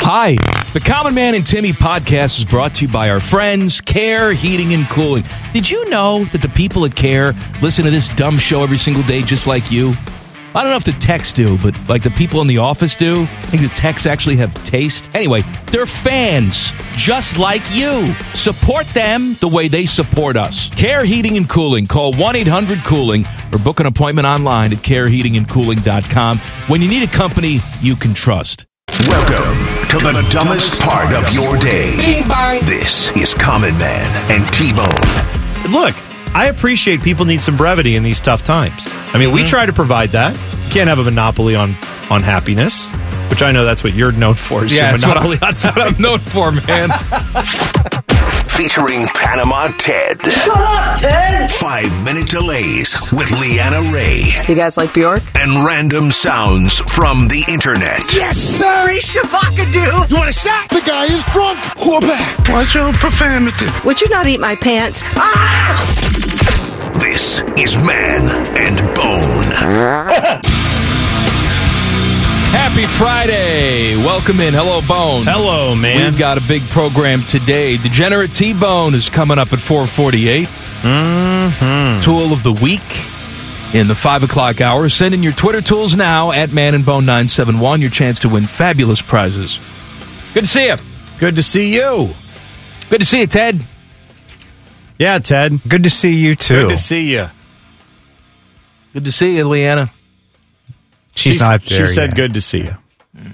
Hi. The Common Man and Timmy podcast is brought to you by our friends, Care Heating and Cooling. Did you know that the people at Care listen to this dumb show every single day just like you? I don't know if the techs do, but like the people in the office do. I think the techs actually have taste. Anyway, they're fans, just like you. Support them the way they support us. Care Heating and Cooling. Call 1-800-COOLING or book an appointment online at careheatingandcooling.com when you need a company you can trust. Welcome to the dumbest part of your day. Bing, bang. This is Common Man and T-Bone. Look, I appreciate people need some brevity in these tough times. I mean, we try to provide that. You can't have a monopoly on happiness, which I know that's what you're known for. Is Yeah, your monopoly that's what I'm known for, man. Featuring Panama Ted. Shut up, Ted! 5-minute delays with Leanna Ray. You guys like Bjork? And random sounds from the internet. Yes, sir, he's Shabakadoo! You want a shot? The guy is drunk. Whoopah. Watch your profanity. Would you not eat my pants? Ah! This is Man and Bone. Happy Friday. Welcome in. Hello, Bone. Hello, man. We've got a big program today. Degenerate T-Bone is coming up at 4:48. Tool of the week in the 5 o'clock hour. Send in your Twitter tools now at Man and Bone 971. Your chance to win fabulous prizes. Good to see you. Good to see you. Good to see you, Ted. Yeah, Ted. Good to see you, too. Good to see you. Good to see you, Leanna. She's not there She said yet. good to see you.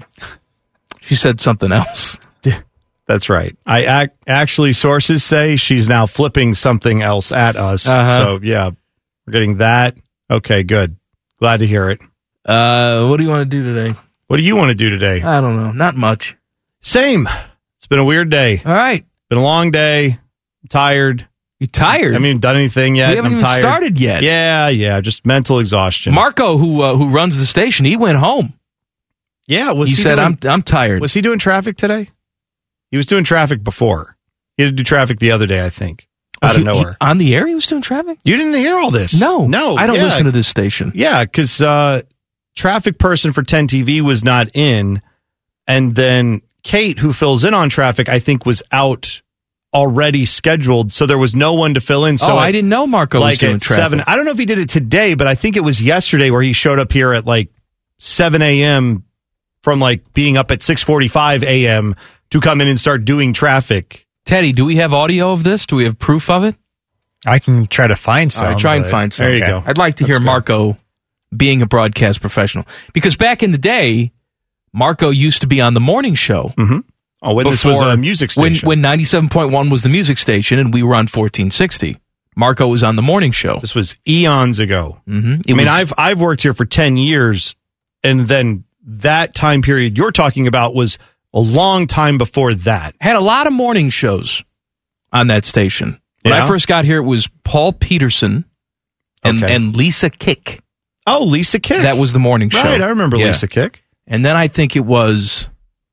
She said something else. That's right. Actually, sources say she's now flipping something else at us. So, yeah, we're getting that. Okay, good. Glad to hear it. What do you want to do today? What do you want to do today? I don't know. Not much. Same. It's been a weird day. All right. Been a long day. I'm tired. You tired? I haven't even done anything yet. We haven't I'm even tired. started yet. Yeah. Just mental exhaustion. Marco, who runs the station, he went home. Yeah, He said, I'm tired. Was he doing traffic today? He was doing traffic before. He had to do traffic the other day, I think. Out of nowhere. On the air, he was doing traffic? You didn't hear all this? No. I don't yeah. listen to this station. Yeah, because traffic person for 10 TV was not in. And then Kate, who fills in on traffic, I think was out already scheduled. So there was no one to fill in. So I didn't know Marco was doing at traffic. 7. I don't know if he did it today, but I think it was yesterday where he showed up here at like 7 a.m. from like being up at 6:45 a.m. to come in and start doing traffic. Teddy, do we have audio of this? Do we have proof of it? I can try to find some. All right, try and find some. There you go. I'd like to hear Marco being a broadcast professional. Because back in the day, Marco used to be on the morning show. Mm-hmm. Oh, when this was a music station. When 97.1 was the music station and we were on 1460. Marco was on the morning show. This was eons ago. Mm-hmm. I've worked here for 10 years, and then that time period you're talking about was a long time before that. Had a lot of morning shows on that station. When I first got here, it was Paul Peterson and Lisa Kick. Oh, Lisa Kick. That was the morning show. Right, I remember Lisa Kick. And then I think it was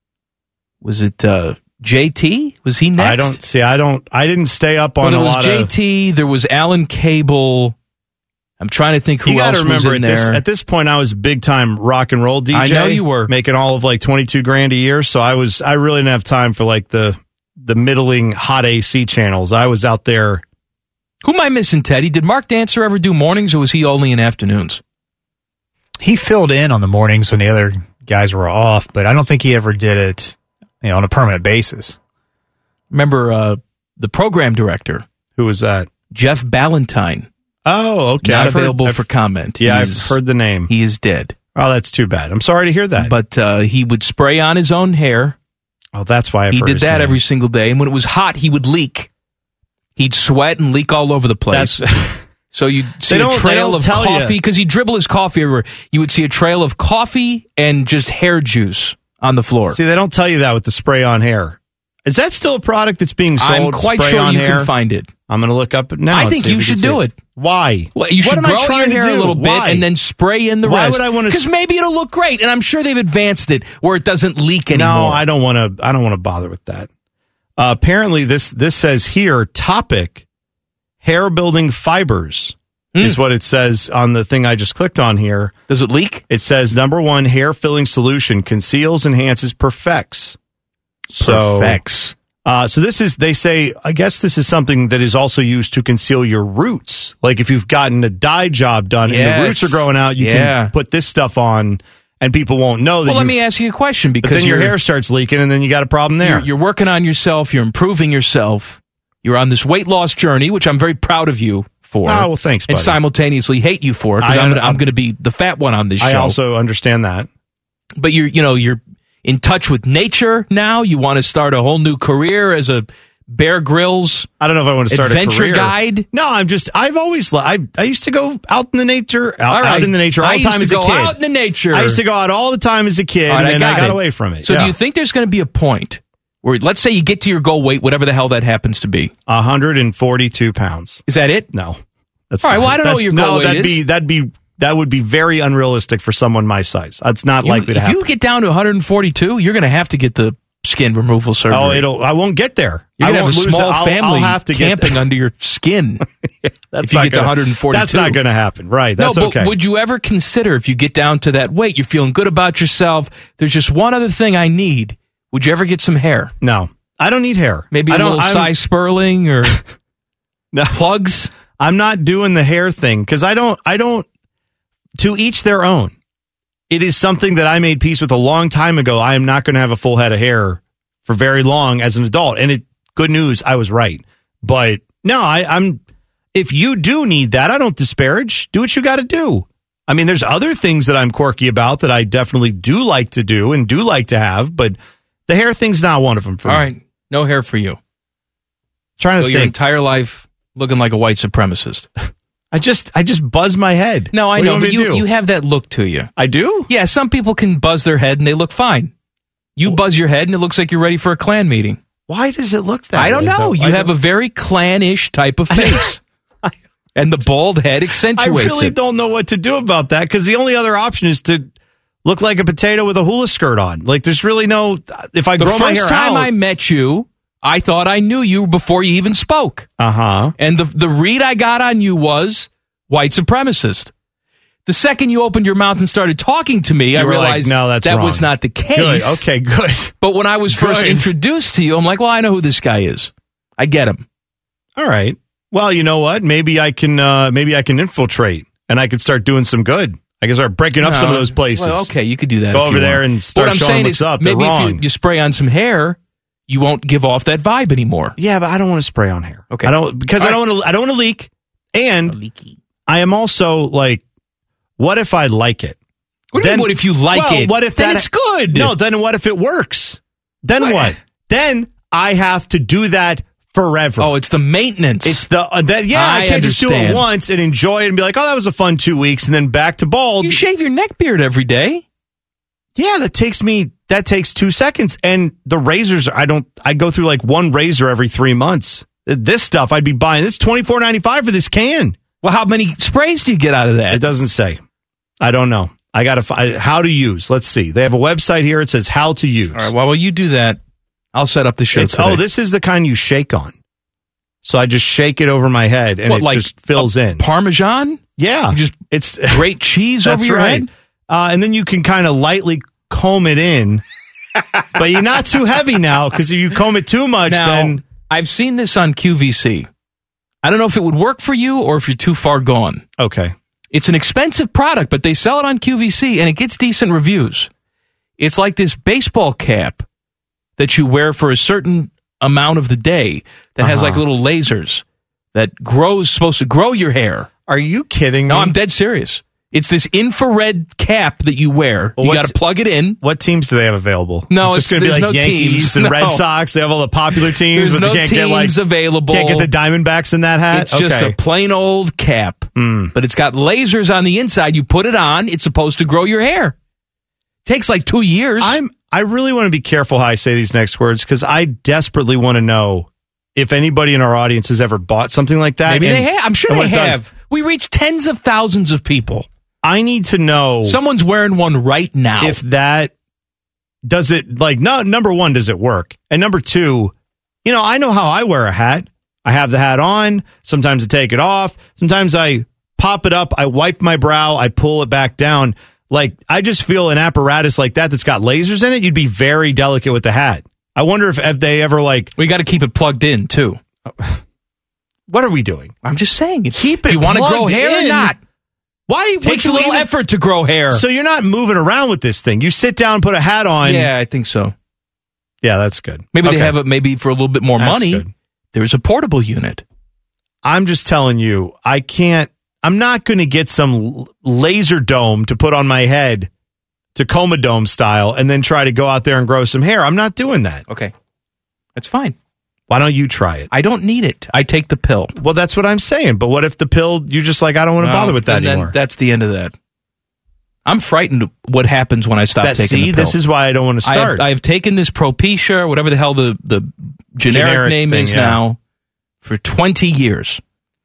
it JT? Was he next? I didn't stay up on there a was lot JT, there was Alan Cable. I'm trying to think who else was in there. At this point, I was a big time rock and roll DJ. I know you were. Making all of like $22,000 a year. So I really didn't have time for like the middling hot AC channels. I was out there. Who am I missing, Teddy? Did Mark Dancer ever do mornings or was he only in afternoons? He filled in on the mornings when the other guys were off, but I don't think he ever did it, on a permanent basis. Remember the program director? Who was that? Jeff Ballantyne. Oh, okay. Not available for comment. Yeah, I've heard the name. He is dead. Oh, that's too bad. I'm sorry to hear that. But he would spray on his own hair. Oh, that's why he did that every single day. And when it was hot, he would leak. He'd sweat and leak all over the place. So you'd see a trail of coffee, because he'd dribble his coffee everywhere. You would see a trail of coffee and just hair juice on the floor. See, they don't tell you that with the spray-on hair. Is that still a product that's being sold? I'm quite sure you can find it. I'm going to look up it now. I think you should do it. Why? Well, you should grow your hair a little bit and then spray in the rest. Why would I want to? Because maybe it'll look great, and I'm sure they've advanced it where it doesn't leak anymore. No, I don't want to bother with that. Apparently, this says here, topic, hair building fibers. Is what it says on the thing I just clicked on here. Does it leak? It says, number 1, hair filling solution, conceals, enhances, perfects. So, Perfects. So this is, they say, I guess this is something that is also used to conceal your roots. Like if you've gotten a dye job done and the roots are growing out, you can put this stuff on and people won't know that. Well, let me ask you a question, because then your hair starts leaking and then you got a problem there. You're working on yourself. You're improving yourself. You're on this weight loss journey, which I'm very proud of you for. Oh, well, thanks, buddy. And simultaneously hate you for, because I'm going to be the fat one on this show. I also understand that. But you're in touch with nature now. You want to start a whole new career as a Bear Grylls. I don't know if I want to start adventure a career. guide. No, I've always I used to go out in the nature, out in the nature all the time as a kid. Out in the nature. I used to go out all the time as a kid, and then I got away from it. So do you think there's going to be a point where, let's say you get to your goal weight, whatever the hell that happens to be, 142 pounds? Is that it? No. That's all right. Well, I don't know what your goal weight is. That would be very unrealistic for someone my size. That's not likely to happen. If you get down to 142, you're going to have to get the skin removal surgery. Oh, I won't get there. You're going to have a small family I'll have to camping under your skin if you get to 142. That's not going to happen. Right. That's but okay. Would you ever consider, if you get down to that weight, you're feeling good about yourself, there's just one other thing I need. Would you ever get some hair? No. I don't need hair. Maybe a little size Sperling or plugs? I'm not doing the hair thing because I don't, to each their own. It is something that I made peace with a long time ago. I am not going to have a full head of hair for very long as an adult. And good news, I was right. But no, I'm. If you do need that, I don't disparage. Do what you got to do. I mean, there's other things that I'm quirky about that I definitely do like to do and do like to have, but the hair thing's not one of them for me. All right, no hair for you. Trying to think. Your entire life looking like a white supremacist. I just buzz my head. No, I know, but you have that look to you. I do? Yeah, some people can buzz their head and they look fine. You buzz your head and it looks like you're ready for a Klan meeting. Why does it look that way? I don't know. You have a very Klan-ish type of face. And the bald head accentuates it. I really don't know what to do about that because the only other option is to look like a potato with a hula skirt on. Like, there's really no... If I grow my hair out... The first time I met you, I thought I knew you before you even spoke. Uh-huh. And the read I got on you was white supremacist. The second you opened your mouth and started talking to me, I realized no, that's that wrong. was not the case. Good. Okay, good. But when I was first introduced to you, I'm like, well, I know who this guy is. I get him. All right. Well, you know what? Maybe I can infiltrate and I can start doing some good. I can start breaking up some of those places. Well, okay, you could do that. Go over there and start showing what's up. Maybe They're if you spray on some hair, you won't give off that vibe anymore. Yeah, but I don't want to spray on hair. Okay, I don't want to leak. And I am also like, what if I like it? What do you mean, what if you like it? What if then it's good? No, then what if it works? Then what? Then I have to do that forever. Oh, it's the maintenance. It's the I can't just do it once and enjoy it and be like, oh, that was a fun 2 weeks, and then back to bald. You shave your neck beard every day. Yeah, that takes 2 seconds. And the razors, I go through like one razor every 3 months. This stuff I'd be buying. It's $24.95 for this can. Well, how many sprays do you get out of that? It doesn't say. I don't know. I got to find how to use. Let's see. They have a website here. It says how to use. All right. Well, while you do that, I'll set up the show today. Oh, this is the kind you shake on. So I just shake it over my head and just fills in. Parmesan? Yeah. It's grate cheese over your head? And then you can kind of lightly comb it in. But you're not too heavy now because if you comb it too much, then... I've seen this on QVC. I don't know if it would work for you or if you're too far gone. Okay. It's an expensive product, but they sell it on QVC and it gets decent reviews. It's like this baseball cap that you wear for a certain amount of the day that has like little lasers that supposed to grow your hair. Are you kidding me? No, I'm dead serious. It's this infrared cap that you wear. You got to plug it in. What teams do they have available? No, it's just going to be like no Yankees teams. and Red Sox. They have all the popular teams. There's but no you can't teams available. Can't get the Diamondbacks in that hat? It's just a plain old cap. But it's got lasers on the inside. You put it on. It's supposed to grow your hair. Takes like 2 years. I really want to be careful how I say these next words because I desperately want to know if anybody in our audience has ever bought something like that. Maybe they have. I'm sure they have. We reach tens of thousands of people. I need to know. Someone's wearing one right now. If that does it, like, no, number one, does it work? And number two, I know how I wear a hat. I have the hat on. Sometimes I take it off. Sometimes I pop it up. I wipe my brow. I pull it back down. Like, I just feel an apparatus like that's got lasers in it. You'd be very delicate with the hat. I wonder if they ever like. We got to keep it plugged in too. What are we doing? I'm just saying. Keep it. You want to grow hair in. or not? Why? Takes a little effort to grow hair. So you're not moving around with this thing. You sit down, put a hat on. Yeah, I think so. Yeah, that's good. Maybe they have it. Maybe for a little bit more money. Good. There's a portable unit. I'm just telling you, I can't. I'm not going to get some laser dome to put on my head, Tacoma Dome style, and then try to go out there and grow some hair. I'm not doing that. Okay, that's fine. Why don't you try it? I don't need it. I take the pill. Well, that's what I'm saying. But what if the pill, you're just like, I don't want to bother with that anymore? That's the end of that. I'm frightened what happens when I stop taking the pill. This is why I don't want to start. I have taken this Propecia, whatever the hell the generic name thing, is now, for 20 years.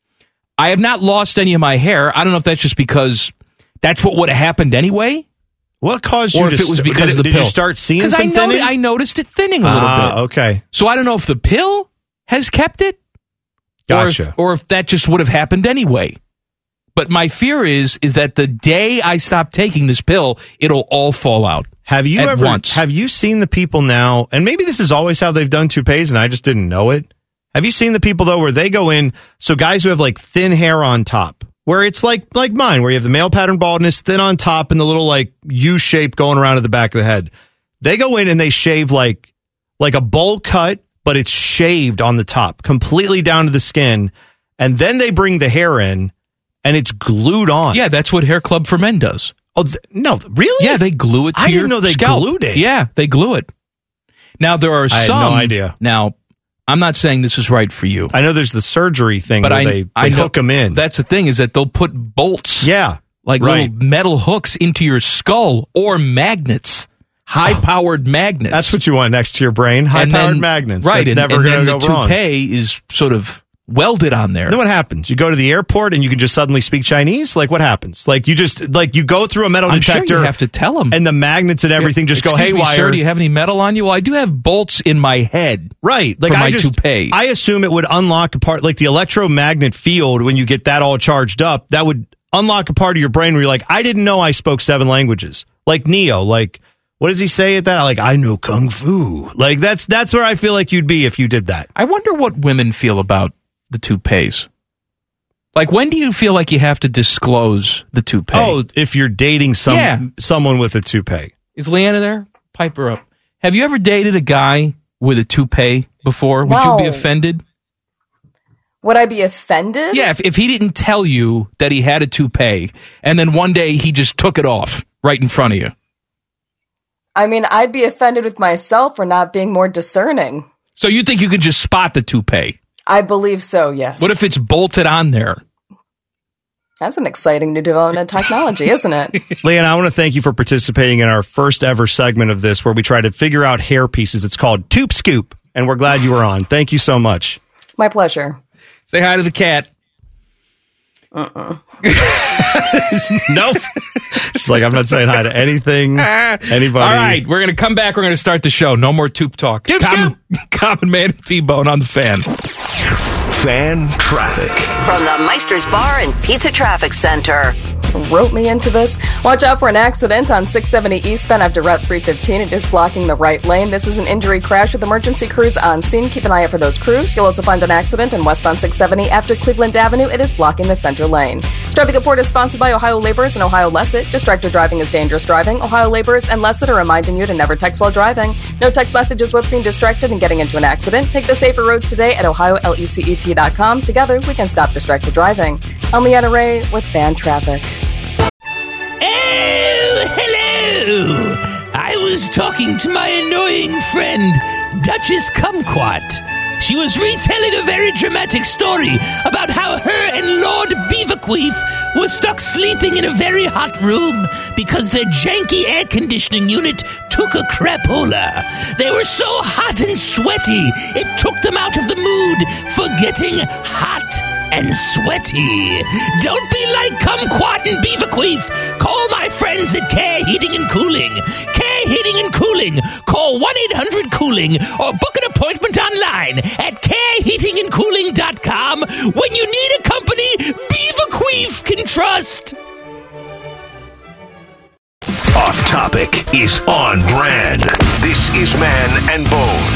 I have not lost any of my hair. I don't know if that's just because that's what would have happened anyway. What caused or you if it was because of the pill. Did you start seeing some thinning? I noticed it thinning a little bit. Okay. So I don't know if the pill has kept it. Gotcha. Or if that just would have happened anyway. But my fear is that the day I stop taking this pill, it'll all fall out. Have you seen the people now, and maybe this is always how they've done toupees and I just didn't know it. Have you seen the people though where they go in, so guys who have like thin hair on top, where it's like mine, where you have the male pattern baldness, thin on top and the little like U shape going around at the back of the head. They go in and they shave like a bowl cut, but it's shaved on the top, completely down to the skin, and then they bring the hair in and it's glued on. Yeah, that's what Hair Club for Men does. Oh, no, really? Yeah, they glue it to your I didn't know they scalp. glued it. Yeah, they glue it. Now, there are some... I had no idea. Now, I'm not saying this is right for you. I know there's the surgery thing but where they hook them in. That's the thing, is that they'll put bolts. Yeah. Like little metal hooks into your skull, or magnets. High-powered magnets. That's what you want next to your brain. High-powered magnets. Right. That's never going to go wrong. And the toupee is sort of welded on there. Then what happens? You go to the airport and you can just suddenly speak Chinese? Like, what happens? Like, you go through a metal detector. Sure you have to tell them. And the magnets and everything just go haywire. Me, sir, do you have any metal on you? Well, I do have bolts in my head. Right. Like, for my toupee. I assume it would unlock a part, like the electromagnet field, when you get that all charged up, that would unlock a part of your brain where you're like, I didn't know I spoke 7 languages. Like Neo, like, what does he say at that? Like, I know Kung Fu. Like, that's where I feel like you'd be if you did that. I wonder what women feel about the toupees. Like, when do you feel like you have to disclose the toupee? Oh, if you're dating someone with a toupee. Is Leanna there? Pipe her up. Have you ever dated a guy with a toupee before? Would No. you be offended? Would I be offended? Yeah, if he didn't tell you that he had a toupee, and then one day he just took it off right in front of you. I mean, I'd be offended with myself for not being more discerning. So you think you could just spot the toupee? I believe so, yes. What if it's bolted on there? That's an exciting new development in technology, isn't it? Leanna, I want to thank you for participating in our first ever segment of this where we try to figure out hair pieces. It's called Toop Scoop, and we're glad you were on. Thank you so much. My pleasure. Say hi to the cat. Nope. She's like, I'm not saying hi to anything, anybody. All right, we're going to come back. We're going to start the show. No more Toop talk. Toop Scoop! Common Man and T-Bone on the Fan. Fan traffic. From the Meister's Bar and Pizza Traffic Center. Wrote me into this. Watch out for an accident on 670 eastbound after Route 315. It is blocking the right lane. This is an injury crash with emergency crews on scene. Keep an eye out for those crews. You'll also find an accident in westbound 670 after Cleveland Avenue. It is blocking the center lane. This traffic report is sponsored by Ohio Laborers and Ohio Lesset. Distracted driving is dangerous driving. Ohio Laborers and Lesset are reminding you to never text while driving. No text messages with being distracted and getting into an accident. Take the safer roads today at OhioLECET.com. Together, we can stop distracted driving. I'm Leanna Ray with Fan Traffic. Oh, hello! I was talking to my annoying friend, Duchess Kumquat. She was retelling a very dramatic story about how her and Lord Beaverqueef were stuck sleeping in a very hot room because their janky air conditioning unit took a crapola. They were so hot and sweaty, it took them out of the mood for getting hot and sweaty. Don't be like Kumquat and Beaverqueef. Call my friends at Care Heating and Cooling. Care Heating and Cooling. Call 1-800-COOLING or book an appointment online at careheatingandcooling.com when you need a company Beaverqueef can trust. Off topic is on brand. This is Man and Bone.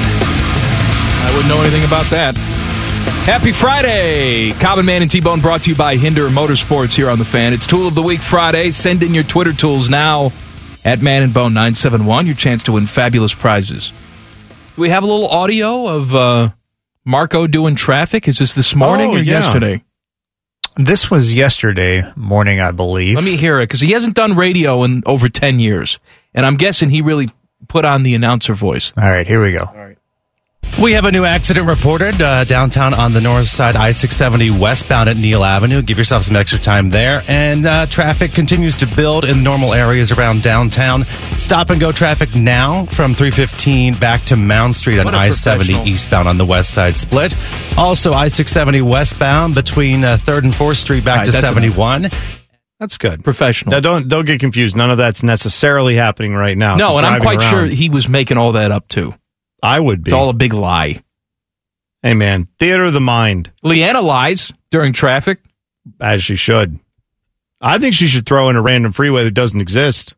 I wouldn't know anything about that. Happy Friday! Common Man and T-Bone brought to you by Hinder Motorsports here on The Fan. It's Tool of the Week Friday. Send in your Twitter tools now at Man and Bone 971. Your chance to win fabulous prizes. Do we have a little audio of Marco doing traffic? Is this morning or yesterday? This was yesterday morning, I believe. Let me hear it, because he hasn't done radio in over 10 years. And I'm guessing he really put on the announcer voice. All right, here we go. All right. We have a new accident reported downtown on the north side, I-670 westbound at Neal Avenue. Give yourself some extra time there. And traffic continues to build in normal areas around downtown. Stop-and-go traffic now from 315 back to Mound Street on I-70 eastbound on the west side split. Also, I-670 westbound between 3rd and 4th Street back to 71. That's good. Professional. Now, don't get confused. None of that's necessarily happening right now. No, and I'm quite sure he was making all that up, too. I would be. It's all a big lie. Hey, man. Theater of the mind. Leanna lies during traffic. As she should. I think she should throw in a random freeway that doesn't exist.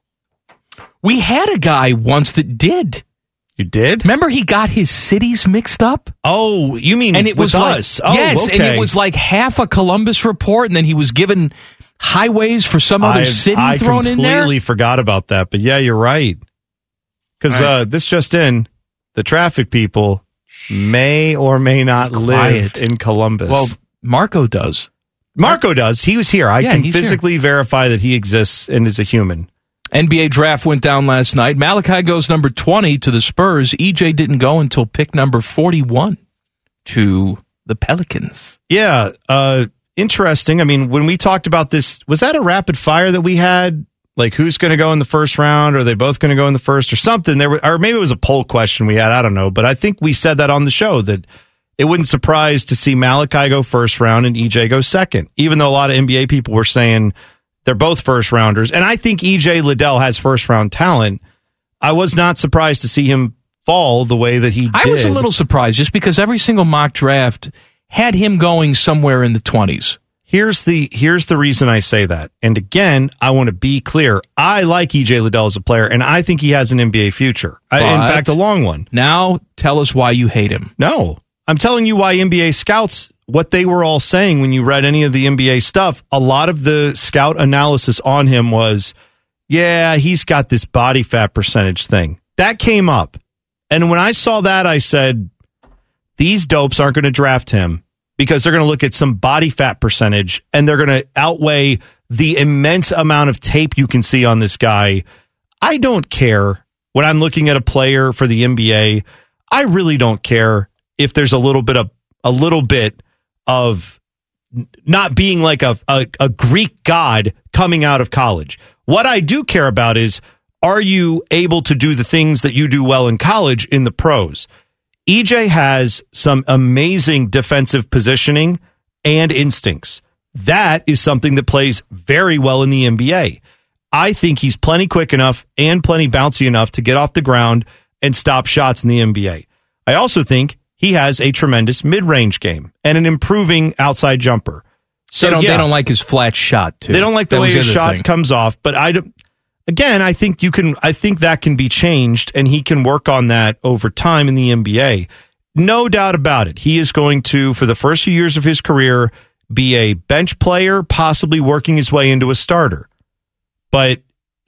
We had a guy once that did. You did? Remember he got his cities mixed up? Oh, you mean and it was us? Like, yes, okay. And it was like half a Columbus report, and then he was given highways for some other city thrown in there. I completely forgot about that, but yeah, you're right. Because this just in... The traffic people may or may not live in Columbus. Well, Marco does. Marco does. He was here. I can physically verify that he exists and is a human. NBA draft went down last night. Malachi goes number 20 to the Spurs. EJ didn't go until pick number 41 to the Pelicans. Yeah. Interesting. I mean, when we talked about this, was that a rapid fire that we had? Like, who's going to go in the first round? Are they both going to go in the first or something? Or maybe it was a poll question we had. I don't know. But I think we said that on the show, that it wouldn't surprise to see Malachi go first round and EJ go second, even though a lot of NBA people were saying they're both first rounders. And I think EJ Liddell has first round talent. I was not surprised to see him fall the way that he did. I was a little surprised just because every single mock draft had him going somewhere in the 20s. Here's the reason I say that. And again, I want to be clear. I like EJ Liddell as a player, and I think he has an NBA future. In fact, a long one. Now, tell us why you hate him. No. I'm telling you why NBA scouts, what they were all saying when you read any of the NBA stuff, a lot of the scout analysis on him was, yeah, he's got this body fat percentage thing. That came up. And when I saw that, I said, these dopes aren't going to draft him, because they're going to look at some body fat percentage and they're going to outweigh the immense amount of tape you can see on this guy. I don't care when I'm looking at a player for the NBA. I really don't care if there's a little bit of not being like a Greek god coming out of college. What I do care about is, are you able to do the things that you do well in college in the pros? EJ has some amazing defensive positioning and instincts. That is something that plays very well in the NBA. I think he's plenty quick enough and plenty bouncy enough to get off the ground and stop shots in the NBA. I also think he has a tremendous mid-range game and an improving outside jumper. So they don't like his flat shot, too. They don't like the way his shot comes off, but again, I think that can be changed, and he can work on that over time in the NBA. No doubt about it. He is going to, for the first few years of his career, be a bench player, possibly working his way into a starter. But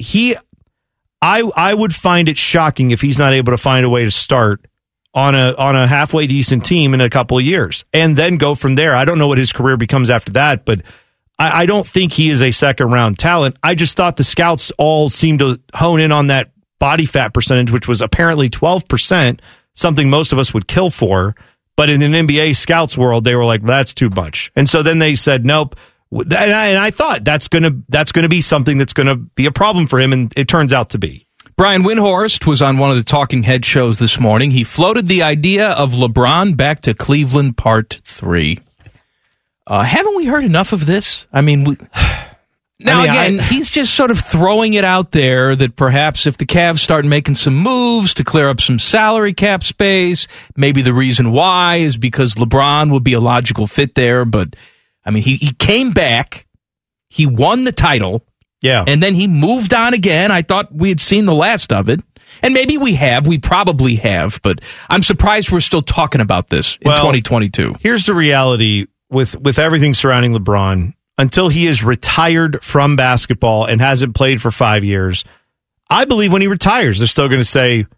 I would find it shocking if he's not able to find a way to start on a halfway decent team in a couple of years and then go from there. I don't know what his career becomes after that, but I don't think he is a second-round talent. I just thought the scouts all seemed to hone in on that body fat percentage, which was apparently 12%, something most of us would kill for. But in an NBA scouts world, they were like, that's too much. And so then they said, nope. And I thought that's going to be something that's going to be a problem for him, and it turns out to be. Brian Windhorst was on one of the Talking Head shows this morning. He floated the idea of LeBron back to Cleveland Part 3. Haven't we heard enough of this? I mean, he's just sort of throwing it out there that perhaps if the Cavs start making some moves to clear up some salary cap space, maybe the reason why is because LeBron would be a logical fit there. But, I mean, he came back, he won the title, Yeah. And then he moved on again. I thought we had seen the last of it. And maybe we have. We probably have. But I'm surprised we're still talking about this in 2022. Here's the reality with everything surrounding LeBron. Until he is retired from basketball and hasn't played for 5 years, I believe when he retires, they're still going to say,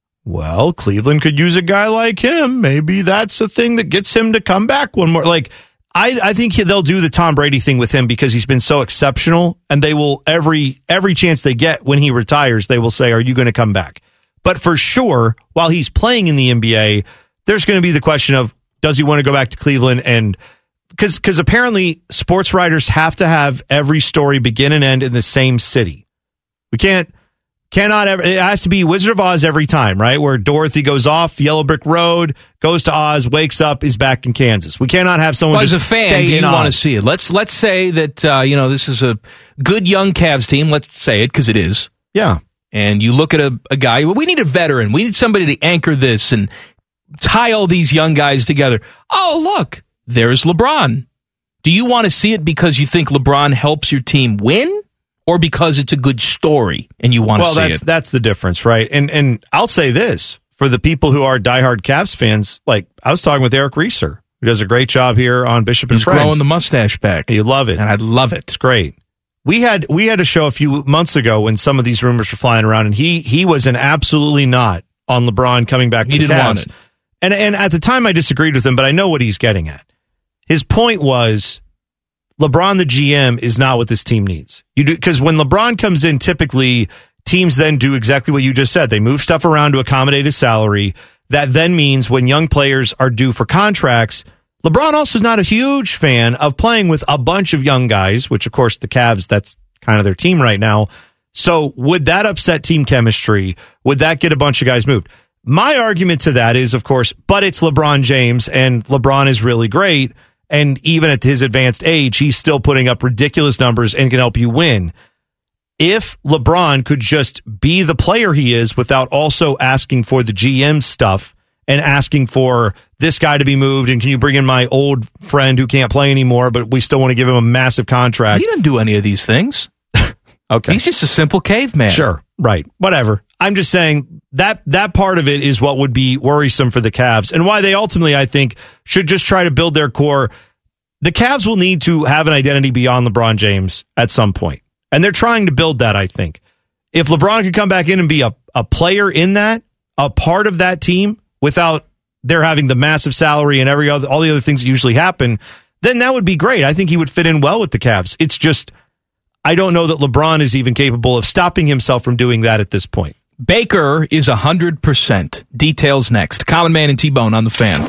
well, Cleveland could use a guy like him. Maybe that's the thing that gets him to come back one more. Like, I think they'll do the Tom Brady thing with him because he's been so exceptional, and they will every chance they get when he retires, they will say, are you going to come back? But for sure, while he's playing in the NBA, there's going to be the question of, does he want to go back to Cleveland? And because apparently sports writers have to have every story begin and end in the same city. We cannot ever, it has to be Wizard of Oz every time, right? Where Dorothy goes off Yellow Brick Road, goes to Oz, wakes up, is back in Kansas. We cannot have someone as just a fan, stay do you in want to Oz. see it? Let's say that this is a good young Cavs team. Let's say it because it is. Yeah. And you look at a guy, well, we need a veteran. We need somebody to anchor this and tie all these young guys together. Oh, look, there's LeBron. Do you want to see it because you think LeBron helps your team win, or because it's a good story and you want to see it? Well, that's the difference, right? And I'll say this, for the people who are diehard Cavs fans, like I was talking with Eric Reeser, who does a great job here on Bishop and He's Friends. growing the mustache back. You love it. And I love it. It's great. We had a show a few months ago when some of these rumors were flying around, and he was an absolutely not on LeBron coming back to the Cavs. He didn't want it. And at the time I disagreed with him, but I know what he's getting at. His point was, LeBron, the GM, is not what this team needs. You do, because when LeBron comes in, typically teams then do exactly what you just said. They move stuff around to accommodate his salary. That then means when young players are due for contracts, LeBron also is not a huge fan of playing with a bunch of young guys, which of course the Cavs, that's kind of their team right now. So would that upset team chemistry? Would that get a bunch of guys moved? My argument to that is, of course, but it's LeBron James, and LeBron is really great. And even at his advanced age, he's still putting up ridiculous numbers and can help you win. If LeBron could just be the player he is without also asking for the GM stuff and asking for this guy to be moved, and can you bring in my old friend who can't play anymore, but we still want to give him a massive contract. He didn't do any of these things. Okay. He's just a simple caveman. Sure. Right. Whatever. I'm just saying that part of it is what would be worrisome for the Cavs, and why they ultimately, I think, should just try to build their core. The Cavs will need to have an identity beyond LeBron James at some point, and they're trying to build that, I think. If LeBron could come back in and be a player in that, a part of that team, without their having the massive salary and all the other things that usually happen, then that would be great. I think he would fit in well with the Cavs. It's just, I don't know that LeBron is even capable of stopping himself from doing that at this point. Baker is 100%. Details next. Common Man and T-Bone on the Fan.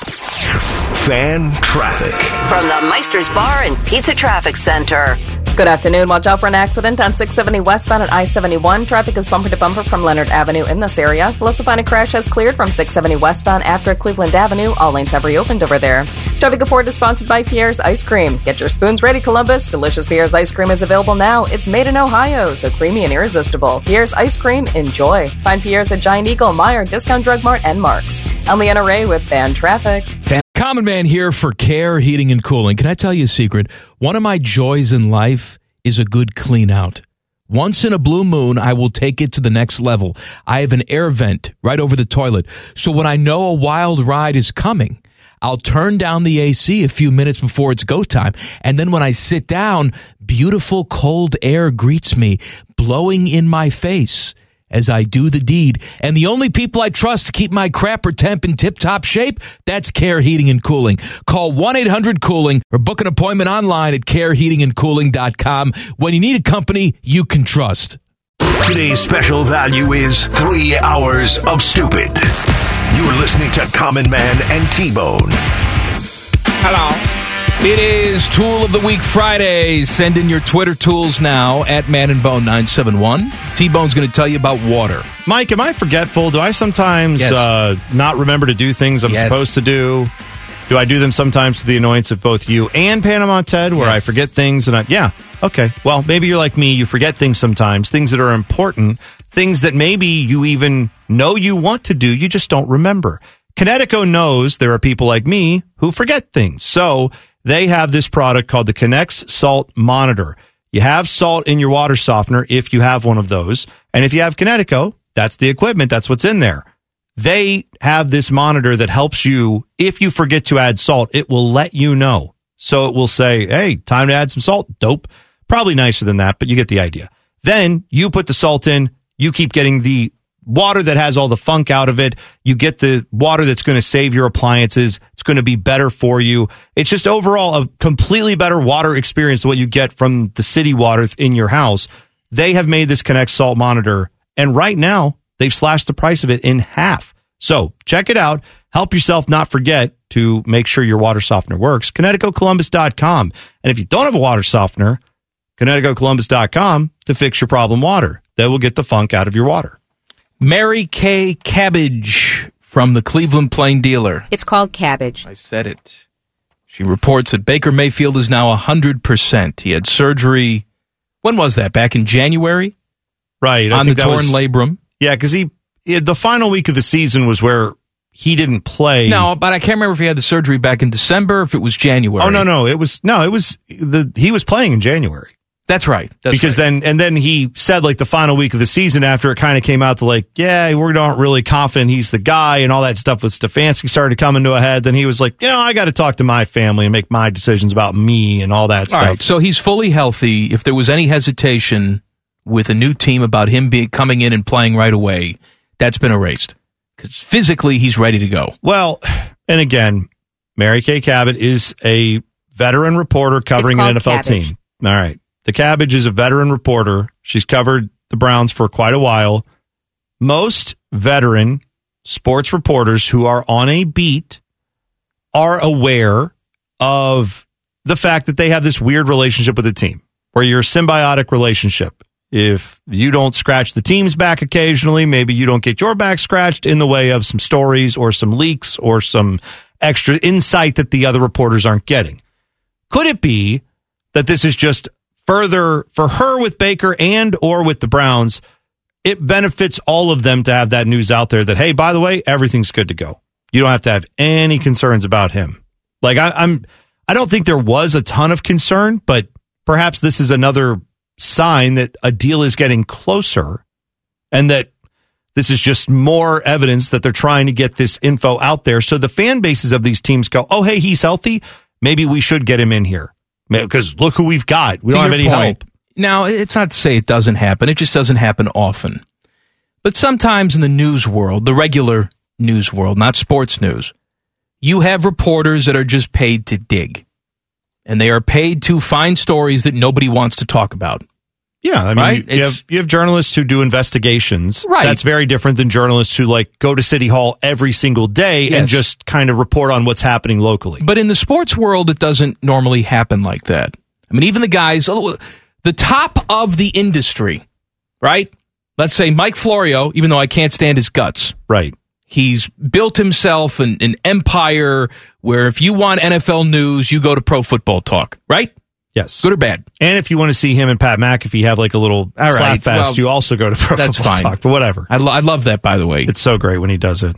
Fan traffic. From the Meister's Bar and Pizza Traffic Center. Good afternoon. Watch out for an accident on 670 westbound at I-71. Traffic is bumper to bumper from Leonard Avenue in this area. You'll also find a crash has cleared from 670 westbound after Cleveland Avenue. All lanes have reopened over there. This traffic report is sponsored by Pierre's Ice Cream. Get your spoons ready, Columbus. Delicious Pierre's Ice Cream is available now. It's made in Ohio, so creamy and irresistible. Pierre's Ice Cream, enjoy. Find Pierre's at Giant Eagle, Meyer, Discount Drug Mart, and Mark's. I'm Leanna Ray with Fan Traffic. Common Man here for Care Heating and Cooling. Can I tell you a secret? One of my joys in life is a good clean out. Once in a blue moon, I will take it to the next level. I have an air vent right over the toilet. So when I know a wild ride is coming, I'll turn down the AC a few minutes before it's go time. And then when I sit down, beautiful cold air greets me, blowing in my face as I do the deed. And the only people I trust to keep my crapper temp in tip-top shape, that's Care Heating and Cooling. Call 1-800-COOLING or book an appointment online at careheatingandcooling.com when you need a company you can trust. Today's special value is 3 hours of stupid. You're listening to Common Man and T-Bone. Hello. It is Tool of the Week Friday. Send in your Twitter tools now at ManandBone971. T-Bone's going to tell you about water. Mike, am I forgetful? Do I sometimes not remember to do things I'm supposed to do? Do I do them sometimes to the annoyance of both you and Panama Ted, where I forget things? Okay. Well, maybe you're like me. You forget things sometimes, things that are important, things that maybe you even know you want to do. You just don't remember. Kinetico knows there are people like me who forget things. So they have this product called the Kinnex Salt Monitor. You have salt in your water softener if you have one of those. And if you have Kinetico, that's the equipment. That's what's in there. They have this monitor that helps you. If you forget to add salt, it will let you know. So it will say, hey, time to add some salt. Dope. Probably nicer than that, but you get the idea. Then you put the salt in. You keep getting the water that has all the funk out of it. You get the water that's going to save your appliances. It's going to be better for you. It's just overall a completely better water experience than what you get from the city water in your house. They have made this Connect Salt monitor, and right now they've slashed the price of it in half. So check it out. Help yourself not forget to make sure your water softener works. ConnecticutColumbus.com. And if you don't have a water softener, ConnecticutColumbus.com to fix your problem water. That will get the funk out of your water. Mary Kay Cabbage from the Cleveland Plain Dealer. It's called Cabbage. I said it. She reports that Baker Mayfield is now 100%. He had surgery. When was that? Back in January? Right. On the torn labrum. Yeah, because the final week of the season was where he didn't play. No, but I can't remember if he had the surgery back in December or if it was January. Oh, no. He was playing in January. That's right. Then he said like the final week of the season after it kind of came out to like, yeah, we aren't really confident he's the guy, and all that stuff with Stefanski started coming to a head. Then he was like, I got to talk to my family and make my decisions about me and all that stuff. All right, so he's fully healthy. If there was any hesitation with a new team about him coming in and playing right away, that's been erased. Because physically, he's ready to go. Well, and again, Mary Kay Cabot is a veteran reporter covering an NFL team. All right. The Cabbage is a veteran reporter. She's covered the Browns for quite a while. Most veteran sports reporters who are on a beat are aware of the fact that they have this weird relationship with the team, where you're a symbiotic relationship. If you don't scratch the team's back occasionally, maybe you don't get your back scratched in the way of some stories or some leaks or some extra insight that the other reporters aren't getting. Could it be that this is just further for her with Baker and or with the Browns? It benefits all of them to have that news out there that, hey, by the way, everything's good to go. You don't have to have any concerns about him. Like I don't think there was a ton of concern, but perhaps this is another sign that a deal is getting closer, and that this is just more evidence that they're trying to get this info out there. So the fan bases of these teams go, oh, hey, he's healthy. Maybe we should get him in here. Because look who we've got. We don't have any help. Now, it's not to say it doesn't happen. It just doesn't happen often. But sometimes in the news world, the regular news world, not sports news, you have reporters that are just paid to dig. And they are paid to find stories that nobody wants to talk about. Yeah, I mean, right? you have journalists who do investigations. Right. That's very different than journalists who go to City Hall every single day and just kind of report on what's happening locally. But in the sports world, it doesn't normally happen like that. I mean, even the guys, the top of the industry, right? Let's say Mike Florio, even though I can't stand his guts. Right. He's built himself an empire where if you want NFL news, you go to Pro Football Talk, right? Yes. Good or bad. And if you want to see him and Pat McAfee have like a little slap fest, you also go to Pro Football Talk. But whatever. I love that, by the way. It's so great when he does it.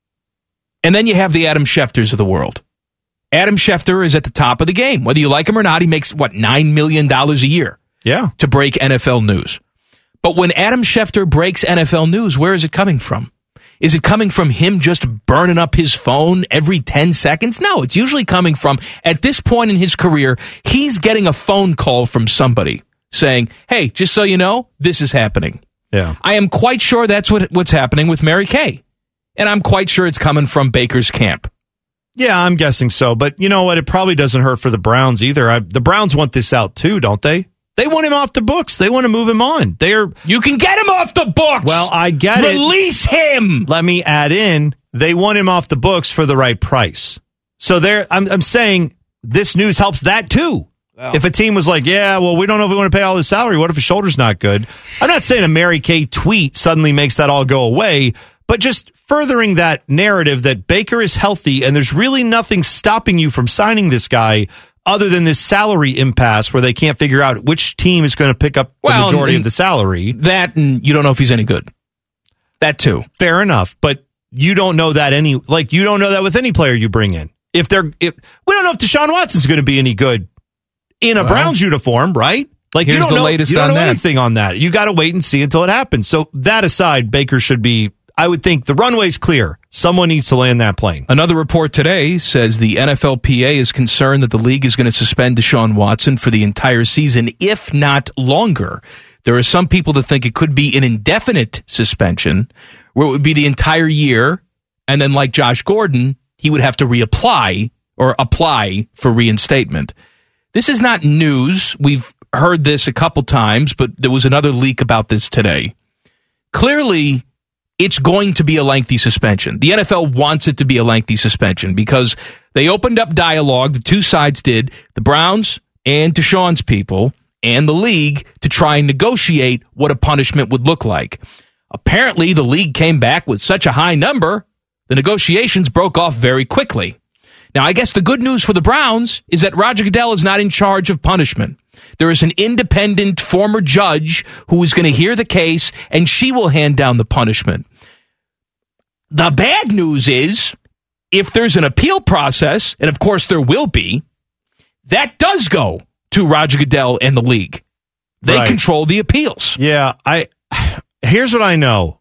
And then you have the Adam Schefters of the world. Adam Schefter is at the top of the game. Whether you like him or not, he makes, $9 million a year to break NFL news. But when Adam Schefter breaks NFL news, where is it coming from? Is it coming from him just burning up his phone every 10 seconds? No, it's usually coming from, at this point in his career, he's getting a phone call from somebody saying, hey, just so you know, this is happening. Yeah. I am quite sure that's what's happening with Mary Kay. And I'm quite sure it's coming from Baker's camp. Yeah, I'm guessing so. But you know what? It probably doesn't hurt for the Browns either. The Browns want this out too, don't they? They want him off the books. They want to move him on. You can get him off the books. Well, I get it. Release him. Let me add in, they want him off the books for the right price. So I'm saying this news helps that too. Wow. If a team was like, yeah, well, we don't know if we want to pay all his salary. What if his shoulder's not good? I'm not saying a Mary Kay tweet suddenly makes that all go away, but just furthering that narrative that Baker is healthy and there's really nothing stopping you from signing this guy other than this salary impasse where they can't figure out which team is going to pick up the majority of the salary. That, and you don't know if he's any good. That too. Fair enough. But you don't know that you don't know that with any player you bring in. We don't know if Deshaun Watson's going to be any good in a Browns uniform, right? Like, Here's you don't the know, latest you don't on know that. anything on that. You got to wait and see until it happens. So that aside, Baker should be, I would think the runway's clear. Someone needs to land that plane. Another report today says the NFLPA is concerned that the league is going to suspend Deshaun Watson for the entire season, if not longer. There are some people that think it could be an indefinite suspension, where it would be the entire year, and then like Josh Gordon, he would have to reapply or apply for reinstatement. This is not news. We've heard this a couple times, but there was another leak about this today. Clearly, it's going to be a lengthy suspension. The NFL wants it to be a lengthy suspension because they opened up dialogue, the two sides did, the Browns and Deshaun's people and the league, to try and negotiate what a punishment would look like. Apparently, the league came back with such a high number, the negotiations broke off very quickly. Now, I guess the good news for the Browns is that Roger Goodell is not in charge of punishment. There is an independent former judge who is going to hear the case, and she will hand down the punishment. The bad news is, if there's an appeal process, and of course there will be, that does go to Roger Goodell and the league. They Right. control the appeals. Yeah, here's what I know.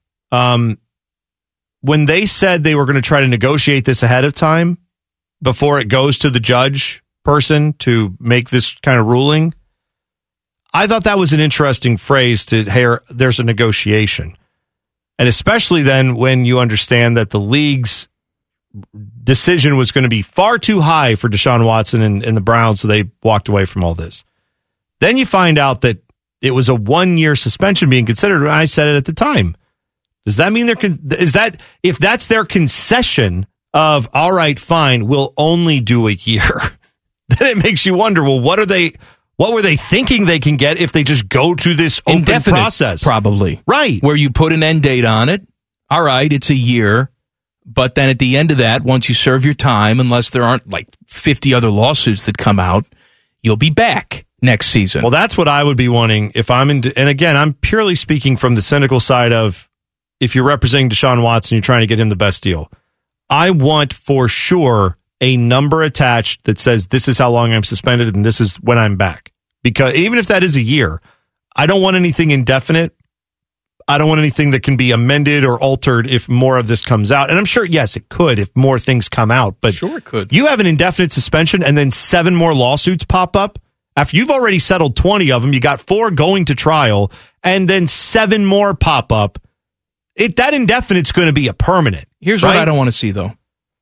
When they said they were going to try to negotiate this ahead of time, before it goes to the judge person to make this kind of ruling, I thought that was an interesting phrase to hear. There's a negotiation. And especially then when you understand that the league's decision was going to be far too high for Deshaun Watson and the Browns, so they walked away from all this. Then you find out that it was a 1-year suspension being considered, and I said it at the time. Does that mean if that's their concession of, all right, fine, we'll only do a year, then it makes you wonder, well, what were they thinking they can get if they just go to this open Indefinite process? Probably. Right. Where you put an end date on it. All right, it's a year. But then at the end of that, once you serve your time, unless there aren't like 50 other lawsuits that come out, you'll be back next season. Well, that's what I would be wanting if I'm in. And again, I'm purely speaking from the cynical side of, if you're representing Deshaun Watson, you're trying to get him the best deal. I want for sure a number attached that says this is how long I'm suspended and this is when I'm back. Because even if that is a year, I don't want anything indefinite. I don't want anything that can be amended or altered if more of this comes out. And I'm sure, yes, it could if more things come out. But sure it could. You have an indefinite suspension and then 7 more lawsuits pop up. After you've already settled 20 of them, you got 4 going to trial, and then 7 more pop up. That indefinite's going to be a permanent. Here's what I don't want to see, though.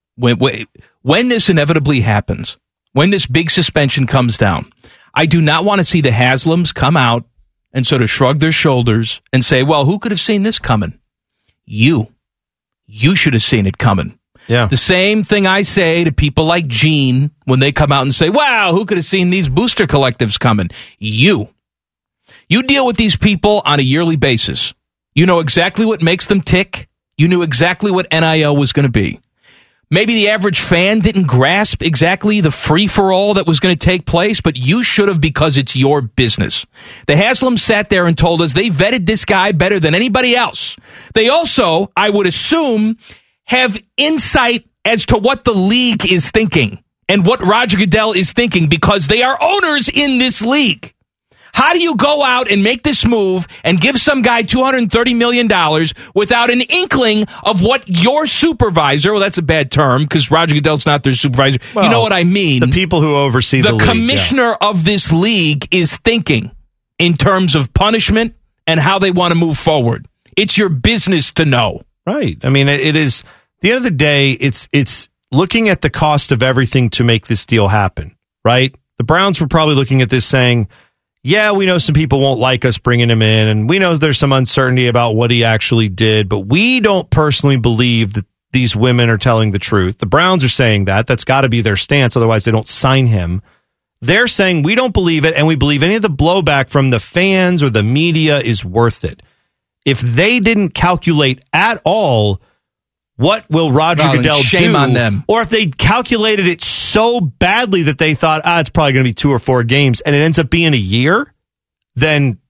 When this inevitably happens, when this big suspension comes down, I do not want to see the Haslams come out and sort of shrug their shoulders and say, well, who could have seen this coming? You should have seen it coming. Yeah. The same thing I say to people like Gene when they come out and say, wow, who could have seen these booster collectives coming? You deal with these people on a yearly basis. You know exactly what makes them tick. You knew exactly what NIL was going to be. Maybe the average fan didn't grasp exactly the free-for-all that was going to take place, but you should have, because it's your business. The Haslams sat there and told us they vetted this guy better than anybody else. They also, I would assume, have insight as to what the league is thinking and what Roger Goodell is thinking, because they are owners in this league. How do you go out and make this move and give some guy $230 million without an inkling of what your supervisor, well, that's a bad term because Roger Goodell's not their supervisor. Well, you know what I mean? The people who oversee the league, commissioner of this league is thinking in terms of punishment and how they want to move forward. It's your business to know. Right. I mean, it is, at the end of the day, it's looking at the cost of everything to make this deal happen, right? The Browns were probably looking at this saying, yeah, we know some people won't like us bringing him in, and we know there's some uncertainty about what he actually did, but we don't personally believe that these women are telling the truth. The Browns are saying that. That's got to be their stance, otherwise they don't sign him. They're saying we don't believe it, and we believe any of the blowback from the fans or the media is worth it. If they didn't calculate at all, what will Roger Goodell do? Shame on them. Or if they calculated it so badly that they thought, it's probably going to be 2 or 4 games, and it ends up being a year, then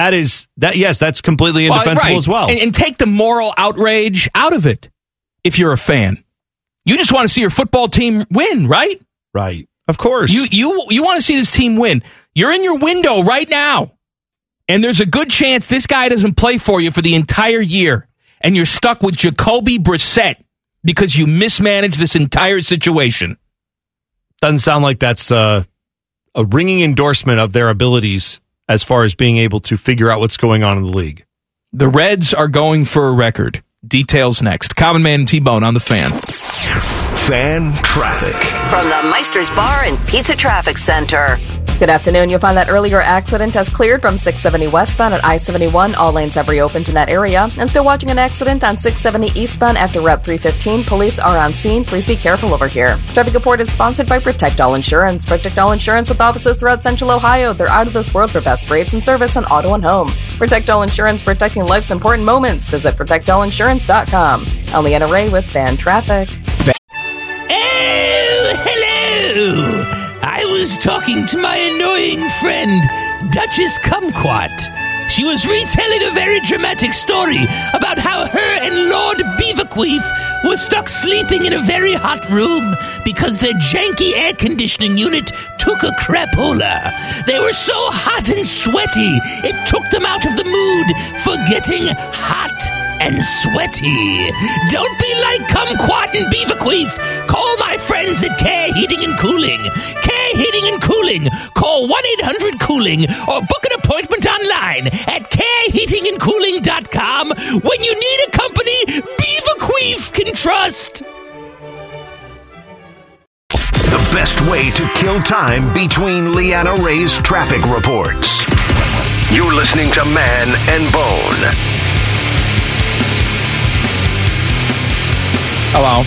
that's completely indefensible as well. And take the moral outrage out of it if you're a fan. You just want to see your football team win, right? Right. Of course. You want to see this team win. You're in your window right now. And there's a good chance this guy doesn't play for you for the entire year. And you're stuck with Jacoby Brissett because you mismanaged this entire situation. Doesn't sound like that's a ringing endorsement of their abilities as far as being able to figure out what's going on in the league. The Reds are going for a record. Details next. Common Man and T-Bone on the Fan. Fan traffic. From the Meister's Bar and Pizza Traffic Center. Good afternoon. You'll find that earlier accident has cleared from 670 westbound at I-71. All lanes have reopened in that area. And still watching an accident on 670 eastbound after Rep 315. Police are on scene. Please be careful over here. This traffic report is sponsored by Protect All Insurance. Protect All Insurance with offices throughout Central Ohio. They're out of this world for best rates and service on auto and home. Protect All Insurance, protecting life's important moments. Visit ProtectAllInsurance.com. I'm Leanna Ray with Fan Traffic. Oh, hello! I was talking to my annoying friend, Duchess Kumquat. She was retelling a very dramatic story about how her and Lord Beaverqueef were stuck sleeping in a very hot room because their janky air conditioning unit took a crapola. They were so hot and sweaty, it took them out of the mood for getting hot and sweaty. Don't be like Kumquat and Beaverqueef. Call my friends at Care Heating and Cooling. Care Heating and Cooling. Call 1-800-COOLING or book an appointment online at careheatingandcooling.com when you need a company Beaverqueef can trust. The best way to kill time between Leanna Ray's traffic reports. You're listening to Man and Bone. Hello.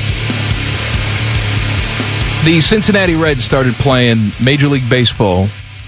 The Cincinnati Reds started playing Major League Baseball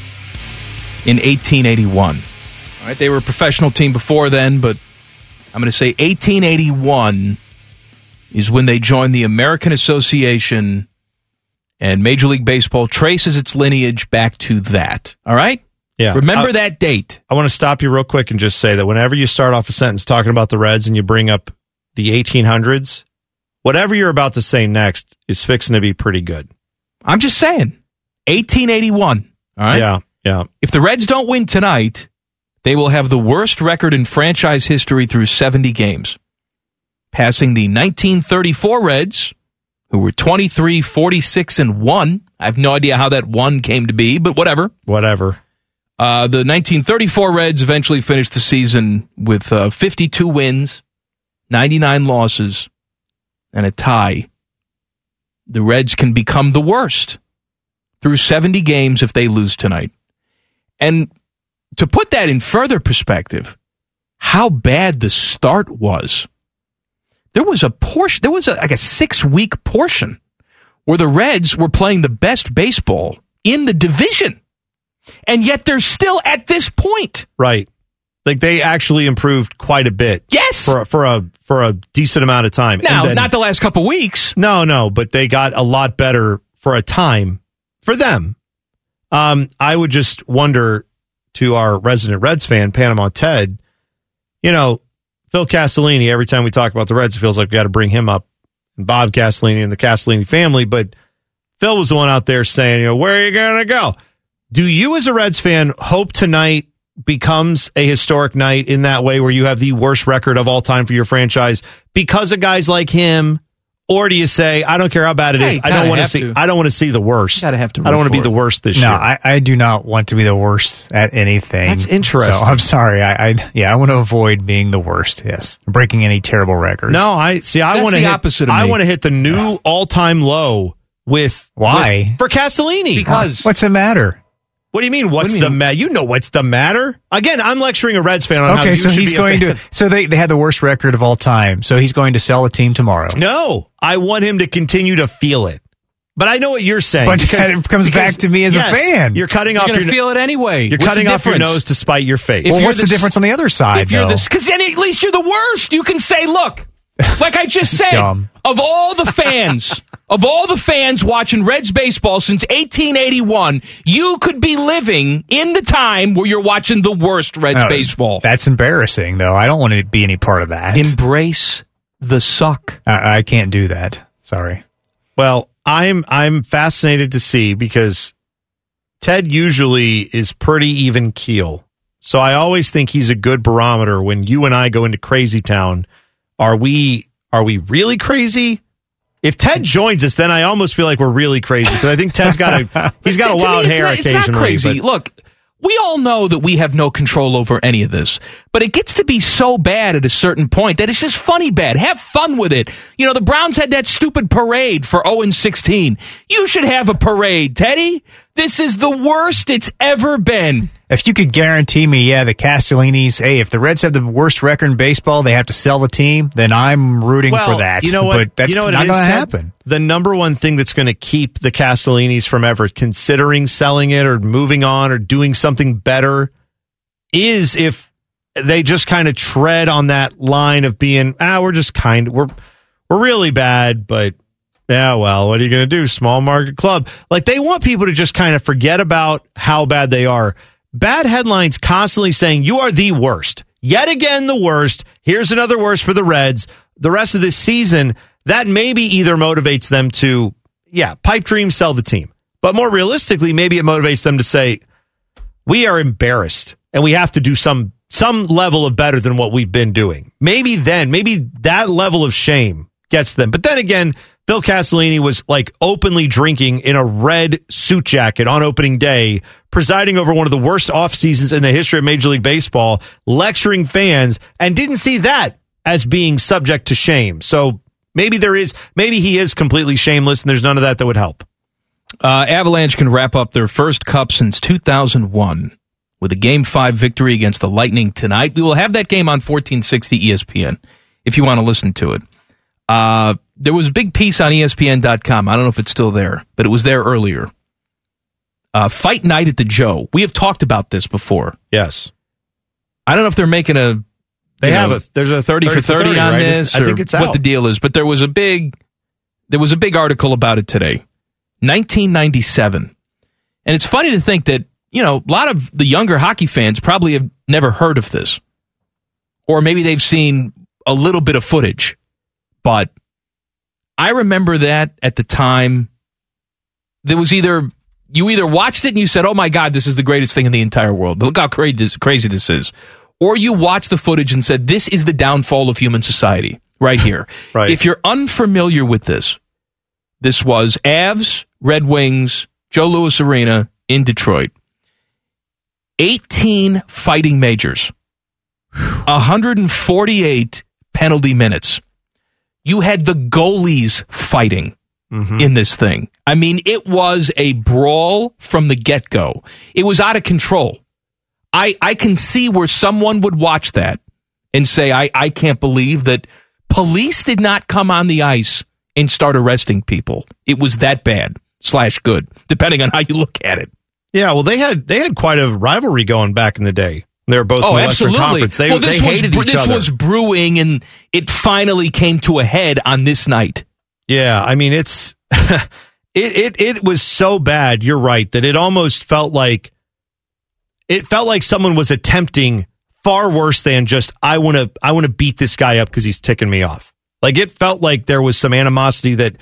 in 1881. All right, they were a professional team before then, but I'm going to say 1881 is when they joined the American Association, and Major League Baseball traces its lineage back to that. All right? Yeah. Remember that date. I want to stop you real quick and just say that whenever you start off a sentence talking about the Reds and you bring up the 1800s, whatever you're about to say next is fixing to be pretty good. I'm just saying. 1881. All right? Yeah. If the Reds don't win tonight, they will have the worst record in franchise history through 70 games, passing the 1934 Reds, who were 23-46-1. I have no idea how that one came to be, but whatever. Whatever. The 1934 Reds eventually finished the season with 52 wins, 99 losses, and a tie. The Reds can become the worst through 70 games if they lose tonight. And to put that in further perspective, how bad the start was. There was a portion, like a 6-week portion where the Reds were playing the best baseball in the division. And yet they're still at this point. Right. Like they actually improved quite a bit. Yes. For a decent amount of time. Now, and then, not the last couple weeks. No, but they got a lot better for a time for them. I would just wonder to our resident Reds fan, Panama Ted, Phil Castellini, every time we talk about the Reds, it feels like we got to bring him up, and Bob Castellini and the Castellini family. But Phil was the one out there saying, where are you going to go? Do you as a Reds fan hope tonight becomes a historic night in that way where you have the worst record of all time for your franchise because of guys like him? Or do you say, I don't care how bad it is. I don't want to see. I don't want to see the worst. I don't want to be the worst this year. No, I do not want to be the worst at anything. That's interesting. So I'm sorry. I want to avoid being the worst. Yes, breaking any terrible records. No, I want to hit opposite of me. I want to hit the new all-time low with why for Castellini. Because what's the matter? What do you mean? What's the matter? You know what's the matter? Again, I'm lecturing a Reds fan on how you so should he's be going to. So they had the worst record of all time. So he's going to sell a team tomorrow. No, I want him to continue to feel it. But I know what you're saying. But it comes back to me as a fan. You're cutting off You're your feel it anyway. You're cutting off your nose to spite your face. Well, what's the difference on the other side? Because then at least you're the worst. You can say, look, like I just said, of all the fans. Of all the fans watching Reds baseball since 1881, you could be living in the time where you're watching the worst Reds baseball. That's embarrassing, though. I don't want to be any part of that. Embrace the suck. I can't do that. Sorry. Well, I'm fascinated to see because Ted usually is pretty even keel. So I always think he's a good barometer when you and I go into Crazy Town. Are we really crazy? If Ted joins us, then I almost feel like we're really crazy because I think Ted's got a wild hair occasionally. It's not crazy. Look, we all know that we have no control over any of this, but it gets to be so bad at a certain point that it's just funny bad. Have fun with it. You know, the Browns had that stupid parade for 0-16. You should have a parade, Teddy. This is the worst it's ever been. If you could guarantee me, the Castellinis, hey, if the Reds have the worst record in baseball, they have to sell the team, then I'm rooting for that. You know what? But that's not going to happen. The number one thing that's going to keep the Castellinis from ever considering selling it or moving on or doing something better is if they just kind of tread on that line of being, we're really bad, but yeah, well, what are you going to do? Small market club. Like, they want people to just kind of forget about how bad they are. Bad headlines constantly saying you are the worst. Yet again, the worst. Here's another worst for the Reds. The rest of this season, that maybe either motivates them to, pipe dream, sell the team. But more realistically, maybe it motivates them to say, we are embarrassed and we have to do some level of better than what we've been doing. Maybe that level of shame gets them. But then again, Phil Castellini was like openly drinking in a red suit jacket on opening day, presiding over one of the worst off seasons in the history of Major League Baseball, lecturing fans, and didn't see that as being subject to shame. So maybe he is completely shameless and there's none of that would help. Avalanche can wrap up their first cup since 2001 with a Game 5 victory against the Lightning tonight. We will have that game on 1460 ESPN if you want to listen to it. There was a big piece on ESPN.com. I don't know if it's still there, but it was there earlier. Fight Night at the Joe. We have talked about this before. Yes. I don't know if they're making there's a 30 for 30 on right? this. I think it's out. What the deal is, but there was a big article about it today. 1997. And it's funny to think that, a lot of the younger hockey fans probably have never heard of this. Or maybe they've seen a little bit of footage. But I remember that at the time, there was you either watched it and you said, oh my God, this is the greatest thing in the entire world. Look how crazy this is. Or you watched the footage and said, this is the downfall of human society right here. Right. If you're unfamiliar with this was Avs, Red Wings, Joe Louis Arena in Detroit. 18 fighting majors. 148 penalty minutes. You had the goalies fighting in this thing. I mean, it was a brawl from the get-go. It was out of control. I can see where someone would watch that and say, I can't believe that police did not come on the ice and start arresting people. It was that bad / good, depending on how you look at it. Yeah, well, they had quite a rivalry going back in the day. They were both in the Western Conference. They hated each other. This was brewing, and it finally came to a head on this night. Yeah, I mean, it's it was so bad. You're right that it almost felt like someone was attempting far worse than just I want to beat this guy up because he's ticking me off. Like, it felt like there was some animosity that,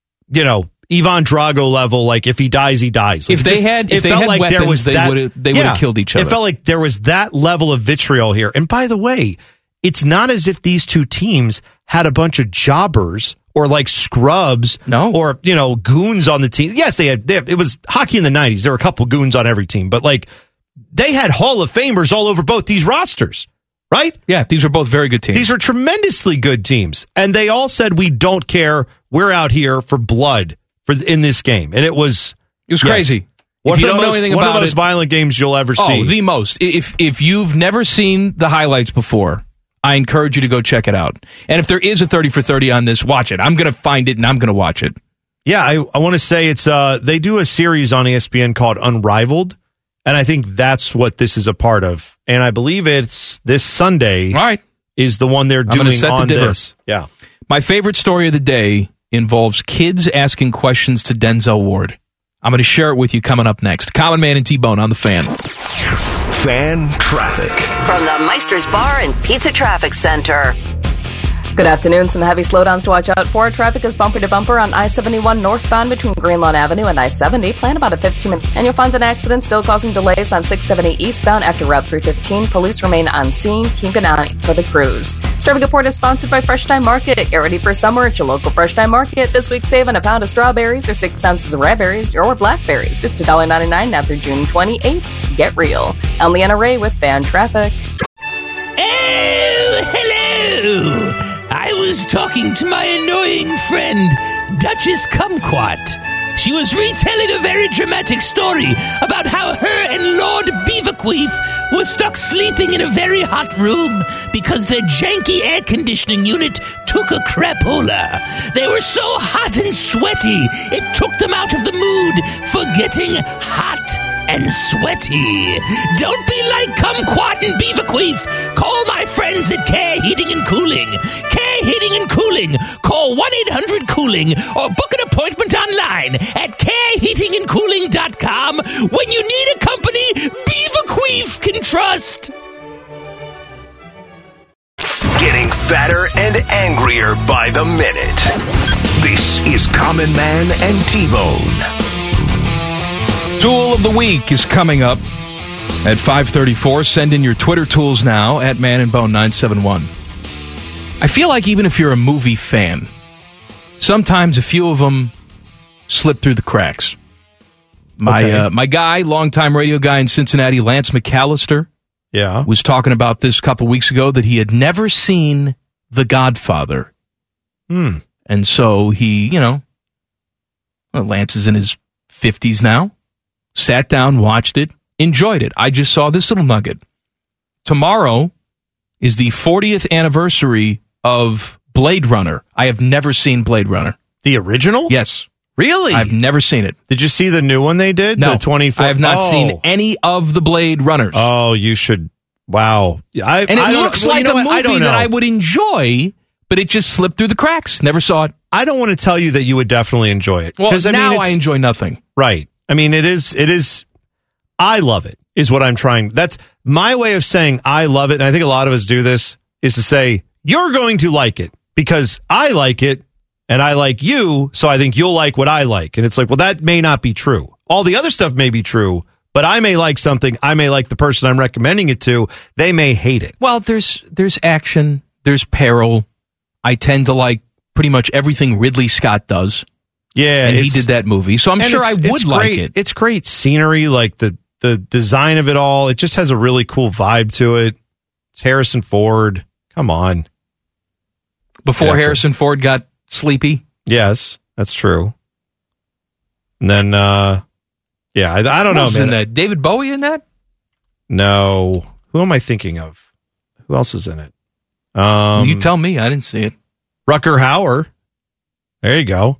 Ivan Drago level, like if he dies, he dies. Like, if they had weapons, they would have killed each other. It felt like there was that level of vitriol here. And by the way, it's not as if these two teams had a bunch of jobbers or like scrubs or, goons on the team. Yes, it was hockey in the 90s. There were a couple goons on every team, but like they had Hall of Famers all over both these rosters, right? Yeah, these were both very good teams. These were tremendously good teams. And they all said, we don't care. We're out here for blood in this game. And it was crazy. One of the most violent games you'll ever see. Oh, the most. If you've never seen the highlights before, I encourage you to go check it out. And if there is a 30 for 30 on this, watch it. I'm going to find it and I'm going to watch it. Yeah, I want to say it's they do a series on ESPN called Unrivaled, and I think that's what this is a part of. And I believe it's this Sunday. All right. Is the one they're doing on this. Yeah. My favorite story of the day involves kids asking questions to Denzel Ward. I'm going to share it with you coming up next. Common Man and T-Bone on the Fan. Fan traffic. From the Meister's Bar and Pizza Traffic Center. Good afternoon. Some heavy slowdowns to watch out for. Traffic is bumper to bumper on I-71 northbound between Greenlawn Avenue and I-70. Plan about a 15-minute. And you'll find an accident still causing delays on 670 eastbound after Route 315. Police remain on scene. Keep an eye for the crews. This traffic report is sponsored by Fresh Time Market. Get ready for summer at your local Fresh Time Market. This week, save on a pound of strawberries or 6 ounces of raspberries or blackberries. Just $1.99 now through June 28th. Get real. I'm Leanna Ray with Fan Traffic. Oh, hello! I was talking to my annoying friend, Duchess Kumquat. She was retelling a very dramatic story about how her and Lord Beaverqueef were stuck sleeping in a very hot room because their janky air conditioning unit took a crapola. They were so hot and sweaty, it took them out of the mood for getting hot and sweaty. Don't be like Kumquat and Beaverqueef. Call my friends at Care Heating and Cooling. Care Heating and Cooling. Call 1-800-COOLING or book an appointment online at careheatingandcooling.com when you need a company Beaverqueef can trust. Getting fatter and angrier by the minute. This is Common Man and T-Bone. Tool of the Week is coming up at 5:34. Send in your Twitter tools now at Man and Bone 971. I feel like even if you're a movie fan, sometimes a few of them slip through the cracks. My guy, longtime radio guy in Cincinnati, Lance McAllister, was talking about this a couple weeks ago that he had never seen The Godfather. And so he, Lance is in his 50s now. Sat down, watched it, enjoyed it. I just saw this little nugget. Tomorrow is the 40th anniversary of Blade Runner. I have never seen Blade Runner. The original? Yes. Really? I've never seen it. Did you see the new one they did? No. The 24? I have not seen any of the Blade Runners. Oh, you should. Wow. And it looks like a movie that I would enjoy, but it just slipped through the cracks. Never saw it. I don't want to tell you that you would definitely enjoy it. Well, now I enjoy nothing. Right. I mean, it is, I love it, is what I'm trying. That's my way of saying I love it. And I think a lot of us do this, is to say, you're going to like it because I like it and I like you. So I think you'll like what I like. And it's like, well, that may not be true. All the other stuff may be true, but I may like something. I may like the person I'm recommending it to. They may hate it. Well, there's action. There's peril. I tend to like pretty much everything Ridley Scott does. Yeah, and he did that movie, so I'm sure I would like it. It's great scenery, like the design of it all. It just has a really cool vibe to it. It's Harrison Ford. Come on. Before Harrison Ford got sleepy? Yes, that's true. And then, I don't know, man. In that? David Bowie in that? No. Who am I thinking of? Who else is in it? You tell me. I didn't see it. Rutger Hauer. There you go.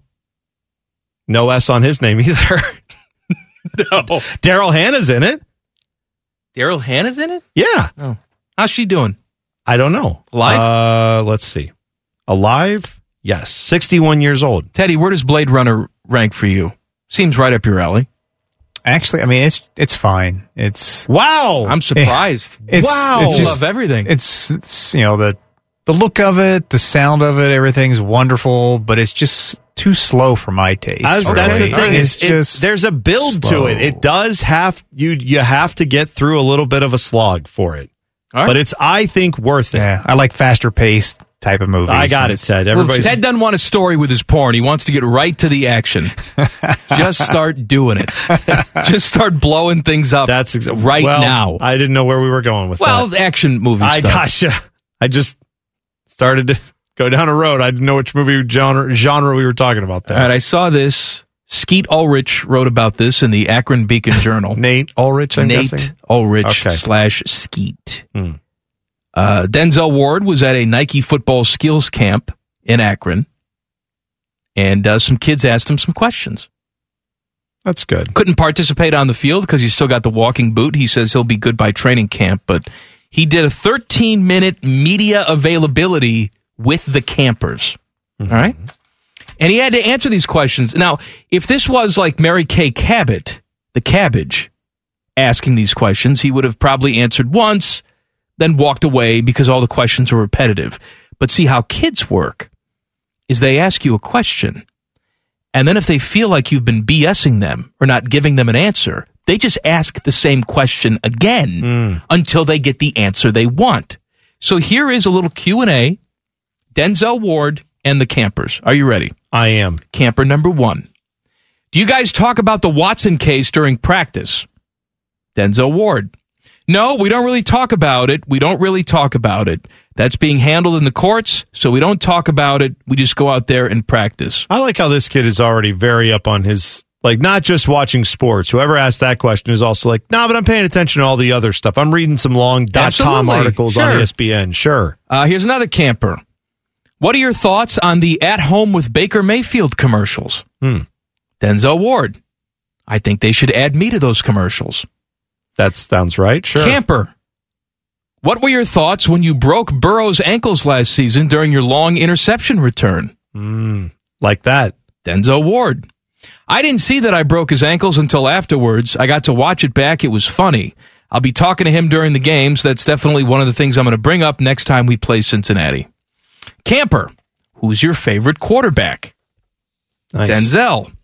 No S on his name either. No. Daryl Hannah's in it. Daryl Hannah's in it? Yeah. Oh. How's she doing? I don't know. Alive? Let's see. Alive? Yes. 61 years old. Teddy, where does Blade Runner rank for you? Seems right up your alley. Actually, I mean, it's fine. It's wow. I'm surprised. Wow. I love everything. It's the look of it, the sound of it, everything's wonderful, but it's just too slow for my taste. That's the thing. It's just there's a build slow. to it. It does have you have to get through a little bit of a slog for it. Right. But it's, I think, worth it. Yeah, I like faster paced type of movies. I got it, Ted. Ted doesn't want a story with his porn. He wants to get right to the action. Just start doing it. Just start blowing things up. That's now. I didn't know where we were going with that. Well, action movie stuff. Gotcha. I just started to go down a road. I didn't know which movie genre we were talking about there. All right, I saw this. Skeet Ulrich wrote about this in the Akron Beacon Journal. Nate Ulrich, I'm guessing? Nate Ulrich / Skeet. Denzel Ward was at a Nike football skills camp in Akron, and some kids asked him some questions. That's good. Couldn't participate on the field because he's still got the walking boot. He says he'll be good by training camp, but he did a 13-minute media availability with the campers. All right? And he had to answer these questions. Now, if this was like Mary Kay Cabot, the Cabbage, asking these questions, he would have probably answered once, then walked away because all the questions were repetitive. But see, how kids work is they ask you a question, and then if they feel like you've been BSing them or not giving them an answer, they just ask the same question again until they get the answer they want. So here is a little Q&A. Denzel Ward and the Campers. Are you ready? I am. Camper number 1. Do you guys talk about the Watson case during practice? Denzel Ward. No, we don't really talk about it. We don't really talk about it. That's being handled in the courts, so we don't talk about it. We just go out there and practice. I like how this kid is already very up on his, like, not just watching sports. Whoever asked that question is also like, no, but I'm paying attention to all the other stuff. I'm reading some long .com articles on ESPN. Sure. Here's another camper. What are your thoughts on the At Home with Baker Mayfield commercials? Denzel Ward. I think they should add me to those commercials. That sounds right. Sure. Camper. What were your thoughts when you broke Burrow's ankles last season during your long interception return? Like that. Denzel Ward. I didn't see that I broke his ankles until afterwards. I got to watch it back. It was funny. I'll be talking to him during the games. That's definitely one of the things I'm going to bring up next time we play Cincinnati. Camper. Who's your favorite quarterback? Nice. Denzel.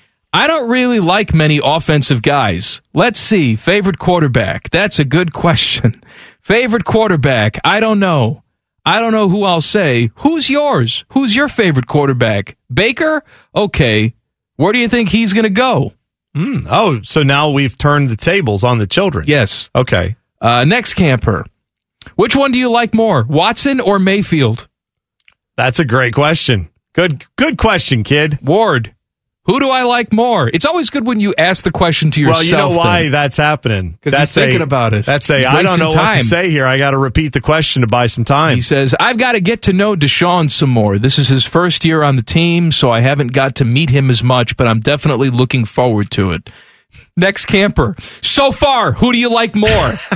I don't really like many offensive guys. Let's see. Favorite quarterback. That's a good question. Favorite quarterback. I don't know. I don't know who I'll say. Who's yours? Who's your favorite quarterback? Baker? Okay. Where do you think he's going to go? Oh, so now we've turned the tables on the children. Yes. Okay. Next camper. Which one do you like more, Watson or Mayfield? That's a great question. Good question, kid. Ward. Who do I like more? It's always good when you ask the question to yourself. Well, you know why that's happening. Because he's thinking about it. That's I don't know what to say here. I got to repeat the question to buy some time. He says, I've got to get to know Deshaun some more. This is his first year on the team, so I haven't got to meet him as much, but I'm definitely looking forward to it. Next camper. So far, who do you like more?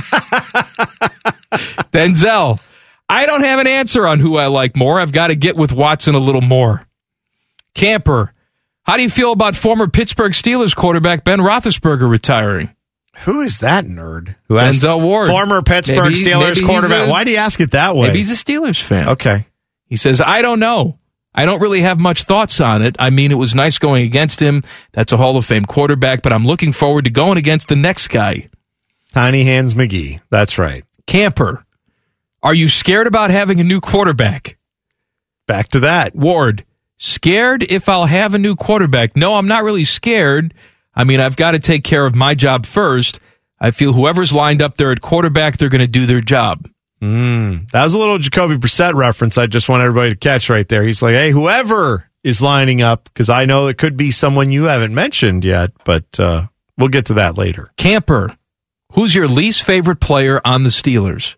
Denzel. I don't have an answer on who I like more. I've got to get with Watson a little more. Camper. How do you feel about former Pittsburgh Steelers quarterback Ben Roethlisberger retiring? Who is that nerd? Denzel Ward. Former Pittsburgh Steelers quarterback. Why do you ask it that way? Maybe he's a Steelers fan. Okay. He says, I don't know. I don't really have much thoughts on it. I mean, it was nice going against him. That's a Hall of Fame quarterback, but I'm looking forward to going against the next guy. Tiny Hands McGee. That's right. Camper. Are you scared about having a new quarterback? Back to that. Ward. Scared if I'll have a new quarterback? No, I'm not really scared. I mean, I've got to take care of my job first. I feel whoever's lined up there at quarterback, they're going to do their job. That was a little Jacoby Brissett reference I just want everybody to catch right there. He's like, hey, whoever is lining up, because I know it could be someone you haven't mentioned yet, but we'll get to that later. Camper, who's your least favorite player on the Steelers?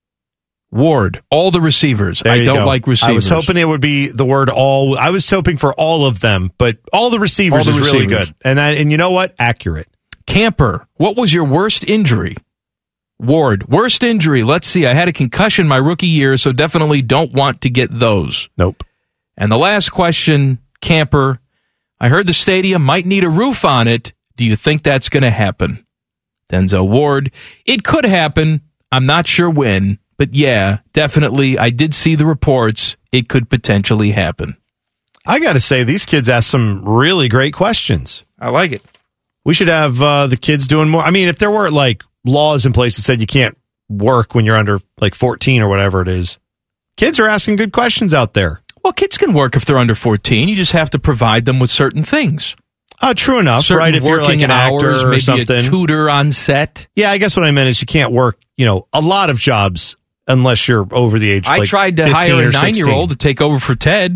Ward, all the receivers. I don't like receivers. I was hoping it would be the word all. I was hoping for all of them, but all the receivers is really good. And you know what? Accurate. Camper, what was your worst injury? Ward, worst injury. Let's see. I had a concussion my rookie year, so definitely don't want to get those. Nope. And the last question, Camper, I heard the stadium might need a roof on it. Do you think that's going to happen? Denzel Ward, it could happen. I'm not sure when. But yeah, definitely, I did see the reports. It could potentially happen. I got to say, these kids ask some really great questions. I like it. We should have the kids doing more. I mean, if there were like laws in place that said you can't work when you're under like 14 or whatever it is, kids are asking good questions out there. Well, kids can work if they're under 14. You just have to provide them with certain things. True enough, certain right? If you're like an actor or maybe something. A tutor on set. Yeah, I guess what I meant is you can't work, a lot of jobs unless you're over the age of I tried to hire a 9-year-old to take over for Ted.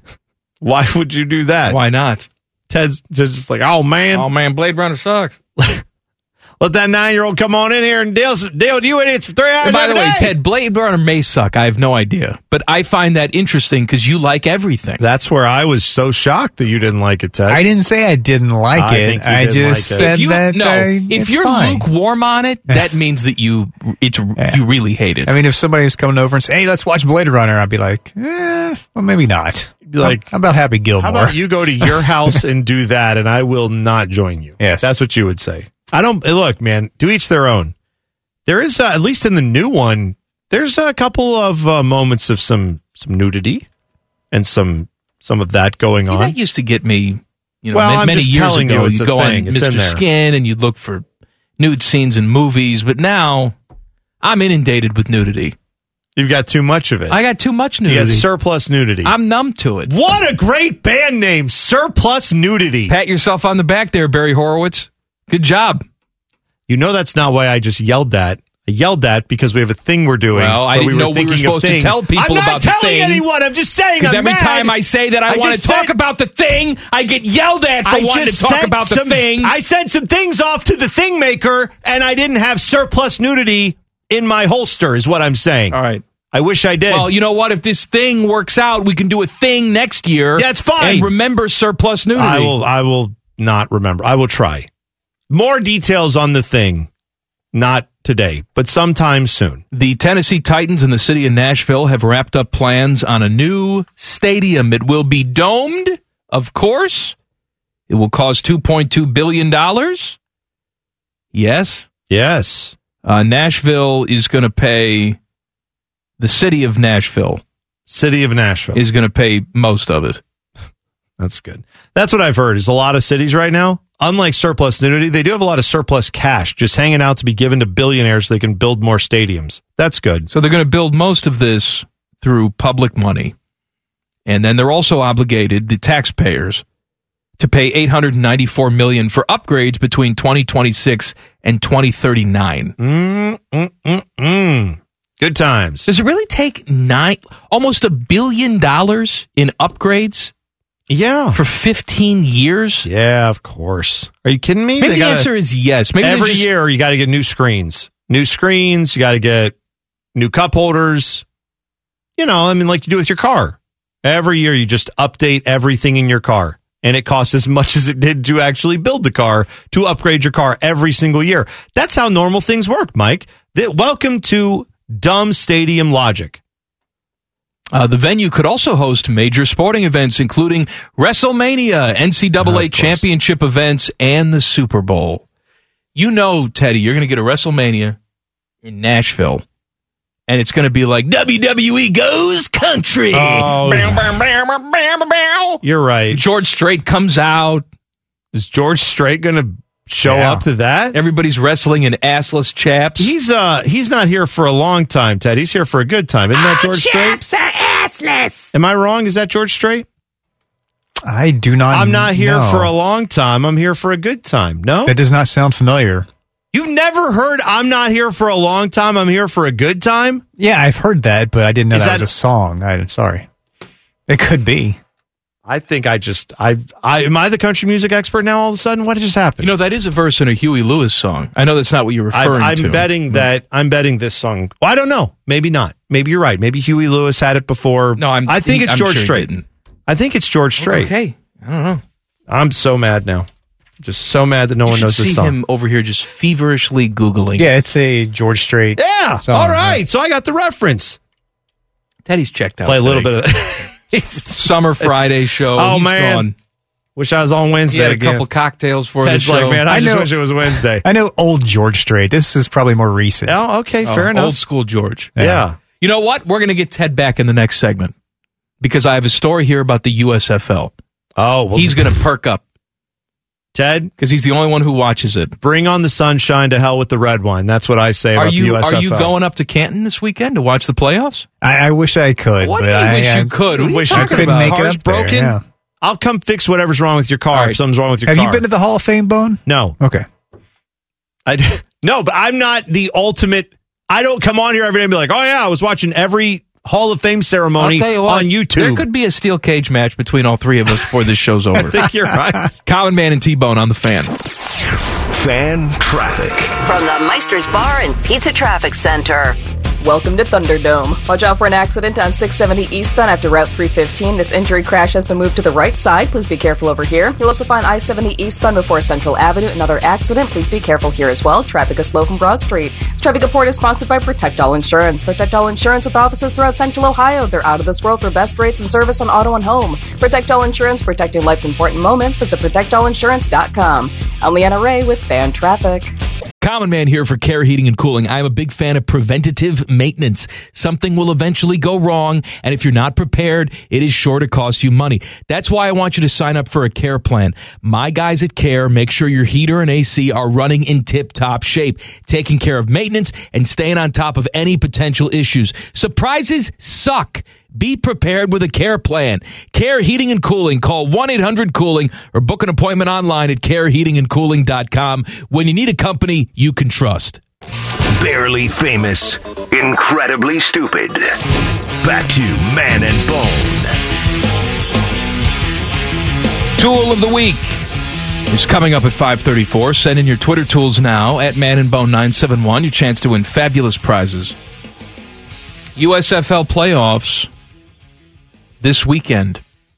Why would you do that? Why not? Ted's just like, oh man, Blade Runner sucks. Let that 9-year-old come on in here and deal with you idiots for 3 hours. And by the way, Ted, Blade Runner may suck. I have no idea. But I find that interesting because you like everything. That's where I was so shocked that you didn't like it, Ted. I didn't say I didn't like it. I just said that if you're lukewarm on it, that means that you really hate it. I mean, if somebody was coming over and saying, hey, let's watch Blade Runner, I'd be like, well, maybe not. Like, how about Happy Gilmore? How about you go to your house and do that, and I will not join you? Yes. That's what you would say. Look, man, to each their own. There is, at least in the new one, There's a couple of moments of some nudity and some of that going on. That used to get me, I'm many just years telling ago. you, it's You'd a go thing. on It's in Mr. there. Skin and you'd look for nude scenes in movies, but now I'm inundated with nudity. You've got too much of it. I got too much nudity. You got surplus nudity. I'm numb to it. What a great band name, Surplus Nudity. Pat yourself on the back there, Barry Horowitz. Good job. You know that's not why I just yelled that. I yelled that because we have a thing we're doing. Well, I didn't know we were supposed to tell people about the thing. I'm not telling anyone. I'm just saying. Because every mad. time I say that I want to talk about the thing, I get yelled at for wanting to talk about the thing. I sent some things off to the thing maker, and I didn't have surplus nudity in my holster, is what I'm saying. All right. I wish I did. Well, you know what? If this thing works out, we can do a thing next year. That's fine. And remember surplus nudity. I will not remember. I will try. More details on the thing. Not today, but sometime soon. The Tennessee Titans and the city of Nashville have wrapped up plans on a new stadium. It will be domed, of course. It will cost $2.2 billion. Yes. Yes. Nashville is going to pay, the city of Nashville. City of Nashville. Is going to pay most of it. That's good. That's what I've heard, is a lot of cities right now, unlike surplus nudity, they do have a lot of surplus cash just hanging out to be given to billionaires so they can build more stadiums. That's good. So they're going to build most of this through public money. And then they're also obligated, the taxpayers, to pay $894 million for upgrades between 2026 and 2039. Good times. Does it really take almost $1 billion in upgrades? Yeah. For 15 years? Yeah, of course. Are you kidding me? Maybe the answer is yes. Maybe every year you got to get new screens. New screens, you got to get new cup holders. Like you do with your car. Every year you just update everything in your car. And it costs as much as it did to actually build the car, to upgrade your car every single year. That's how normal things work, Mike. Welcome to dumb stadium logic. The venue could also host major sporting events, including WrestleMania, NCAA championship events, and the Super Bowl. Teddy, you're going to get a WrestleMania in Nashville, and it's going to be like WWE Goes Country. Oh, you're right. George Strait comes out. Is George Strait going to show up to that? Everybody's wrestling in assless chaps. He's not here for a long time, Ted. He's here for a good time. Isn't that George Strait? Chaps are assless. Am I wrong? Is that George Strait? I do not. I'm not here know. for a long time. I'm here for a good time. No? That does not sound familiar. You've never heard I'm not here for a long time, I'm here for a good time? Yeah, I've heard that, but I didn't know that was a song. I'm sorry. It could be. I think am I the country music expert now all of a sudden? What just happened? That is a verse in a Huey Lewis song. I know that's not what you're referring to. I'm betting this song. Well, I don't know. Maybe not. Maybe you're right. Maybe Huey Lewis had it before. No, I think it's George Strait. I think it's George Strait. Okay. I don't know. I'm so mad now. Just so mad that no one knows this song. See him over here just feverishly Googling. Yeah, it's a George Strait. Yeah. Song, all right. So I got the reference. Teddy's checked out. Play a little bit of Summer Friday show. Oh, He's man. gone. Wish I was on Wednesday. He had a again. couple cocktails for Ted's the show. like, man, I just wish it was Wednesday. I know old George Strait. This is probably more recent. Oh, okay. Fair enough. Old school George. Yeah. You know what? We're going to get Ted back in the next segment because I have a story here about the USFL. Oh, well, he's going to perk up. Ted? Because he's the only one who watches it. Bring on the sunshine, to hell with the red wine. That's what I say about the USFL. Are you going up to Canton this weekend to watch the playoffs? I wish I could. What but do you wish you could? What are you wish talking I couldn't about? make it Car's up there, broken? yeah. I'll come fix whatever's wrong with your car if something's wrong with your Have car. you been to the Hall of Fame, Bone? No. Okay. No, but I'm not the ultimate. I don't come on here every day and be like, oh, yeah, I was watching every Hall of Fame ceremony I'll tell you what, on YouTube. There could be a steel cage match between all three of us before this show's over. I think you're right. Common Man and T-Bone on the Fan. Fan traffic. From the Meister's Bar and Pizza Traffic Center. Welcome to Thunderdome. Watch out for an accident on 670 eastbound after Route 315. This injury crash has been moved to the right side. Please be careful over here. You'll also find I-70 eastbound before Central Avenue. Another accident. Please be careful here as well. Traffic is slow from Broad Street. This traffic report is sponsored by Protect All Insurance. Protect All Insurance with offices throughout Central Ohio. They're out of this world for best rates and service on auto and home. Protect All Insurance, protecting life's important moments. Visit ProtectAllInsurance.com. I'm Leanna Ray with Fan Traffic. Common Man here for Care Heating and Cooling. I'm a big fan of preventative maintenance. Something will eventually go wrong, and if you're not prepared, it is sure to cost you money. That's why I want you to sign up for a Care plan. My guys at Care make sure your heater and AC are running in tip-top shape, taking care of maintenance and staying on top of any potential issues. Surprises suck. Be prepared with a Care plan. Care Heating and Cooling. Call 1-800-COOLING or book an appointment online at careheatingandcooling.com when you need a company you can trust. Barely famous, incredibly stupid. Back to Man and Bone. Tool of the Week is coming up at 5:34. Send in your Twitter tools now at Man and Bone 971. Your chance to win fabulous prizes. USFL playoffs this weekend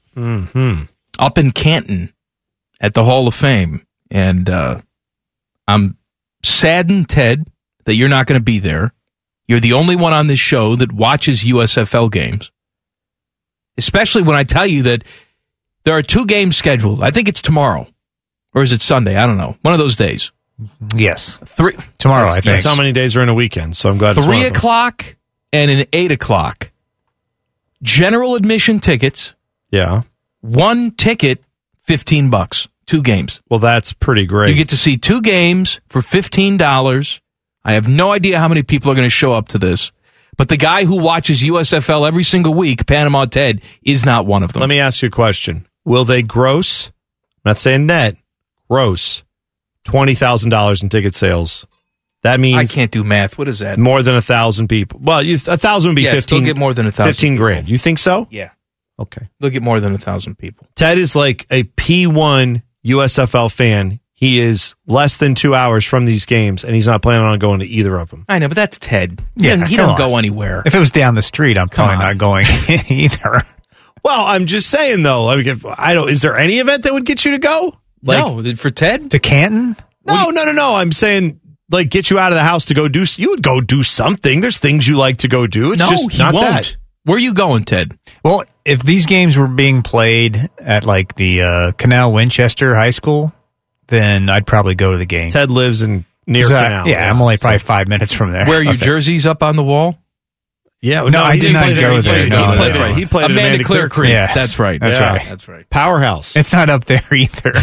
up in Canton at the Hall of Fame. And I'm saddened, Ted, that you're not going to be there. You're the only one on this show that watches USFL games, especially when I tell you that there are 2 games scheduled. I think it's tomorrow. Or is it Sunday? I don't know. One of those days. Yes. 3 tomorrow, I think. That's how many days are in a weekend, so I'm glad it's 3 o'clock and an 8 o'clock. General admission tickets. Yeah. 1 ticket, $15. 2 games. Well, that's pretty great. You get to see 2 games for $15. I have no idea how many people are going to show up to this. But the guy who watches USFL every single week, Panama Ted, is not one of them. Let me ask you a question. Will they gross, I'm not saying net, gross, $20,000 in ticket sales? That means I can't do math. What is that? More than 1,000 people. Well, 1,000 would be 15. Still get more than 1,000. 15 grand. You think so? Yeah. Okay. They'll get more than 1,000 people. Ted is like a P1 USFL fan. He is less than 2 hours from these games, and he's not planning on going to either of them. I know, but that's Ted. Yeah, he don't go anywhere. If it was down the street, I'm probably not going either. Well, I'm just saying though. I mean, is there any event that would get you to go? No, for Ted to Canton? No. I'm saying like get you out of the house to go do. You would go do something. There's things you like to go do. It's just he not won't. that. Where are you going, Ted? Well, if these games were being played at like the Canal Winchester High School, then I'd probably go to the game. Ted lives in near Canal. Yeah, I'm only probably 5 minutes from there. Where are your jerseys up on the wall? Yeah, no, I did not go there. He played Amanda Clear Creek. Yes. That's right. That's right. Powerhouse. It's not up there either.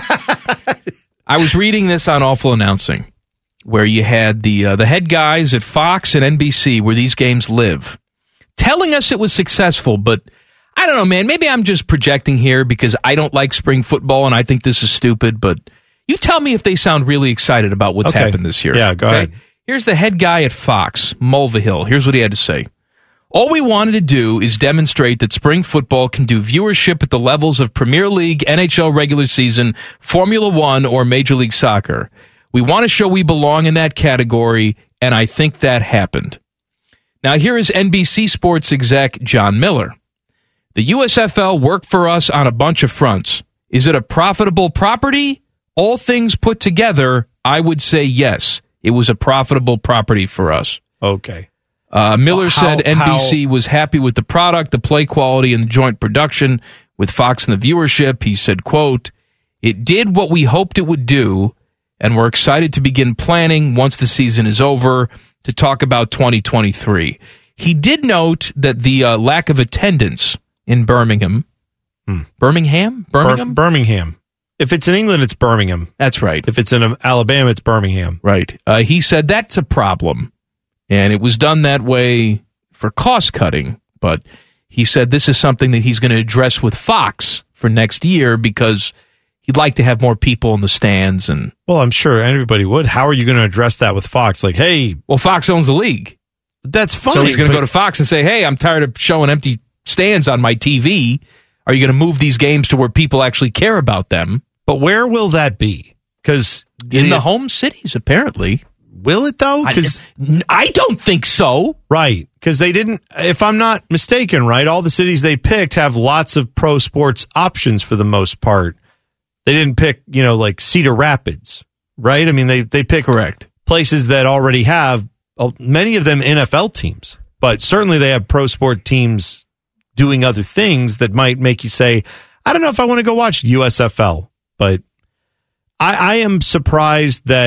I was reading this on Awful Announcing, where you had the head guys at Fox and NBC, where these games live, telling us it was successful, but I don't know, man. Maybe I'm just projecting here because I don't like spring football and I think this is stupid, but you tell me if they sound really excited about what's happened this year. Yeah, go ahead. Here's the head guy at Fox, Mulvihill. Here's what he had to say. All we wanted to do is demonstrate that spring football can do viewership at the levels of Premier League, NHL regular season, Formula One, or Major League Soccer. We want to show we belong in that category, and I think that happened. Now, here is NBC Sports exec John Miller. The USFL worked for us on a bunch of fronts. Is it a profitable property? All things put together, I would say yes. It was a profitable property for us. Okay. Miller said NBC was happy with the product, the play quality, and the joint production with Fox and the viewership. He said, quote, "It did what we hoped it would do, and we're excited to begin planning once the season is over to talk about 2023. He did note that the lack of attendance in Birmingham. Birmingham? Birmingham. If it's in England, it's Birmingham. That's right. If it's in Alabama, it's Birmingham. Right. He said that's a problem. And it was done that way for cost cutting. But he said this is something that he's going to address with Fox for next year because he'd like to have more people in the stands. And well, I'm sure everybody would. How are you going to address that with Fox? Like, hey. Well, Fox owns the league. That's fine. So he's going to go to Fox and say, hey, I'm tired of showing empty stands on my TV. Are you going to move these games to where people actually care about them? But where will that be? Because in the home cities, apparently. Will it, though? Because I don't think so. Right. Because they didn't, if I'm not mistaken, right, all the cities they picked have lots of pro sports options for the most part. They didn't pick, like Cedar Rapids, right? I mean, they picked correct places that already have, many of them NFL teams. But certainly they have pro sport teams doing other things that might make you say, I don't know if I want to go watch USFL. But I am surprised that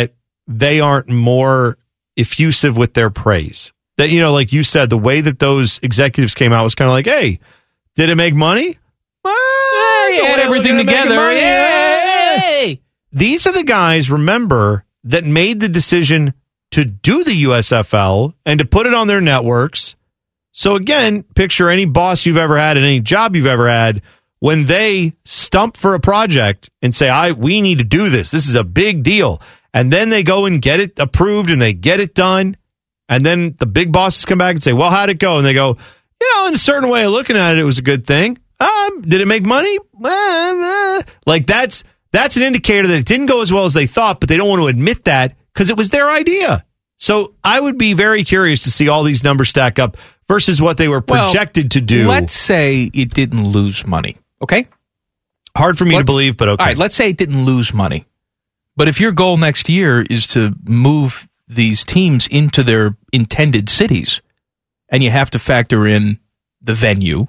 they aren't more effusive with their praise. That, like you said, the way that those executives came out was kind of like, hey, did it make money? You had everything together. Yay! These are the guys, remember, that made the decision to do the USFL and to put it on their networks. So again, picture any boss you've ever had and any job you've ever had, when they stump for a project and say, we need to do this. This is a big deal. And then they go and get it approved and they get it done. And then the big bosses come back and say, well, how'd it go? And they go, in a certain way of looking at it, it was a good thing. Did it make money? Like that's an indicator that it didn't go as well as they thought, but they don't want to admit that because it was their idea. So I would be very curious to see all these numbers stack up versus what they were projected to do. Let's say it didn't lose money. Okay? Hard for me to believe, but okay. All right, let's say it didn't lose money. But if your goal next year is to move these teams into their intended cities, and you have to factor in the venue,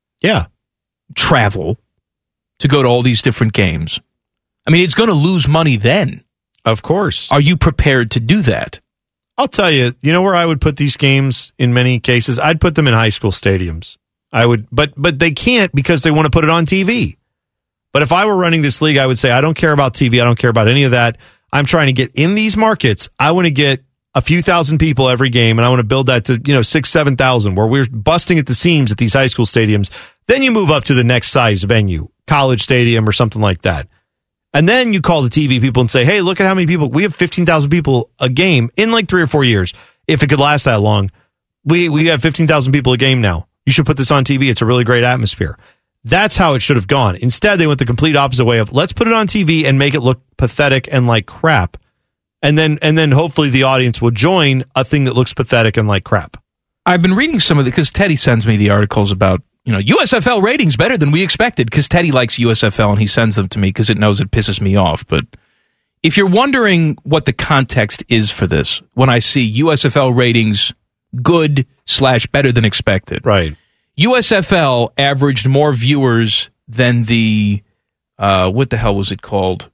travel to go to all these different games, I mean, it's going to lose money then. Of course. Are you prepared to do that? I'll tell you, where I would put these games in many cases? I'd put them in high school stadiums. I would, but they can't because they want to put it on TV. But if I were running this league, I would say, I don't care about TV. I don't care about any of that. I'm trying to get in these markets. I want to get a few thousand people every game, and I want to build that to 6,000, 7,000, where we're busting at the seams at these high school stadiums. Then you move up to the next size venue, college stadium or something like that. And then you call the TV people and say, hey, look at how many people. We have 15,000 people a game in like 3 or 4 years. If it could last that long, we have 15,000 people a game now. You should put this on TV. It's a really great atmosphere. That's how it should have gone. Instead, they went the complete opposite way of let's put it on TV and make it look pathetic and like crap. And then hopefully the audience will join a thing that looks pathetic and like crap. I've been reading some of the, because Teddy sends me the articles about, USFL ratings better than we expected, because Teddy likes USFL and he sends them to me because it knows it pisses me off. But if you're wondering what the context is for this, when I see USFL ratings good / better than expected. Right. USFL averaged more viewers than the, what the hell was it called?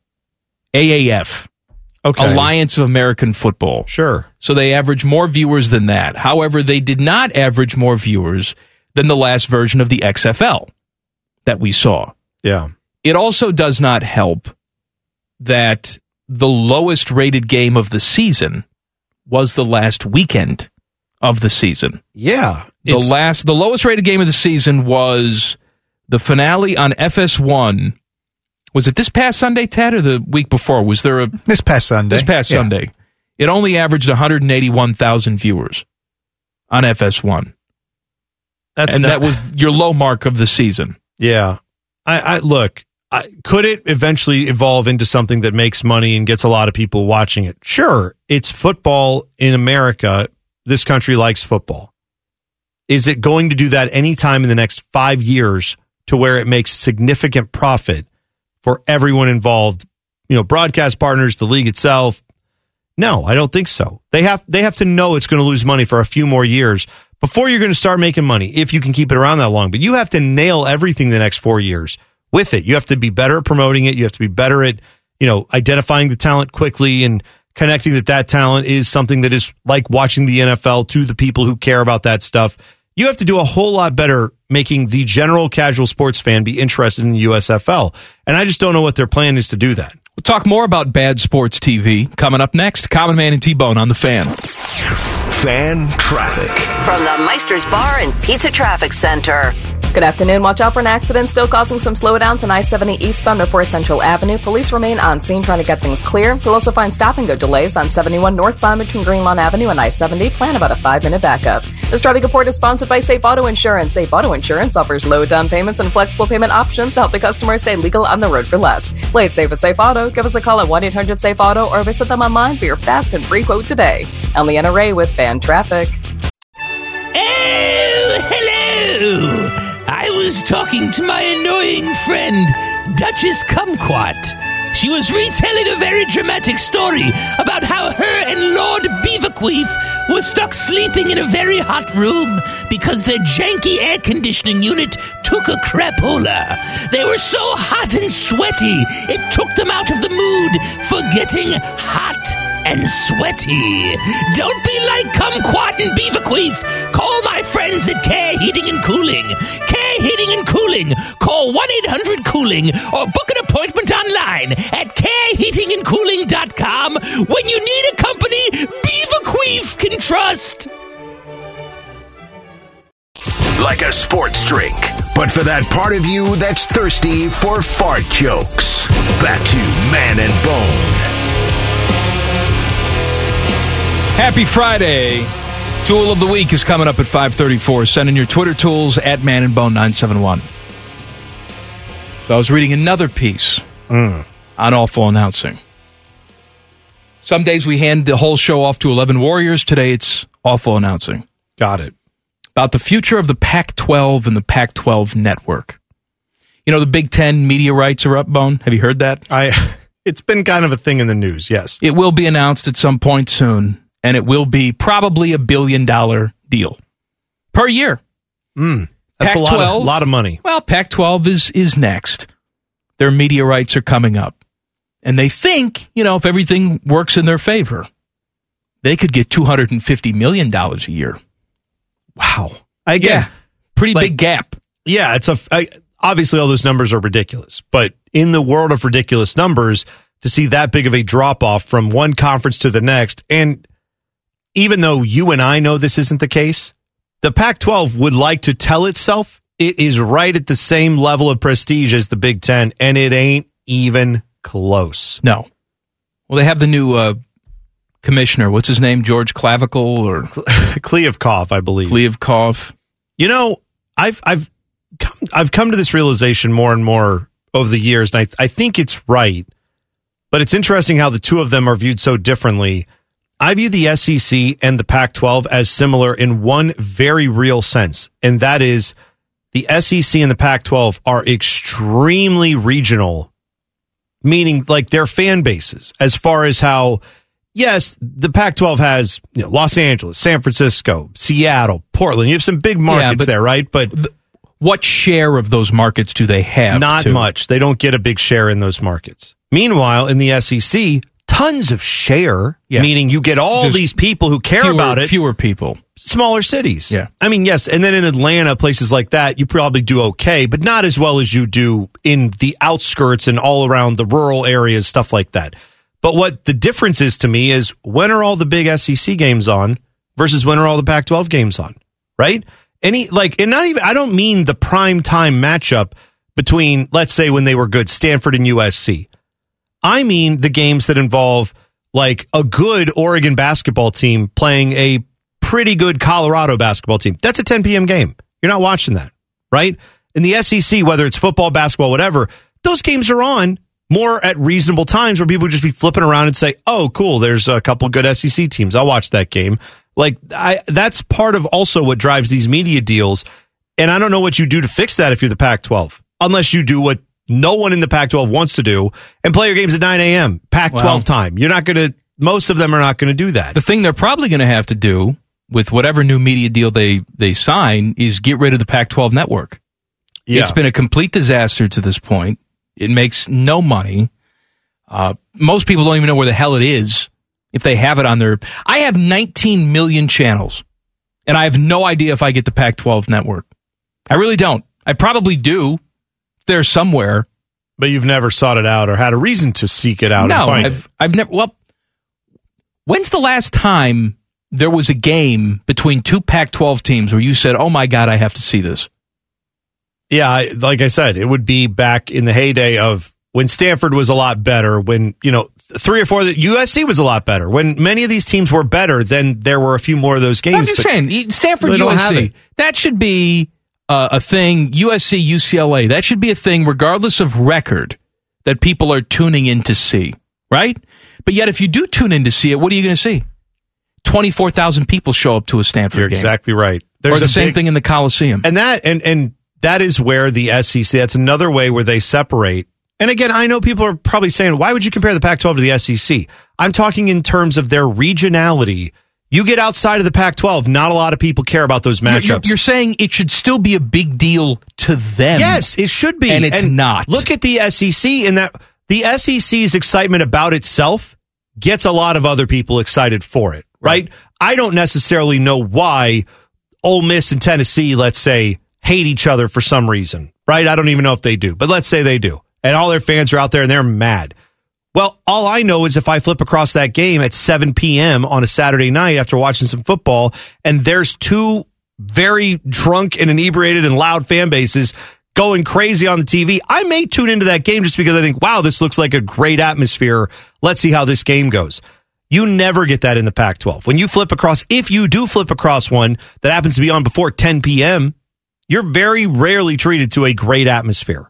AAF. Okay. Alliance of American Football. Sure. So they averaged more viewers than that. However, they did not average more viewers than the last version of the XFL that we saw. Yeah. It also does not help that the lowest rated game of the season was the last weekend of the season. Yeah. The lowest rated game of the season was the finale on FS1. Was it this past Sunday, Ted, or the week before? Was there this past Sunday? This past Sunday. It only averaged 181,000 viewers on FS1. That was your low mark of the season. Yeah. Could it eventually evolve into something that makes money and gets a lot of people watching it? Sure. It's football in America. This country likes football. Is it going to do that anytime in the next 5 years to where it makes significant profit for everyone involved? Broadcast partners, the league itself. No, I don't think so. They have to know it's going to lose money for a few more years before you're going to start making money, if you can keep it around that long. But you have to nail everything the next 4 years with it. You have to be better at promoting it. You have to be better at, identifying the talent quickly and connecting that talent is something that is like watching the NFL to the people who care about that stuff. You have to do a whole lot better making the general casual sports fan be interested in the USFL. And I just don't know what their plan is to do that. We'll talk more about bad sports TV coming up next. Common Man and T-Bone on The Fan. Fan traffic. From the Meister's Bar and Pizza Traffic Center. Good afternoon. Watch out for an accident still causing some slowdowns on I-70 eastbound before Central Avenue. Police remain on scene trying to get things clear. You'll also find stop-and-go delays on 71 northbound between Greenlawn Avenue and I-70. Plan about a 5-minute backup. This traffic report is sponsored by Safe Auto Insurance. Safe Auto Insurance offers low down payments and flexible payment options to help the customer stay legal on the road for less. Play it safe with Safe Auto. Give us a call at 1-800-SAFE-AUTO or visit them online for your fast and free quote today. I'm Leanna Ray with Fan Traffic. Oh, hello! I was talking to my annoying friend, Duchess Kumquat. She was retelling a very dramatic story about how her and Lord Beaverqueef were stuck sleeping in a very hot room because their janky air conditioning unit took a crapola. They were so hot and sweaty, it took them out of the mood for getting hot and sweaty. Don't be like Kumquat and Beaverqueef. Call my friends at Care Heating and Cooling. Care Heating and Cooling. Call 1-800-COOLING or book an appointment online at careheatingandcooling.com when you need a company Beaverqueef can trust. Like a sports drink, but for that part of you that's thirsty for fart jokes. Back to Man and Bone. Happy Friday. Tool of the Week is coming up at 5:34. Send in your Twitter tools at Man and Bone 971. So I was reading another piece on awful announcing. Some days we hand the whole show off to 11 Warriors. Today it's awful announcing. Got it. About the future of the Pac-12 and the Pac-12 network. You know, the Big Ten media rights are up, Bone. Have you heard that? It's been kind of a thing in the news, yes. It will be announced at some point soon, and it will be probably $1 billion deal per year. That's Pac-12, a lot of money. Well, Pac-12 is next. Their media rights are coming up. And they think, you know, if everything works in their favor, they could get $250 million a year. Wow. Pretty big gap. Yeah, obviously all those numbers are ridiculous. But in the world of ridiculous numbers, to see that big of a drop-off from one conference to the next, and even though you and I know this isn't the case, the Pac-12 would like to tell itself it is right at the same level of prestige as the Big Ten, and it ain't even close. No. Well, they have the new commissioner. What's his name? George Clavicle or Kliavkoff, I believe. Kliavkoff. You know, I've come to this realization more and more over the years, and I think it's right. But it's interesting how the two of them are viewed so differently. I view the SEC and the Pac-12 as similar in one very real sense, and that is the SEC and the Pac-12 are extremely regional, meaning like their fan bases, as far as how, yes, the Pac-12 has Los Angeles, San Francisco, Seattle, Portland. You have some big markets there, right? But what share of those markets do they have? Not much. They don't get a big share in those markets. Meanwhile, in the SEC, tons of share, meaning you get all these people who care about it. Fewer people. Smaller cities. Yeah. I mean, yes, and then in Atlanta, places like that, you probably do okay, but not as well as you do in the outskirts and all around the rural areas, stuff like that. But what the difference is to me is when are all the big SEC games on versus when are all the Pac-12 games on, right? And not even, I don't mean the prime time matchup between, let's say, when they were good, Stanford and USC. I mean the games that involve like a good Oregon basketball team playing a pretty good Colorado basketball team. That's a 10 p.m. game. You're not watching that, right? In the SEC, whether it's football, basketball, whatever, those games are on more at reasonable times where people just be flipping around and say, oh, cool, there's a couple good SEC teams. I'll watch that game. Like, that's part of also what drives these media deals. And I don't know what you do to fix that if you're the Pac-12, unless you do what no one in the Pac-12 wants to do and play your games at 9 a.m. Pac-12 time. You're not going to, most of them are not going to do that. The thing they're probably going to have to do with whatever new media deal they sign is get rid of the Pac-12 network. Yeah. It's been a complete disaster to this point. It makes no money. Most people don't even know where the hell it is if they have it on their... I have 19 million channels, and I have no idea if I get the Pac-12 network. I really don't. I probably do. There somewhere. But you've never sought it out or had a reason to seek it out and find it. I've never... Well, when's the last time there was a game between two Pac-12 teams where you said, oh my God, I have to see this? Yeah, like I said, it would be back in the heyday of when Stanford was a lot better, when, 3 or 4, USC was a lot better. When many of these teams were better, then there were a few more of those games. I'm just saying, Stanford, USC, that should be a thing. USC, UCLA, that should be a thing regardless of record that people are tuning in to see, right? But yet if you do tune in to see it, what are you going to see? 24,000 people show up to a Stanford You're game. Exactly right. There's the same thing in the Coliseum. And that is where the SEC, that's another way where they separate. And again, I know people are probably saying, why would you compare the Pac-12 to the SEC? I'm talking in terms of their regionality. You get outside of the Pac-12, not a lot of people care about those matchups. You're saying it should still be a big deal to them. Yes, it should be. And it's not. Look at the SEC in that the SEC's excitement about itself gets a lot of other people excited for it, right? I don't necessarily know why Ole Miss and Tennessee, let's say, hate each other for some reason, right? I don't even know if they do, but let's say they do. And all their fans are out there and they're mad. Well, all I know is if I flip across that game at 7 p.m. on a Saturday night after watching some football, and there's two very drunk and inebriated and loud fan bases going crazy on the TV, I may tune into that game just because I think, wow, this looks like a great atmosphere. Let's see how this game goes. You never get that in the Pac-12. When you flip across, if you do flip across one that happens to be on before 10 p.m., you're very rarely treated to a great atmosphere.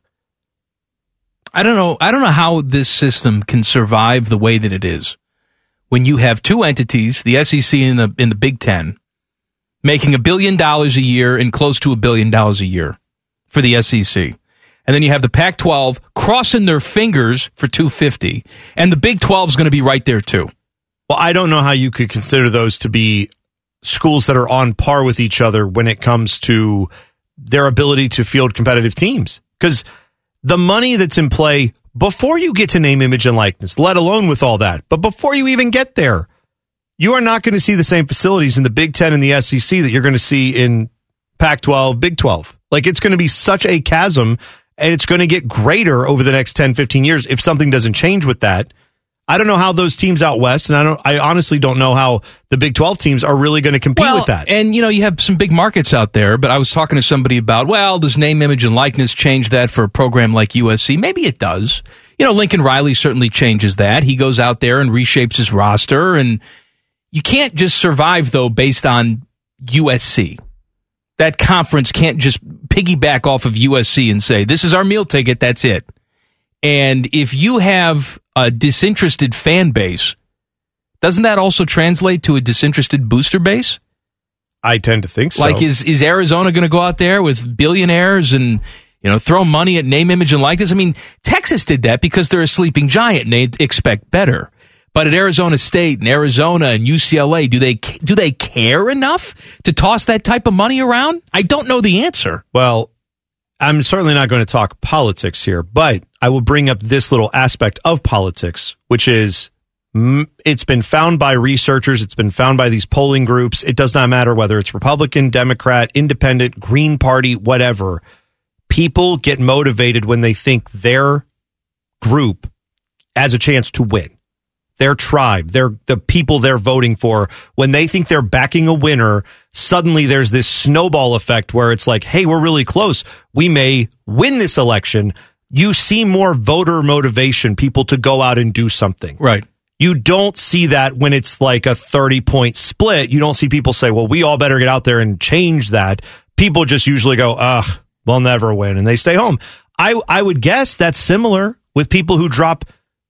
I don't know how this system can survive the way that it is. When you have two entities, the SEC and the Big Ten, making $1 billion a year and close to $1 billion a year for the SEC. And then you have the Pac-12 crossing their fingers for $250, and the Big 12 is going to be right there too. Well, I don't know how you could consider those to be schools that are on par with each other when it comes to their ability to field competitive teams. Because the money that's in play before you get to name, image, and likeness, let alone with all that, but before you even get there, you are not going to see the same facilities in the Big Ten and the SEC that you're going to see in Pac-12, Big 12. Like, it's going to be such a chasm, and it's going to get greater over the next 10, 15 years if something doesn't change with that. I don't know how those teams out west, and I honestly don't know how the Big 12 teams are really going to compete with that. And, you have some big markets out there, but I was talking to somebody about, does name, image, and likeness change that for a program like USC? Maybe it does. Lincoln Riley certainly changes that. He goes out there and reshapes his roster, and you can't just survive, though, based on USC. That conference can't just piggyback off of USC and say, this is our meal ticket, that's it. And if you have a disinterested fan base, doesn't that also translate to a disinterested booster base? I tend to think so. Like, is Arizona going to go out there with billionaires and, throw money at name, image, and likeness? I mean, Texas did that because they're a sleeping giant and they expect better. But at Arizona State and Arizona and UCLA, do they care enough to toss that type of money around? I don't know the answer. Well, I'm certainly not going to talk politics here, but I will bring up this little aspect of politics, which is it's been found by researchers. It's been found by these polling groups. It does not matter whether it's Republican, Democrat, Independent, Green Party, whatever. People get motivated when they think their group has a chance to win. Their tribe, the people they're voting for, when they think they're backing a winner, suddenly there's this snowball effect where it's like, hey, we're really close. We may win this election. You see more voter motivation, people to go out and do something. Right. You don't see that when it's like a 30-point split. You don't see people say, well, we all better get out there and change that. People just usually go, we'll never win, and they stay home. I would guess that's similar with people who drop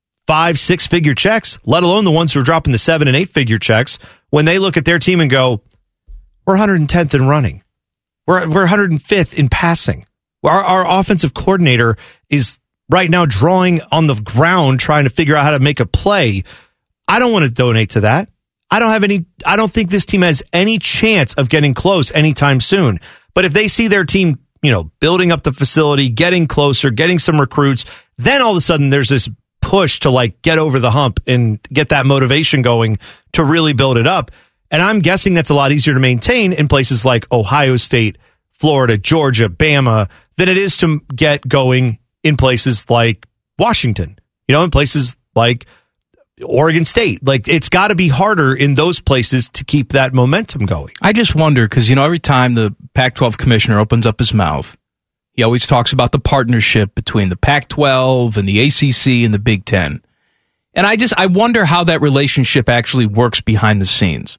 5-6 figure checks, let alone the ones who are dropping the 7 and 8 figure checks, when they look at their team and go, we're 110th in running. We're 105th in passing. Our offensive coordinator is right now drawing on the ground trying to figure out how to make a play. I don't want to donate to that. I don't think this team has any chance of getting close anytime soon. But if they see their team, building up the facility, getting closer, getting some recruits, then all of a sudden there's this push to get over the hump and get that motivation going to really build it up. And I'm guessing that's a lot easier to maintain in places like Ohio State, Florida, Georgia, Bama, than it is to get going in places like Washington, in places like Oregon State. It's got to be harder in those places to keep that momentum going. I just wonder, because, every time the Pac-12 commissioner opens up his mouth, he always talks about the partnership between the Pac-12 and the ACC and the Big Ten. And I wonder how that relationship actually works behind the scenes.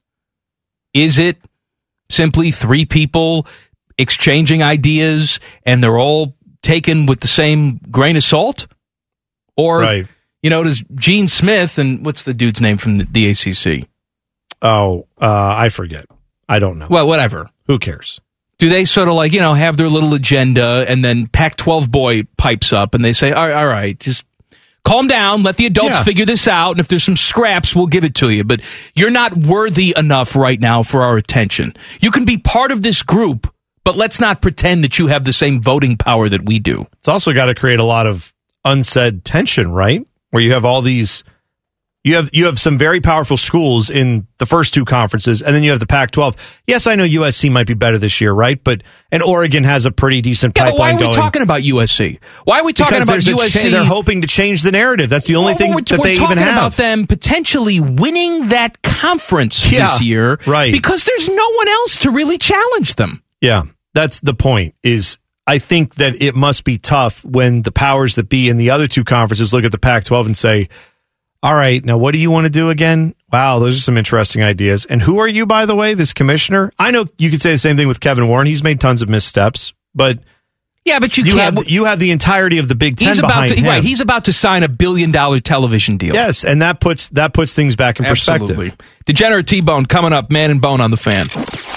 Is it simply three people exchanging ideas and they're all taken with the same grain of salt? Or, right. Does Gene Smith, and what's the dude's name from the ACC? Oh, I forget. I don't know. Well, whatever. Who cares? Do they sort of have their little agenda, and then Pac-12 boy pipes up and they say, all right, just Calm down. Let the adults figure this out. And if there's some scraps, we'll give it to you. But you're not worthy enough right now for our attention. You can be part of this group, but let's not pretend that you have the same voting power that we do. It's also got to create a lot of unsaid tension, right? Where you have all these... You have some very powerful schools in the first two conferences, and then you have the Pac-12. Yes, I know USC might be better this year, right? And Oregon has a pretty decent pipeline going. Why are we talking about USC? Why are we talking about USC? They're hoping to change the narrative. That's the only thing that they even have. We're talking about them potentially winning that conference this year, right? Because there's no one else to really challenge them. Yeah, that's the point. I think that it must be tough when the powers that be in the other two conferences look at the Pac-12 and say, all right, now what do you want to do again? Wow, those are some interesting ideas. And who are you, by the way, this commissioner? I know you could say the same thing with Kevin Warren. He's made tons of missteps, but yeah, but you can't. You have the entirety of the Big Ten behind him. Right, he's about to sign $1 billion television deal. Yes, and that puts things back in perspective. Degenerate T-Bone coming up. Man and Bone on the Fan.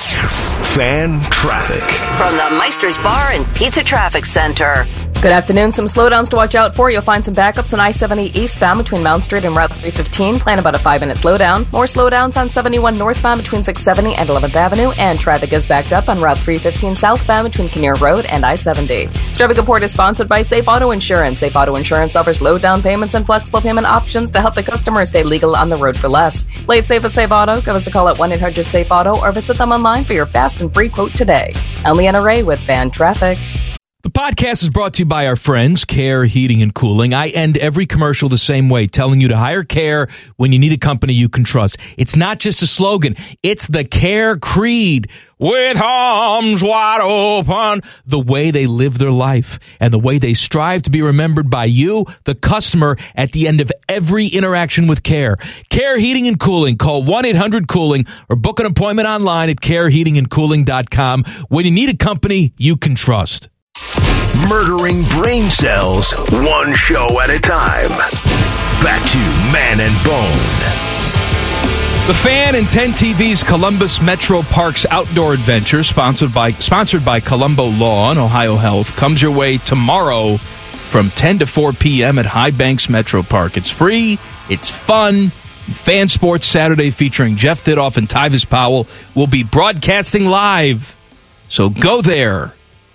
Fan traffic from the Meister's Bar and Pizza Traffic Center. Good afternoon. Some slowdowns to watch out for. You'll find some backups on I-70 eastbound between Mount Street and Route 315. Plan about a 5-minute slowdown. More slowdowns on 71 northbound between 670 and 11th Avenue. And traffic is backed up on Route 315 southbound between Kinnear Road and I-70. This traffic report is sponsored by Safe Auto Insurance. Safe Auto Insurance offers low down payments and flexible payment options to help the customer stay legal on the road for less. Play it safe at Safe Auto. Give us a call at 1-800-SAFE-AUTO or visit them online for your fast and free quote today. I'm Leanna Ray with Fan Traffic. The podcast is brought to you by our friends, Care Heating and Cooling. I end every commercial the same way, telling you to hire Care when you need a company you can trust. It's not just a slogan. It's the Care creed. With arms wide open, the way they live their life and the way they strive to be remembered by you, the customer, at the end of every interaction with Care. Care Heating and Cooling. Call 1-800-COOLING or book an appointment online at careheatingandcooling.com when you need a company you can trust. Murdering brain cells, one show at a time. Back to Man and Bone. The Fan and 10 TV's Columbus Metro Parks Outdoor Adventure, sponsored by Colombo Law and Ohio Health, comes your way tomorrow from 10 to 4 p.m. at High Banks Metro Park. It's free, it's fun. Fan Sports Saturday featuring Jeff Thidoff and Tyvis Powell will be broadcasting live. So go there.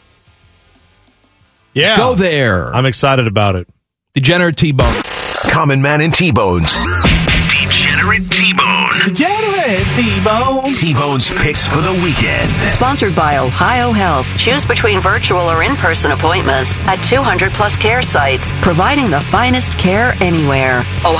Yeah. Go there. I'm excited about it. Degenerate T-Bone. Common Man and T-Bones. Degenerate T-Bone. Degenerate T-Bone. T-Bone's picks for the weekend. Sponsored by Ohio Health. Choose between virtual or in-person appointments at 200-plus care sites, providing the finest care anywhere.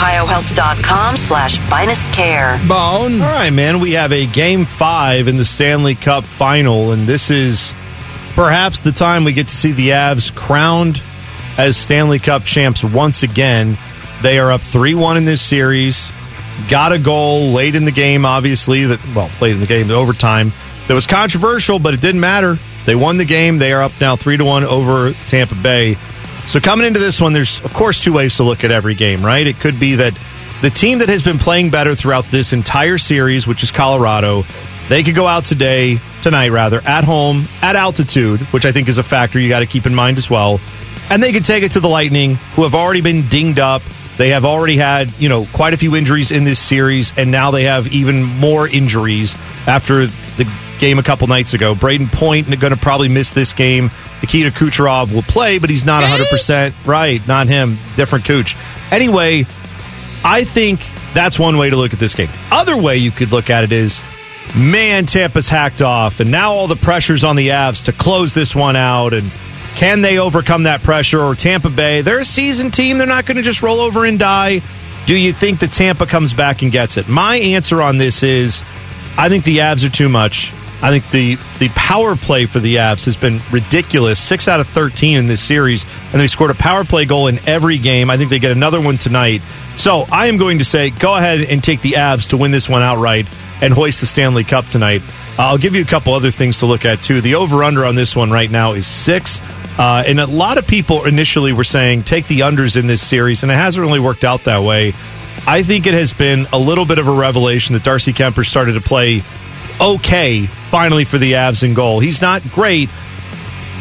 OhioHealth.com/finest care. Bone. All right, man. We have a Game 5 in the Stanley Cup Final, and this is perhaps the time we get to see the Avs crowned as Stanley Cup champs once again. They are up 3-1 in this series. Got a goal late in the game, obviously. Late in the game, the overtime. That was controversial, but it didn't matter. They won the game. They are up now 3-1 over Tampa Bay. So coming into this one, there's, of course, two ways to look at every game, right? It could be that the team that has been playing better throughout this entire series, which is Colorado, they could go out tonight, at home, at altitude, which I think is a factor you got to keep in mind as well. And they could take it to the Lightning, who have already been dinged up. They have already had, quite a few injuries in this series, and now they have even more injuries after the game a couple nights ago. Braden Point going to probably miss this game. Nikita Kucherov will play, but he's not 100%. Right, not him. Different Kuch. Anyway, I think that's one way to look at this game. Other way you could look at it is, man, Tampa's hacked off, and now all the pressure's on the Avs to close this one out, and can they overcome that pressure? Or Tampa Bay, they're a seasoned team. They're not going to just roll over and die. Do you think that Tampa comes back and gets it? My answer on this is, I think the Avs are too much. I think the power play for the Avs has been ridiculous. 6 out of 13 in this series, and they scored a power play goal in every game. I think they get another one tonight. So I am going to say, go ahead and take the Avs to win this one outright and hoist the Stanley Cup tonight. I'll give you a couple other things to look at, too. The over-under on this one right now is 6. And a lot of people initially were saying, take the unders in this series, and it hasn't really worked out that way. I think it has been a little bit of a revelation that Darcy Kemper started to play okay, finally, for the Avs in goal. He's not great,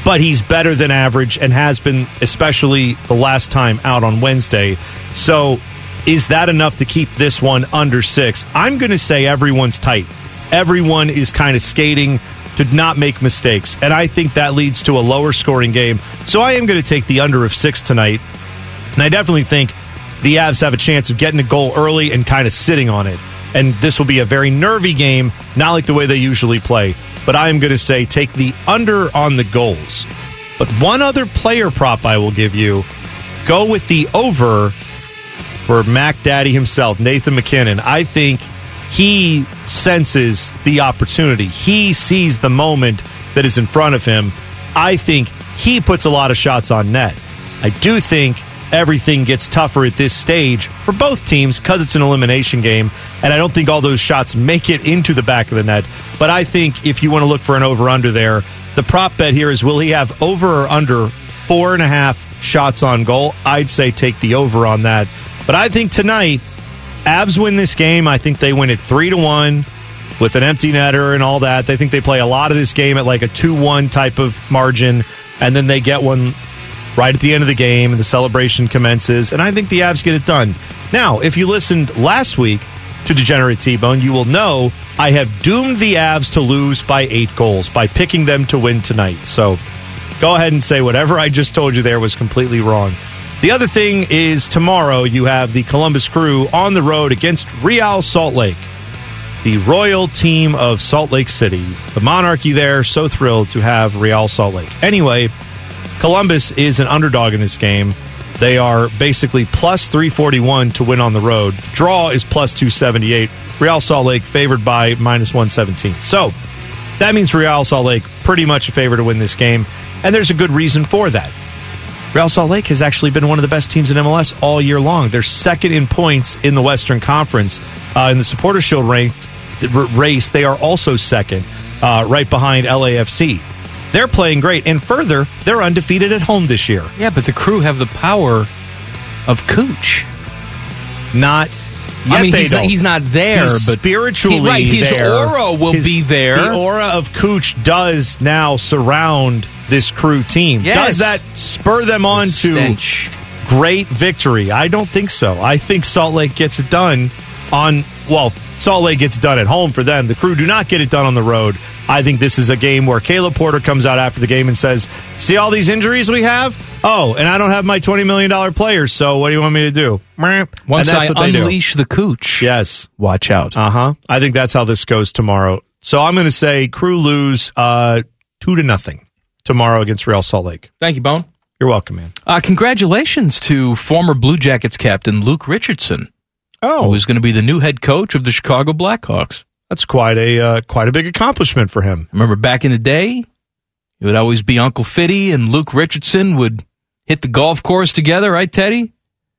but he's better than average and has been, especially the last time out on Wednesday. So is that enough to keep this one under 6? I'm going to say everyone's tight. Everyone is kind of skating to not make mistakes, and I think that leads to a lower scoring game. So I am going to take the under of 6 tonight, and I definitely think the Avs have a chance of getting a goal early and kind of sitting on it. And this will be a very nervy game, not like the way they usually play. But I am going to say take the under on the goals. But one other player prop I will give you, go with the over for Mac Daddy himself, Nathan McKinnon. I think he senses the opportunity. He sees the moment that is in front of him. I think he puts a lot of shots on net. I do think everything gets tougher at this stage for both teams because it's an elimination game, and I don't think all those shots make it into the back of the net. But I think if you want to look for an over-under there, the prop bet here is will he have over or under 4.5 shots on goal? I'd say take the over on that. But I think tonight, Avs win this game. I think they win it 3-1 with an empty netter and all that. They think they play a lot of this game at like a 2-1 type of margin, and then they get one right at the end of the game, and the celebration commences, and I think the Avs get it done. Now, if you listened last week to Degenerate T-Bone, you will know I have doomed the Avs to lose by 8 goals by picking them to win tonight. So go ahead and say whatever I just told you there was completely wrong. The other thing is tomorrow you have the Columbus Crew on the road against Real Salt Lake, the royal team of Salt Lake City. The Monarchy there, so thrilled to have Real Salt Lake. Anyway, Columbus is an underdog in this game. They are basically plus 341 to win on the road. Draw is plus 278. Real Salt Lake favored by minus 117. So that means Real Salt Lake pretty much a favorite to win this game, and there's a good reason for that. Real Salt Lake has actually been one of the best teams in MLS all year long. They're second in points in the Western Conference. In the Supporters Shield race, they are also second, right behind LAFC. They're playing great, and further, they're undefeated at home this year. Yeah, but the Crew have the power of Cooch. Not yet. I mean, he's not there, but spiritually, his there. aura will be there. The aura of Cooch does now surround this Crew team. Yes. Does that spur them on to great victory? I don't think so. I think Salt Lake gets it done Salt Lake gets it done at home for them. The Crew do not get it done on the road. I think this is a game where Caleb Porter comes out after the game and says, see all these injuries we have? Oh, and I don't have my $20 million players, so what do you want me to do? Once I unleash the Cooch. Yes. Watch out. I think that's how this goes tomorrow. So I'm going to say Crew lose 2-0 tomorrow against Real Salt Lake. Thank you, Bone. You're welcome, man. Congratulations to former Blue Jackets captain Luke Richardson. Who is going to be the new head coach of the Chicago Blackhawks. That's quite a big accomplishment for him. Remember back in the day, it would always be Uncle Fitty and Luke Richardson would hit the golf course together, right, Teddy?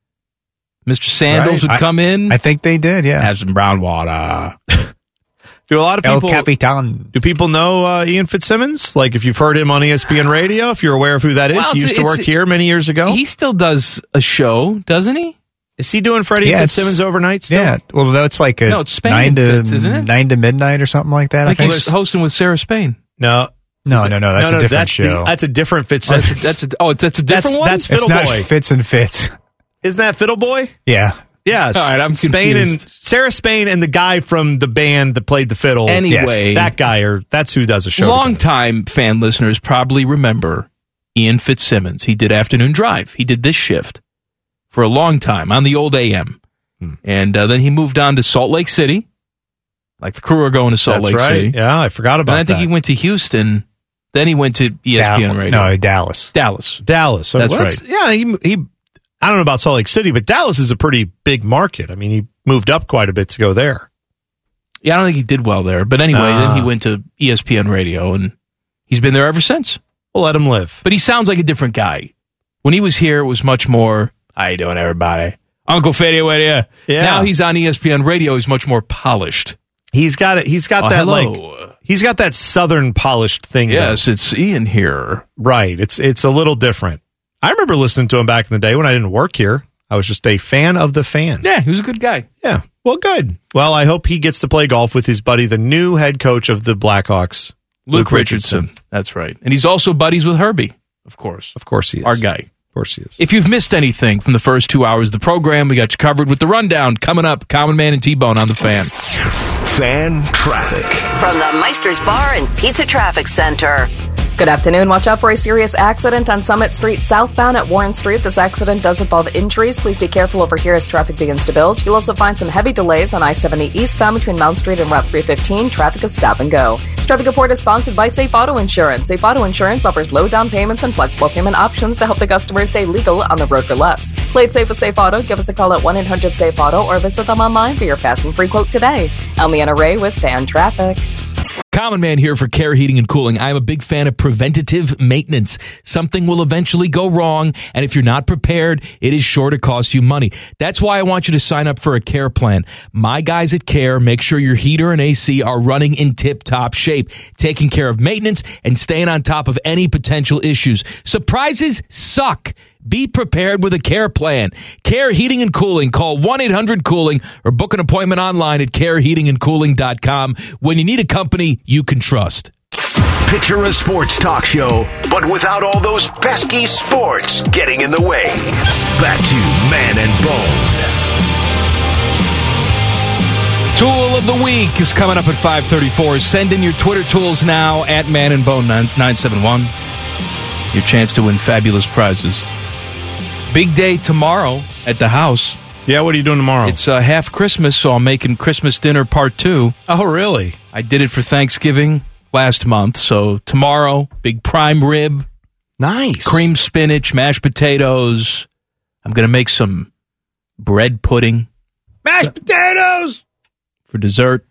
Mr. Sandals would come in. I think they did, yeah. Have some brown water. Do a lot of people? El Capitan. Do people know Ian Fitzsimmons? Like, if you've heard him on ESPN Radio, if you're aware of who that is, he used to work here many years ago. He still does a show, doesn't he? Is he doing Freddie Fitzsimmons overnight still? Yeah. Well, no, it's like it's Spain 9 to midnight or something like that. I think he's hosting with Sarah Spain. No. No. That's a different show. That's a different Fitzsimmons. That's a different one? That's Fiddle Boy. Boy. Fitz and Fitz. Isn't that Fiddle Boy? Yeah. Yes. All right, I'm Spain confused. and Sarah Spain and the guy from the band that played the fiddle. Anyway. That guy, that's who does a show. Long-time fan listeners probably remember Ian Fitzsimmons. He did Afternoon Drive. He did this shift for a long time on the old AM. And then he moved on to Salt Lake City. Like the Crew are going to Salt Lake City. Yeah, I forgot about that. And I think he went to Houston. Then he went to ESPN Radio. No, Dallas. So that's right. Yeah, he I don't know about Salt Lake City, but Dallas is a pretty big market. I mean, he moved up quite a bit to go there. Yeah, I don't think he did well there. But anyway, then he went to ESPN Radio, and he's been there ever since. We'll let him live. But he sounds like a different guy. When he was here, it was much more, how you doing, everybody? Uncle Fetty, with you. Yeah. Now he's on ESPN Radio. He's much more polished. He's got that hello. He's got that southern polished thing. Yes, it's Ian here. Right. It's a little different. I remember listening to him back in the day when I didn't work here. I was just a fan of the fan. Yeah, he was a good guy. Yeah. Well, good. Well, I hope he gets to play golf with his buddy, the new head coach of the Blackhawks, Luke Richardson. That's right. And he's also buddies with Herbie, of course. Of course he is. Our guy. Of course he is. If you've missed anything from the first 2 hours of the program, we got you covered with the rundown. Coming up, Common Man and T-Bone on the Fan. Fan traffic. From the Meister's Bar and Pizza Traffic Center. Good afternoon. Watch out for a serious accident on Summit Street southbound at Warren Street. This accident does involve injuries. Please be careful over here as traffic begins to build. You'll also find some heavy delays on I-70 eastbound between Mount Street and Route 315. Traffic is stop and go. This traffic report is sponsored by Safe Auto Insurance. Safe Auto Insurance offers low down payments and flexible payment options to help the customer stay legal on the road for less. Play it safe with Safe Auto. Give us a call at 1-800-SAFE-AUTO or visit them online for your fast and free quote today. I'm Leanna Ray with Fan Traffic. Common Man here for Care Heating and Cooling. I'm a big fan of preventative maintenance. Something will eventually go wrong, and if you're not prepared, it is sure to cost you money. That's why I want you to sign up for a Care plan. My guys at Care make sure your heater and AC are running in tip-top shape, taking care of maintenance and staying on top of any potential issues. Surprises suck. Be prepared with a Care plan. Care Heating and Cooling. Call 1-800-COOLING or book an appointment online at careheatingandcooling.com when you need a company you can trust. Picture a sports talk show, but without all those pesky sports getting in the way. Back to Man and Bone. Tool of the Week is coming up at 5:34. Send in your Twitter tools now at Man and Bone 971. Your chance to win fabulous prizes. Big day tomorrow at the house. Yeah, what are you doing tomorrow? It's half Christmas, so I'm making Christmas dinner part 2. Oh, really? I did it for Thanksgiving last month, so tomorrow, big prime rib. Nice. Cream spinach, mashed potatoes. I'm going to make some bread pudding. Mashed potatoes! For dessert.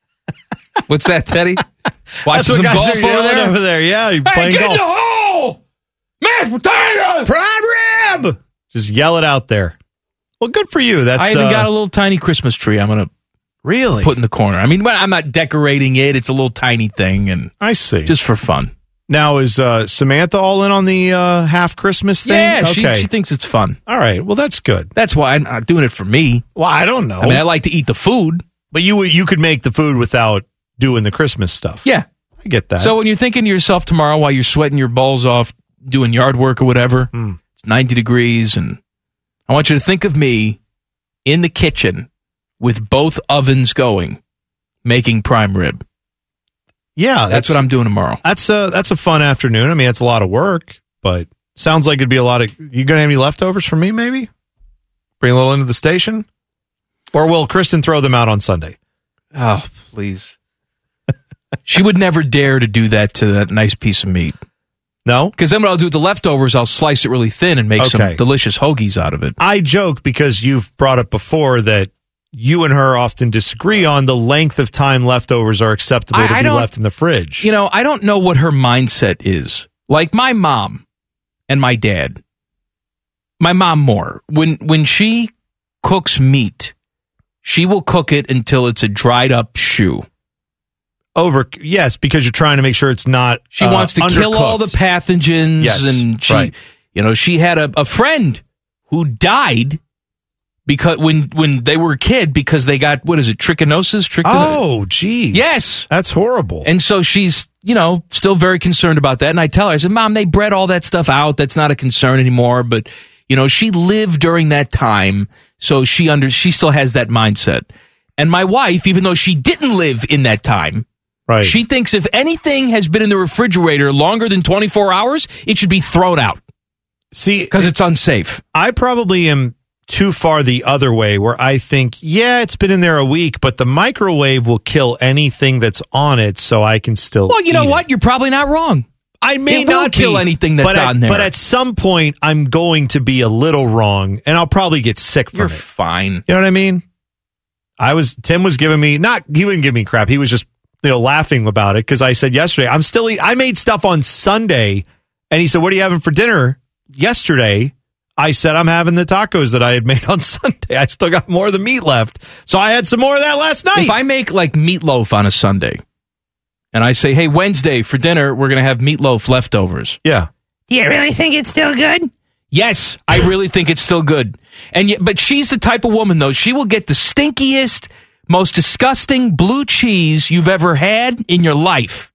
What's that, Teddy? That's Watching some what golf guys are yelling over there. Yeah, you're playing get golf. in the hole! Mashed potatoes! Prime rib! Just yell it out there. Well, good for you. That's I even got a little tiny Christmas tree I'm going to really put in the corner. I mean, I'm not decorating it. It's a little tiny thing, and I see. Just for fun. Now, is Samantha all in on the half Christmas thing? Yeah, okay. she thinks it's fun. All right. Well, that's good. That's why I'm not doing it for me. Well, I don't know. I mean, I like to eat the food. But you could make the food without doing the Christmas stuff. Yeah. I get that. So when you're thinking to yourself tomorrow while you're sweating your balls off doing yard work or whatever, it's 90 degrees, and I want you to think of me in the kitchen with both ovens going, making prime rib. Yeah, that's what I'm doing tomorrow. That's a fun afternoon. I mean, it's a lot of work, but sounds like it'd be a lot of. You gonna have any leftovers for me? Maybe bring a little into the station, or will Kristen throw them out on Sunday? Oh, please. She would never dare to do that to that nice piece of meat. No? Because then what I'll do with the leftovers, I'll slice it really thin and make some delicious hoagies out of it. I joke because you've brought up before that you and her often disagree on the length of time leftovers are acceptable to be left in the fridge. You know, I don't know what her mindset is. Like my mom and my dad. My mom more. When she cooks meat, she will cook it until it's a dried up shoe. Yes, because you're trying to make sure it's not. She wants to kill all the pathogens, and she had a friend who died because when they were a kid because they got trichinosis. Oh, geez, yes, that's horrible. And so she's still very concerned about that. And I tell her, I said, Mom, they bred all that stuff out. That's not a concern anymore. But she lived during that time, so she still has that mindset. And my wife, even though she didn't live in that time. Right. She thinks if anything has been in the refrigerator longer than 24 hours, it should be thrown out. See, because it's unsafe. I probably am too far the other way where I think, it's been in there a week, but the microwave will kill anything that's on it so I can still Well, you know what? You're probably not wrong. I may it not won't kill anything that's on there. But at some point, I'm going to be a little wrong, and I'll probably get sick from it. You're fine. You know what I mean? Tim was giving me, he wouldn't give me crap. He was just laughing about it because I said yesterday, I made stuff on Sunday, and he said, what are you having for dinner? Yesterday, I said, I'm having the tacos that I had made on Sunday. I still got more of the meat left. So I had some more of that last night. If I make like meatloaf on a Sunday, and I say, hey, Wednesday for dinner, we're going to have meatloaf leftovers. Yeah. Do you really think it's still good? Yes, I really think it's still good. But she's the type of woman, though, she will get the stinkiest, most disgusting blue cheese you've ever had in your life.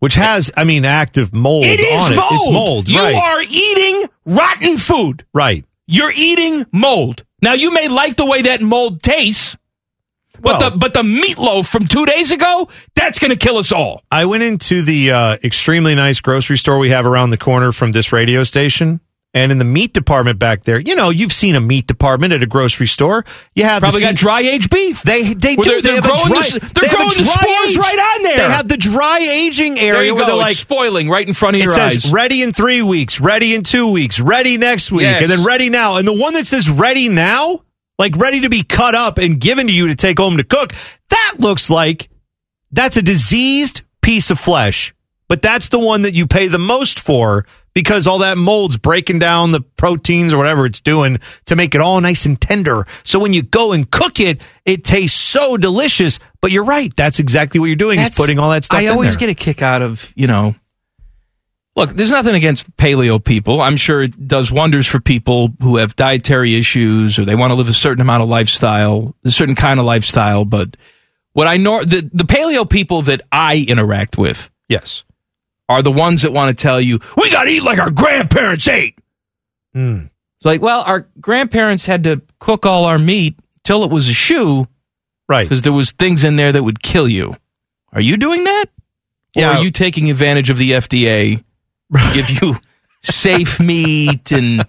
which has, active mold It is on it. mold. It's mold, You right. are eating rotten food. Right. You're eating mold. Now, you may like the way that mold tastes, but the meatloaf from 2 days ago, that's going to kill us all. I went into the extremely nice grocery store we have around the corner from this radio station. And in the meat department back there, you've seen a meat department at a grocery store. You have Probably got dry aged beef. They do. They're growing the spores right on there. They have the dry aging area where they're like spoiling right in front of your eyes. It eyes. says ready in 3 weeks, ready in 2 weeks, ready next week, Yes. and then ready now. And the one that says ready now, like ready to be cut up and given to you to take home to cook, that looks like that's a diseased piece of flesh. But that's the one that you pay the most for because all that mold's breaking down the proteins or whatever it's doing to make it all nice and tender. So when you go and cook it, it tastes so delicious. But you're right. That's exactly what you're doing is putting all that stuff in there. I always get a kick out of, look, there's nothing against paleo people. I'm sure it does wonders for people who have dietary issues or they want to live a certain amount of lifestyle, a certain kind of lifestyle. But what I know, the paleo people that I interact with, yes, are the ones that want to tell you, we got to eat like our grandparents ate. It's like, well, our grandparents had to cook all our meat till it was a shoe. Right. Because there was things in there that would kill you. Are you doing that? Or are you taking advantage of the FDA to give you safe meat and,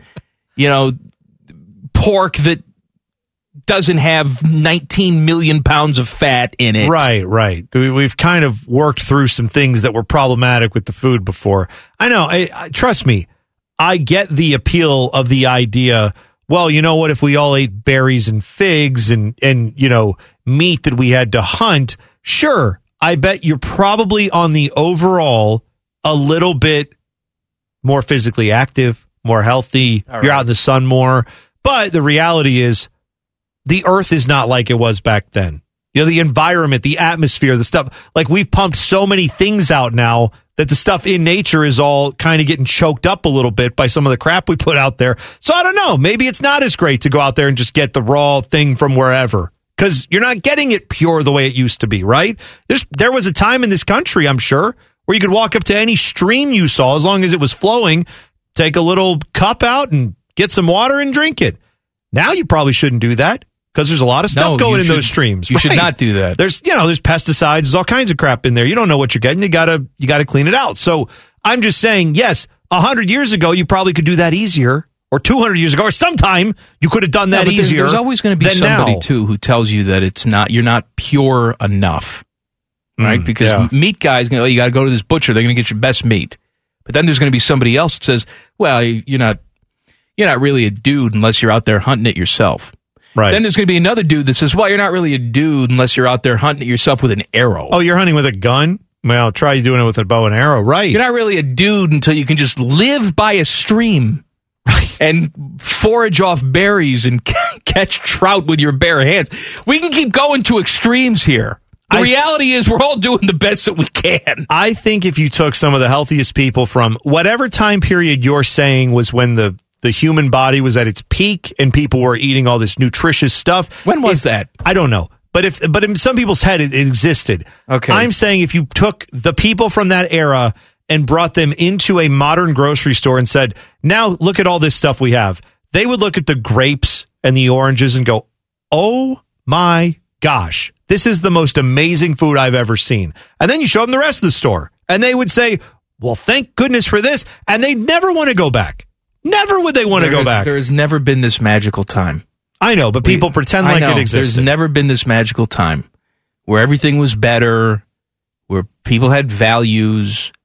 pork that doesn't have 19 million pounds of fat in it? Right. We've kind of worked through some things that were problematic with the food before. I know. Trust me, I get the appeal of the idea. Well, you know what? If we all ate berries and figs and meat that we had to hunt, sure. I bet you're probably on the overall a little bit more physically active, more healthy. All right. You're out in the sun more. But the reality is, the earth is not like it was back then. The environment, the atmosphere, the stuff, like we've pumped so many things out now that the stuff in nature is all kind of getting choked up a little bit by some of the crap we put out there. So I don't know. Maybe it's not as great to go out there and just get the raw thing from wherever because you're not getting it pure the way it used to be, right? There was a time in this country, I'm sure, where you could walk up to any stream you saw as long as it was flowing, take a little cup out and get some water and drink it. Now you probably shouldn't do that. Because there's a lot of stuff going in those streams. You should not do that. There's pesticides, there's all kinds of crap in there. You don't know what you're getting. You gotta clean it out. So I'm just saying, yes, 100 years ago you probably could do that easier, or 200 years ago, or sometime you could have done that easier. There's always going to be somebody too who tells you that you're not pure enough, right? Because meat guys, you got to go to this butcher. They're going to get your best meat. But then there's going to be somebody else that says, well, you're not really a dude unless you're out there hunting it yourself. Right. Then there's going to be another dude that says, well, you're not really a dude unless you're out there hunting it yourself with an arrow. Oh, you're hunting with a gun? Well, try doing it with a bow and arrow. Right. You're not really a dude until you can just live by a stream and forage off berries and catch trout with your bare hands. We can keep going to extremes here. The reality is we're all doing the best that we can. I think if you took some of the healthiest people from whatever time period you're saying was when the human body was at its peak and people were eating all this nutritious stuff. When was that? I don't know. But in some people's head, it existed. Okay. I'm saying if you took the people from that era and brought them into a modern grocery store and said, now look at all this stuff we have, they would look at the grapes and the oranges and go, oh my gosh, this is the most amazing food I've ever seen. And then you show them the rest of the store and they would say, well, thank goodness for this. And they'd never want to go back. Never would they want to go back. There has never been this magical time. I know, but people pretend like it existed. There's never been this magical time where everything was better, where people had values.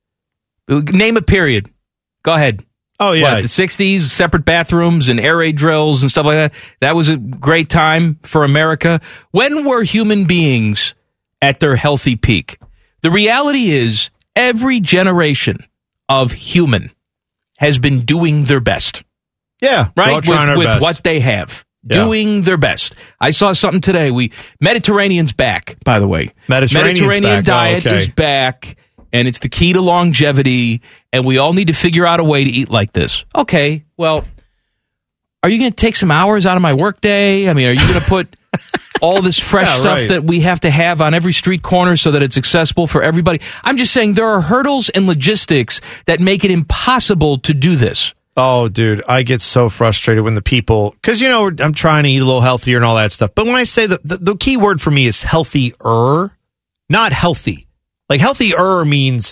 Name a period. Go ahead. Oh, yeah. What, the 60s, separate bathrooms and air raid drills and stuff like that. That was a great time for America. When were human beings at their healthy peak? The reality is every generation of human has been doing their best. Yeah, right? With what they have. Yeah. Doing their best. I saw something today. Mediterranean's back, by the way. Mediterranean diet is back, and it's the key to longevity, and we all need to figure out a way to eat like this. Okay, well, are you going to take some hours out of my workday? I mean, are you going to put all this fresh stuff right. that we have to have on every street corner so that it's accessible for everybody. I'm just saying there are hurdles and logistics that make it impossible to do this. Oh, dude, I get so frustrated when the people, because, I'm trying to eat a little healthier and all that stuff. But when I say the key word for me is healthier, not healthy. Like healthier means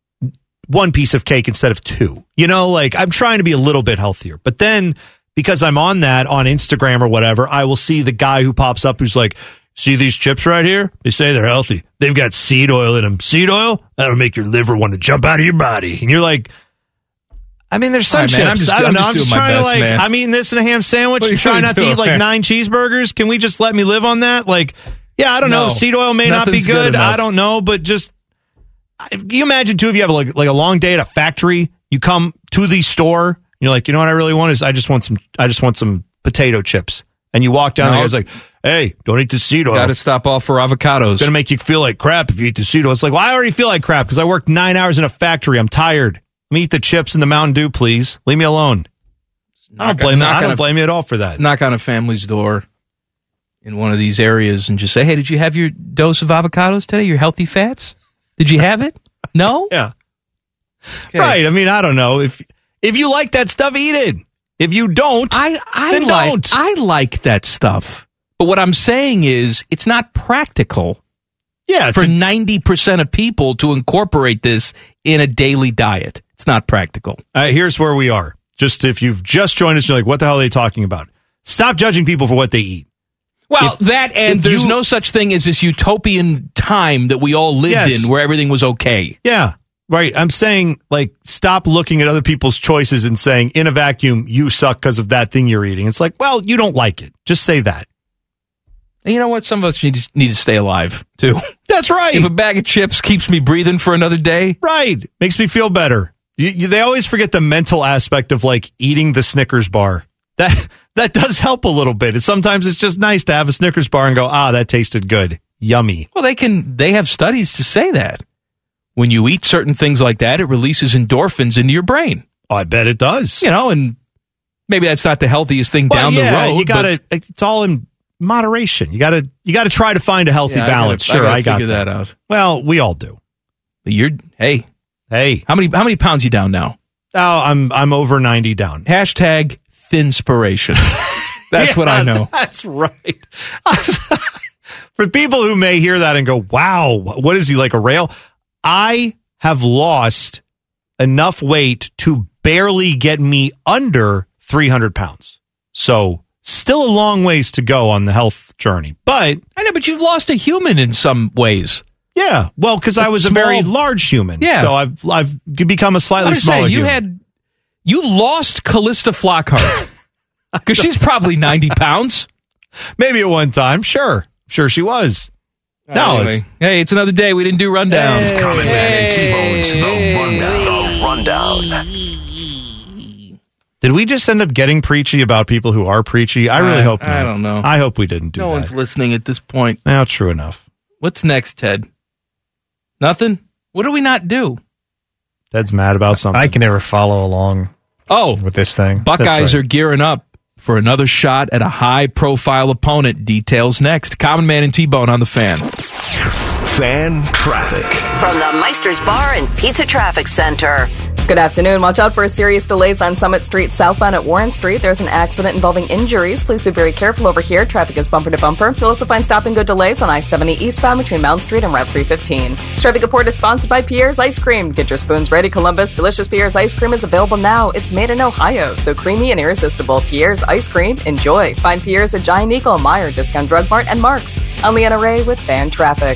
one piece of cake instead of two. I'm trying to be a little bit healthier. But then because I'm on Instagram or whatever, I will see the guy who pops up who's like, see these chips right here? They say they're healthy. They've got seed oil in them. Seed oil? That'll make your liver want to jump out of your body. And you're like, there's some chips. I don't know. I'm just trying to man. I'm eating this in a ham sandwich and trying not to eat 9 cheeseburgers. Can we just let me live on that? I don't know. Seed oil may not be good. I don't know. But just, can you imagine too, if you have a long day at a factory, you come to the store, you're like, you know what I really want is I just want some potato chips. And you walk down, the guy's like, hey, don't eat the seed oil. Got to stop off for avocados. It's going to make you feel like crap if you eat the seed oil. It's like, well, I already feel like crap because I worked 9 hours in a factory. I'm tired. Let me eat the chips and the Mountain Dew, please. Leave me alone. I don't blame you at all for that. Knock on a family's door in one of these areas and just say, hey, did you have your dose of avocados today? Your healthy fats? Did you have it? No? Yeah. Okay. Right. I don't know. If you like that stuff, eat it. If you don't, then don't. I like that stuff. But what I'm saying is it's not practical for 90% of people to incorporate this in a daily diet. It's not practical. Here's where we are. Just if you've just joined us, you're like, what the hell are they talking about? Stop judging people for what they eat. Well, there's no such thing as this utopian time that we all lived in where everything was okay. Yeah, right. I'm saying, stop looking at other people's choices and saying, in a vacuum, you suck because of that thing you're eating. It's like, well, you don't like it. Just say that. And you know what? Some of us need to stay alive, too. That's right. If a bag of chips keeps me breathing for another day. Right. Makes me feel better. They always forget the mental aspect of, eating the Snickers bar. That does help a little bit. Sometimes it's just nice to have a Snickers bar and go, that tasted good. Yummy. Well, they have studies to say that. When you eat certain things like that, it releases endorphins into your brain. Oh, I bet it does. And maybe that's not the healthiest thing down the road. You got to, it's all in moderation. You got to try to find a healthy balance. I got figure that out. Well, we all do. Hey. How many pounds you down now? Oh, I'm over 90 down. Hashtag Thinspiration. That's what I know. That's right. For people who may hear that and go, wow, what is he, like a rail? I have lost enough weight to barely get me under 300 pounds. So still a long ways to go on the health journey. But I know, but you've lost a human in some ways. Yeah. Well, because I was a very large human. Yeah. So I've become a slightly smaller human. You lost Callista Flockhart. Because she's probably 90 pounds. Maybe at one time. Sure she was. Anyway. It's another day. We didn't do Rundown. Common Man and T-Bone's The Rundown. Did we just end up getting preachy about people who are preachy? I really hope not. I don't know. I hope we didn't do that. No one's listening at this point. Well, true enough. What's next, Ted? Nothing? What do we not do? Ted's mad about something. I can never follow along with this thing. Buckeyes are gearing up for another shot at a high-profile opponent. Details next. Common Man and T-Bone on the Fan. Fan traffic. From the Meister's Bar and Pizza Traffic Center. Good afternoon. Watch out for serious delays on Summit Street southbound at Warren Street. There's an accident involving injuries. Please be very careful over here. Traffic is bumper to bumper. You'll also find stop-and-go delays on I-70 eastbound between Mount Street and Route 315. This traffic report is sponsored by Pierre's Ice Cream. Get your spoons ready, Columbus. Delicious Pierre's Ice Cream is available now. It's made in Ohio, so creamy and irresistible. Pierre's Ice Cream. Enjoy. Find Pierre's at Giant Eagle, Meijer, Discount Drug Mart, and Mark's. I'm Leanna Ray with Fan Traffic.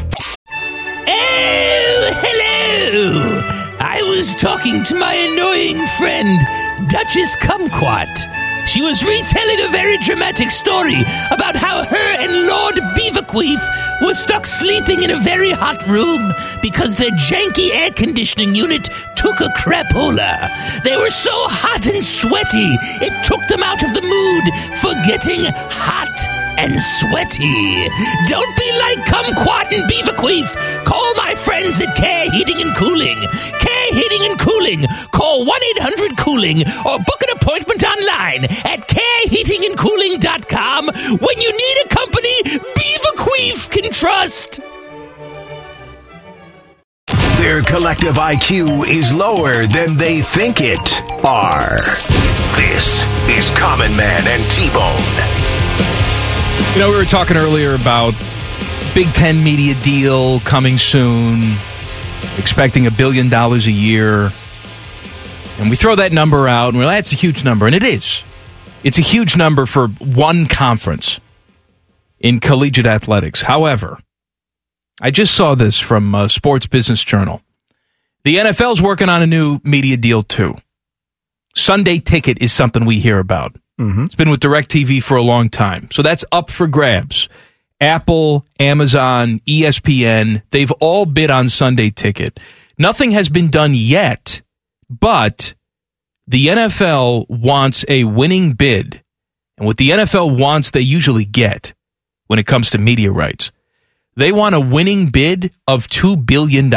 Oh, hello! I was talking to my annoying friend, Duchess Kumquat. She was retelling a very dramatic story about how her and Lord Beaverqueef were stuck sleeping in a very hot room because their janky air conditioning unit took a crapola. They were so hot and sweaty, it took them out of the mood for getting hot and sweaty. Don't be like Kumquat and Beaverqueef. Call my friends at Care Heating and Cooling. Care Heating and Cooling. Call 1-800-COOLING or book an appointment online at careheatingandcooling.com when you need a company Beaverqueef can trust. Their collective IQ is lower than they think it are. This is Common Man and T-Bone. You know, we were talking earlier about Big Ten media deal coming soon, expecting $1 billion a year. And we throw that number out, and we're like, that's a huge number. And it is. It's a huge number for one conference in collegiate athletics. However, I just saw this from Sports Business Journal. The NFL's working on a new media deal, too. Sunday Ticket is something we hear about. Mm-hmm. It's been with DirecTV for a long time. So that's up for grabs. Apple, Amazon, ESPN, they've all bid on Sunday Ticket. Nothing has been done yet, but the NFL wants a winning bid. And what the NFL wants, they usually get when it comes to media rights. They want a winning bid of $2 billion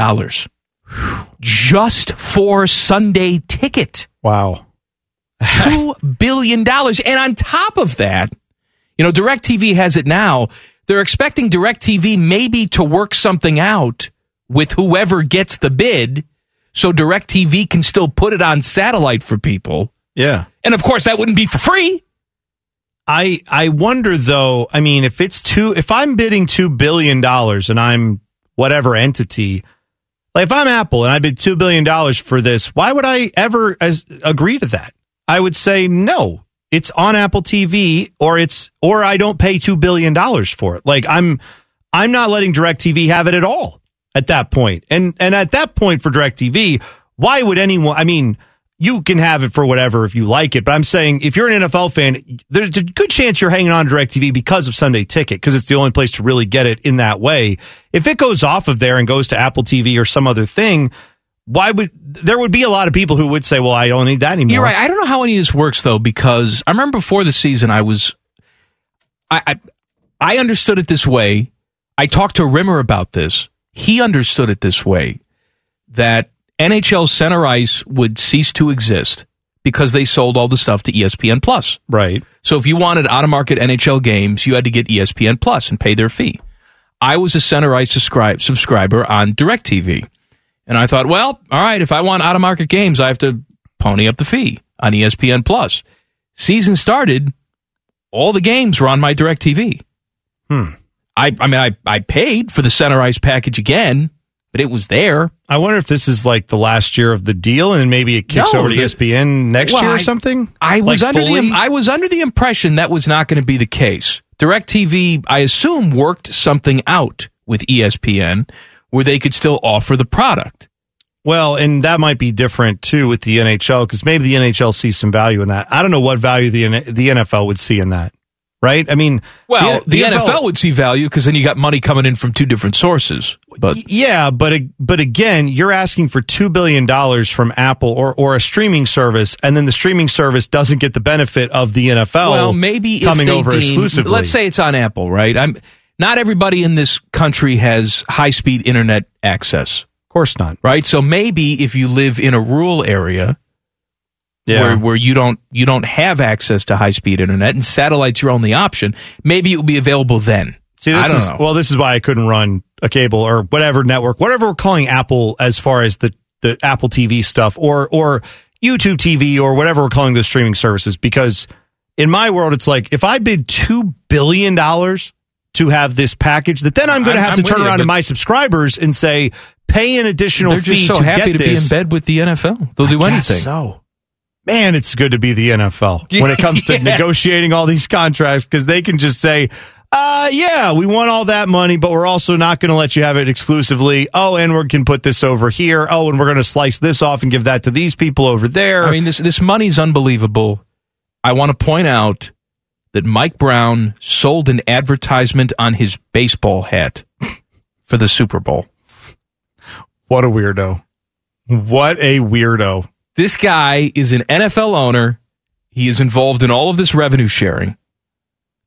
just for Sunday Ticket. Wow. $2 billion. And on top of that, you know, DirecTV has it now. They're expecting DirecTV maybe to work something out with whoever gets the bid so DirecTV can still put it on satellite for people. Yeah. And of course, that wouldn't be for free. I wonder, though, I mean, if I'm bidding $2 billion and I'm whatever entity, like if I'm Apple and I bid $2 billion for this, why would I ever agree to that? I would say no. It's on Apple TV, or I don't pay $2 billion for it. Like I'm not letting DirecTV have it at all at that point. And at that point for DirecTV, why would anyone? I mean, you can have it for whatever if you like it, but I'm saying if you're an NFL fan, there's a good chance you're hanging on to DirecTV because of Sunday Ticket, because it's the only place to really get it in that way. If it goes off of there and goes to Apple TV or some other thing, there would be a lot of people who would say, well, I don't need that anymore. You're right. I don't know how any of this works, though, because I remember before the season, I understood it this way. I talked to Rimmer about this. He understood it this way, that NHL Center Ice would cease to exist because they sold all the stuff to ESPN Plus. Right. So if you wanted out-of-market NHL games, you had to get ESPN Plus and pay their fee. I was a Center Ice subscriber on DirecTV. And I thought, well, all right, if I want out-of-market games, I have to pony up the fee on ESPN Plus. Season started, all the games were on my DirecTV. I paid for the Center Ice package again, but it was there. I wonder if this is like the last year of the deal, and maybe it kicks over to ESPN next year or something? I was under the impression that was not going to be the case. DirecTV, I assume, worked something out with ESPN where they could still offer the product. Well, and that might be different, too, with the NHL, because maybe the NHL sees some value in that. I don't know what value the NFL would see in that, right? I mean... Well, the NFL would see value, because then you got money coming in from two different sources. But yeah, but again, you're asking for $2 billion from Apple or a streaming service, and then the streaming service doesn't get the benefit of the NFL well, maybe coming if they over exclusively. Let's say it's on Apple, right? Not everybody in this country has high-speed internet access. Of course not. Right? So maybe if you live in a rural area where you don't have access to high-speed internet and satellite's your only option, maybe it will be available then. See, I don't know. Well, this is why I couldn't run a cable or whatever network, whatever we're calling Apple as far as the Apple TV stuff or YouTube TV or whatever we're calling those streaming services, because in my world, it's like if I bid $2 billion to have this package, that then I'm going to have to turn around to my subscribers and say, pay an additional fee to get this. They're just so happy to be in bed with the NFL. They'll do anything. So, man, it's good to be the NFL when it comes to negotiating all these contracts, because they can just say, yeah, we want all that money, but we're also not going to let you have it exclusively. Oh, and we can put this over here. Oh, and we're going to slice this off and give that to these people over there. I mean, this money's unbelievable. I want to point out that Mike Brown sold an advertisement on his baseball hat for the Super Bowl. What a weirdo. What a weirdo. This guy is an NFL owner. He is involved in all of this revenue sharing.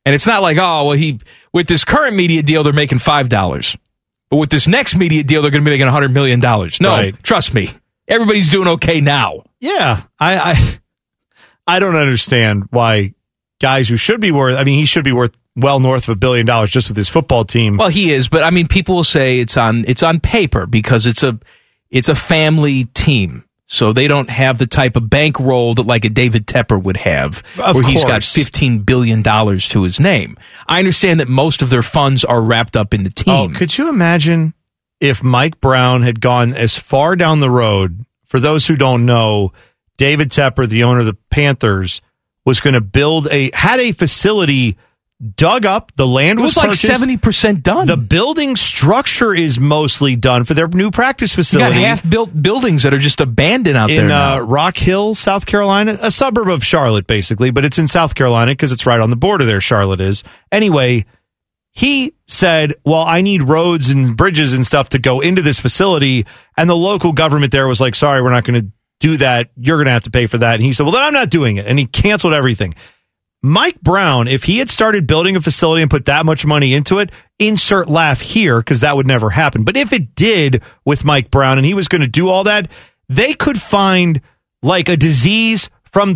And it's not like, oh, well, with this current media deal, they're making $5. But with this next media deal, they're going to be making $100 million. No, right. Trust me. Everybody's doing okay now. Yeah. I don't understand why guys who should be worth, he should be worth well north of $1 billion just with his football team. Well, he is, but people will say it's on paper because it's a family team. So they don't have the type of bankroll that like a David Tepper would have, where he's got $15 billion to his name. I understand that most of their funds are wrapped up in the team. Oh, could you imagine if Mike Brown had gone as far down the road? For those who don't know, David Tepper, the owner of the Panthers, was going to had a facility dug up. The land was like purchased. 70% done. The building structure is mostly done for their new practice facility. You got half-built buildings that are just abandoned out there now. In Rock Hill, South Carolina, a suburb of Charlotte, basically, but it's in South Carolina because it's right on the border there, Charlotte is. Anyway, he said, well, I need roads and bridges and stuff to go into this facility, and the local government there was like, sorry, we're not going to do that. You're going to have to pay for that. And he said, well, then I'm not doing it. And he canceled everything. Mike Brown, if he had started building a facility and put that much money into it, insert laugh here, because that would never happen. But if it did with Mike Brown and he was going to do all that, they could find like a disease from the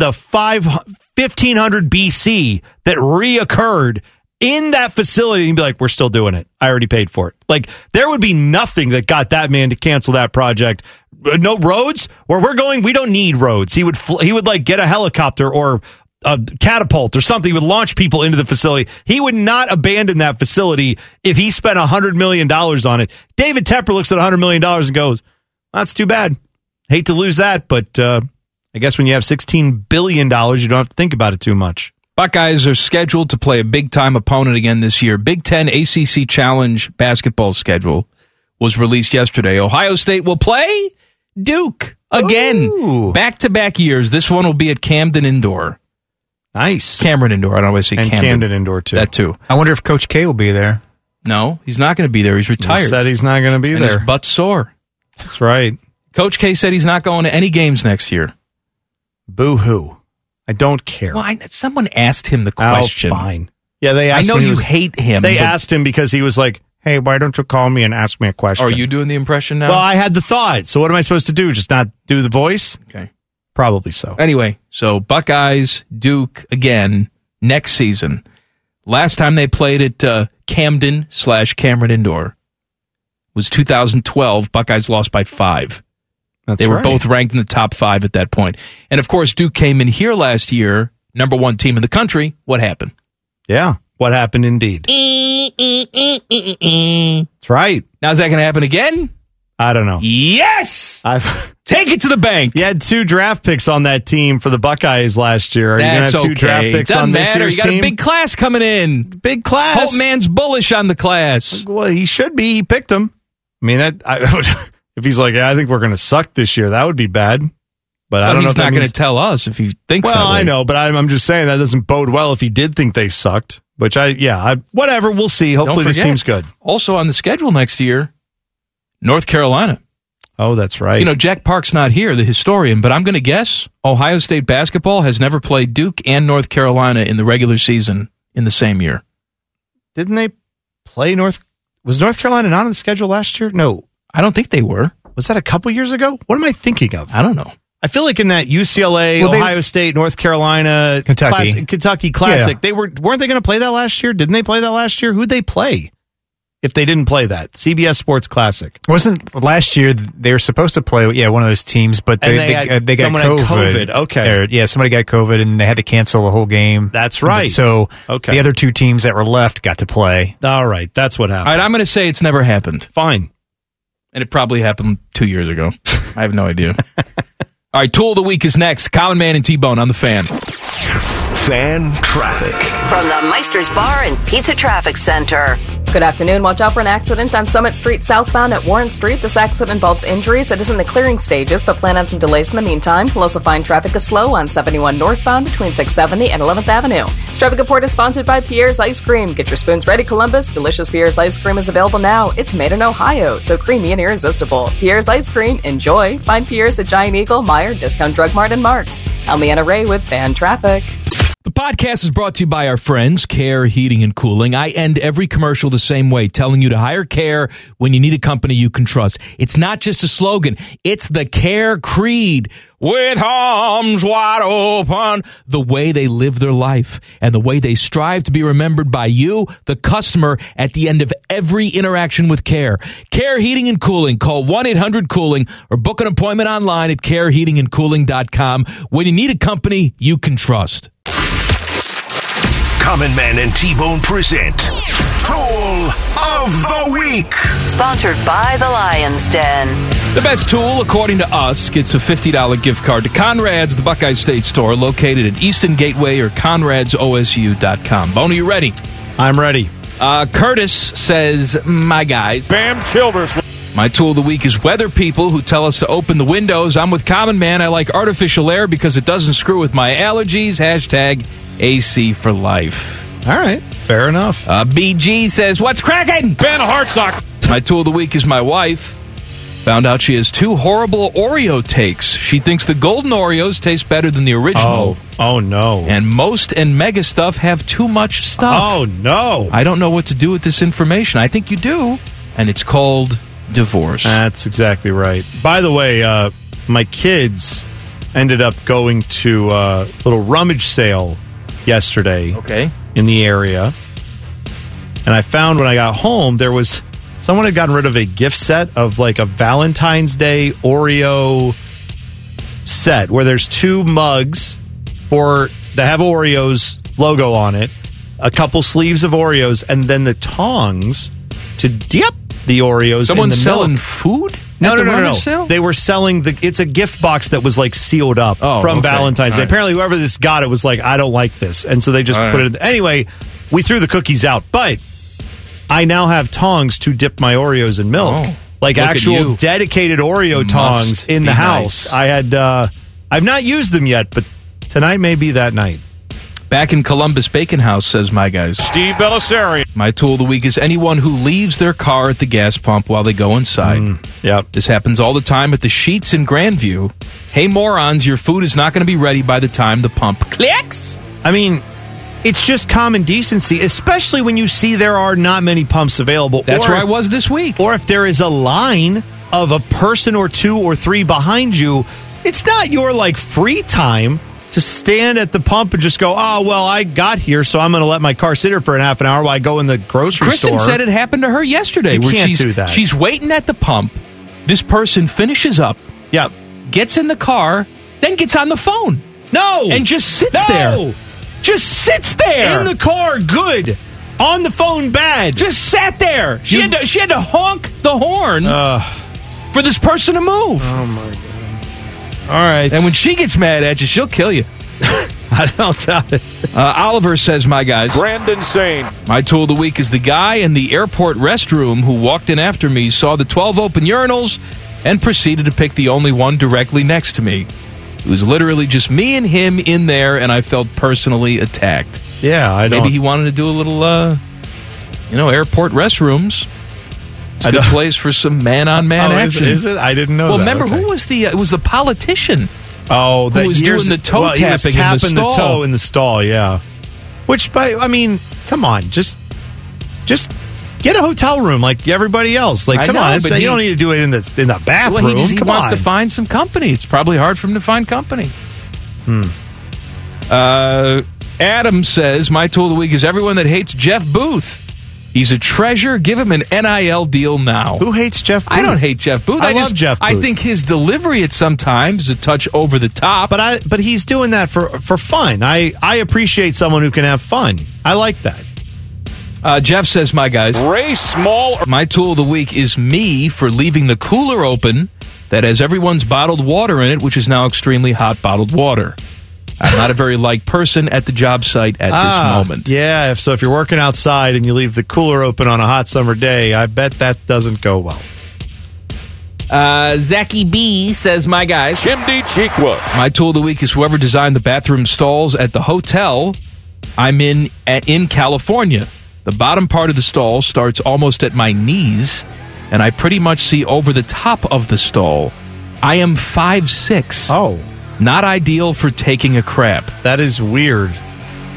1500 BC that reoccurred in that facility and be like, we're still doing it. I already paid for it. Like, there would be nothing that got that man to cancel that project. No roads? Where we're going, we don't need roads. He would like get a helicopter or a catapult or something. He would launch people into the facility. He would not abandon that facility if he spent $100 million on it. David Tepper looks at $100 million and goes, that's too bad. Hate to lose that, but I guess when you have $16 billion, you don't have to think about it too much. Buckeyes are scheduled to play a big-time opponent again this year. Big Ten ACC Challenge basketball schedule was released yesterday. Ohio State will play Duke again. Ooh. Back-to-back years. This one will be at Camden Indoor. Nice. Cameron Indoor. I don't always say and Camden Indoor, too. That, too. I wonder if Coach K will be there. No, he's not going to be there. He's retired. He said he's not going to be there. His butt's sore. That's right. Coach K said he's not going to any games next year. Boo-hoo. I don't care. Well, someone asked him the question. Oh, fine. Yeah, they asked I know him. You hate him. They asked him because he was like, hey, why don't you call me and ask me a question? Are you doing the impression now? Well, I had the thought. So what am I supposed to do? Just not do the voice? Okay. Probably so. Anyway, so Buckeyes, Duke, again, next season. Last time they played at Camden/Cameron Indoor was 2012. Buckeyes lost by 5. They were both ranked in the top 5 at that point. And, of course, Duke came in here last year, number 1 team in the country. What happened? Yeah, what happened indeed. That's right. Now, is that going to happen again? I don't know. Yes! Take it to the bank. You had 2 draft picks on that team for the Buckeyes last year. Are That's you going to have 2 draft picks Doesn't on this matter. year's You got team? a big class coming in. Big class. Holtman's bullish on the class. Well, he should be. He picked him. I mean, if he's like, I think we're going to suck this year, that would be bad. But I don't know. He's not going to tell us if he thinks that way. Well, I know, but I'm just saying that doesn't bode well if he did think they sucked. Which whatever. We'll see. Hopefully this team's good. Also on the schedule next year, North Carolina. Oh, that's right. You know, Jack Park's not here, the historian, but I'm going to guess Ohio State basketball has never played Duke and North Carolina in the regular season in the same year. Didn't they play Was North Carolina not on the schedule last year? No. I don't think they were. Was that a couple years ago? What am I thinking of? I don't know. I feel like in that UCLA, Ohio State, North Carolina, Kentucky Classic, yeah. weren't they going to play that last year? Didn't they play that last year? Who'd they play if they didn't play that? CBS Sports Classic. Wasn't last year they were supposed to play? Yeah, one of those teams, but they got COVID. Okay, somebody got COVID and they had to cancel the whole game. That's right. So the other 2 teams that were left got to play. All right, that's what happened. All right, I'm going to say it's never happened. Fine. And it probably happened 2 years ago. I have no idea. All right, Tool of the Week is next. Colin Mann and T-Bone on the Fan. Fan Traffic. From the Meister's Bar and Pizza Traffic Center. Good afternoon. Watch out for an accident on Summit Street southbound at Warren Street. This accident involves injuries. It is in the clearing stages, but plan on some delays in the meantime. You'll also find traffic is slow on 71 northbound between 670 and 11th Avenue. This traffic report is sponsored by Pierre's Ice Cream. Get your spoons ready, Columbus. Delicious Pierre's Ice Cream is available now. It's made in Ohio, so creamy and irresistible. Pierre's Ice Cream. Enjoy. Find Pierre's at Giant Eagle, Meijer, Discount Drug Mart, and Mark's. I'm Leanna Ray with Fan Traffic. The podcast is brought to you by our friends, Care Heating and Cooling. I end every commercial the same way, telling you to hire Care when you need a company you can trust. It's not just a slogan. It's the Care creed. With arms wide open. The way they live their life and the way they strive to be remembered by you, the customer, at the end of every interaction with Care. Care Heating and Cooling. Call 1-800-COOLING or book an appointment online at careheatingandcooling.com when you need a company you can trust. Common Man and T-Bone present Tool of the Week. Sponsored by the Lion's Den. The best tool, according to us, gets a $50 gift card to Conrad's, the Buckeye State store, located at Easton Gateway or Conrad'sOSU.com. Bone, are you ready? I'm ready. Curtis says, my guys. Bam Childers. My tool of the week is weather people who tell us to open the windows. I'm with Common Man. I like artificial air because it doesn't screw with my allergies. Hashtag AC for life. All right. Fair enough. BG says, what's cracking? Ben Hartsock. My tool of the week is my wife. Found out she has 2 horrible Oreo takes. She thinks the golden Oreos taste better than the original. Oh no. And most and mega stuff have too much stuff. Oh, no. I don't know what to do with this information. I think you do. And it's called divorce. That's exactly right. By the way, my kids ended up going to a little rummage sale yesterday in the area. And I found when I got home, there was someone had gotten rid of a gift set of like a Valentine's Day Oreo set where there's 2 mugs that have Oreos logo on it, a couple sleeves of Oreos, and then the tongs to dip the Oreos. Someone's in the selling milk. food? No. Sale? They were selling it's a gift box that was like sealed up from Valentine's Day. Right. Apparently, whoever this got it was like, I don't like this, and so they just put it. Anyway, we threw the cookies out, but I now have tongs to dip my Oreos in milk, like actual dedicated Oreo tongs in the house. Nice. I had, I've not used them yet, but tonight may be that night. Back in Columbus Bacon House, says my guys. Steve Bellisario. My tool of the week is anyone who leaves their car at the gas pump while they go inside. Yep. This happens all the time at the Sheets in Grandview. Hey, morons, your food is not going to be ready by the time the pump clicks. I mean, it's just common decency, especially when you see there are not many pumps available. That's where I was this week. Or if there is a line of a person or 2 or 3 behind you, it's not your like free time to stand at the pump and just go, oh, well, I got here, so I'm going to let my car sit here for a half an hour while I go in the grocery store. Kristen said it happened to her yesterday. You where can't she's, do that. She's waiting at the pump. This person finishes up, gets in the car, then gets on the phone. No! And just sits there. Just sits there. In the car, good. On the phone, bad. Just sat there. She had to honk the horn for this person to move. Oh, my God. All right. And when she gets mad at you, she'll kill you. I don't doubt it. Oliver says, my guys. Brandon Sane. My tool of the week is the guy in the airport restroom who walked in after me, saw the 12 open urinals, and proceeded to pick the only one directly next to me. It was literally just me and him in there, and I felt personally attacked. Yeah, I don't. Maybe he wanted to do a little, airport restrooms. It's a good place for some man-on-man action. Is it? I didn't know that. Well, remember, who was it was the politician. Oh, that who was doing the toe tapping he was tapping the toe in the stall, yeah. Which, come on, just get a hotel room like everybody else. Like, come on, you don't need to do it in the bathroom. Well, he wants to find some company. It's probably hard for him to find company. Adam says, my tool of the week is everyone that hates Jeff Booth. He's a treasure. Give him an NIL deal now. Who hates Jeff Booth? I don't hate Jeff Booth. I love Jeff Booth. I think his delivery at some times is a touch over the top. But he's doing that for fun. I appreciate someone who can have fun. I like that. Jeff says, my guys. Ray Small. My tool of the week is me for leaving the cooler open that has everyone's bottled water in it, which is now extremely hot bottled water. I'm not a very liked person at the job site at this moment. Yeah, if you're working outside and you leave the cooler open on a hot summer day, I bet that doesn't go well. Zachy B says, my guys. Chimdi Chikwa. My tool of the week is whoever designed the bathroom stalls at the hotel I'm in California. The bottom part of the stall starts almost at my knees, and I pretty much see over the top of the stall. I am 5'6". Oh. Not ideal for taking a crap. That is weird.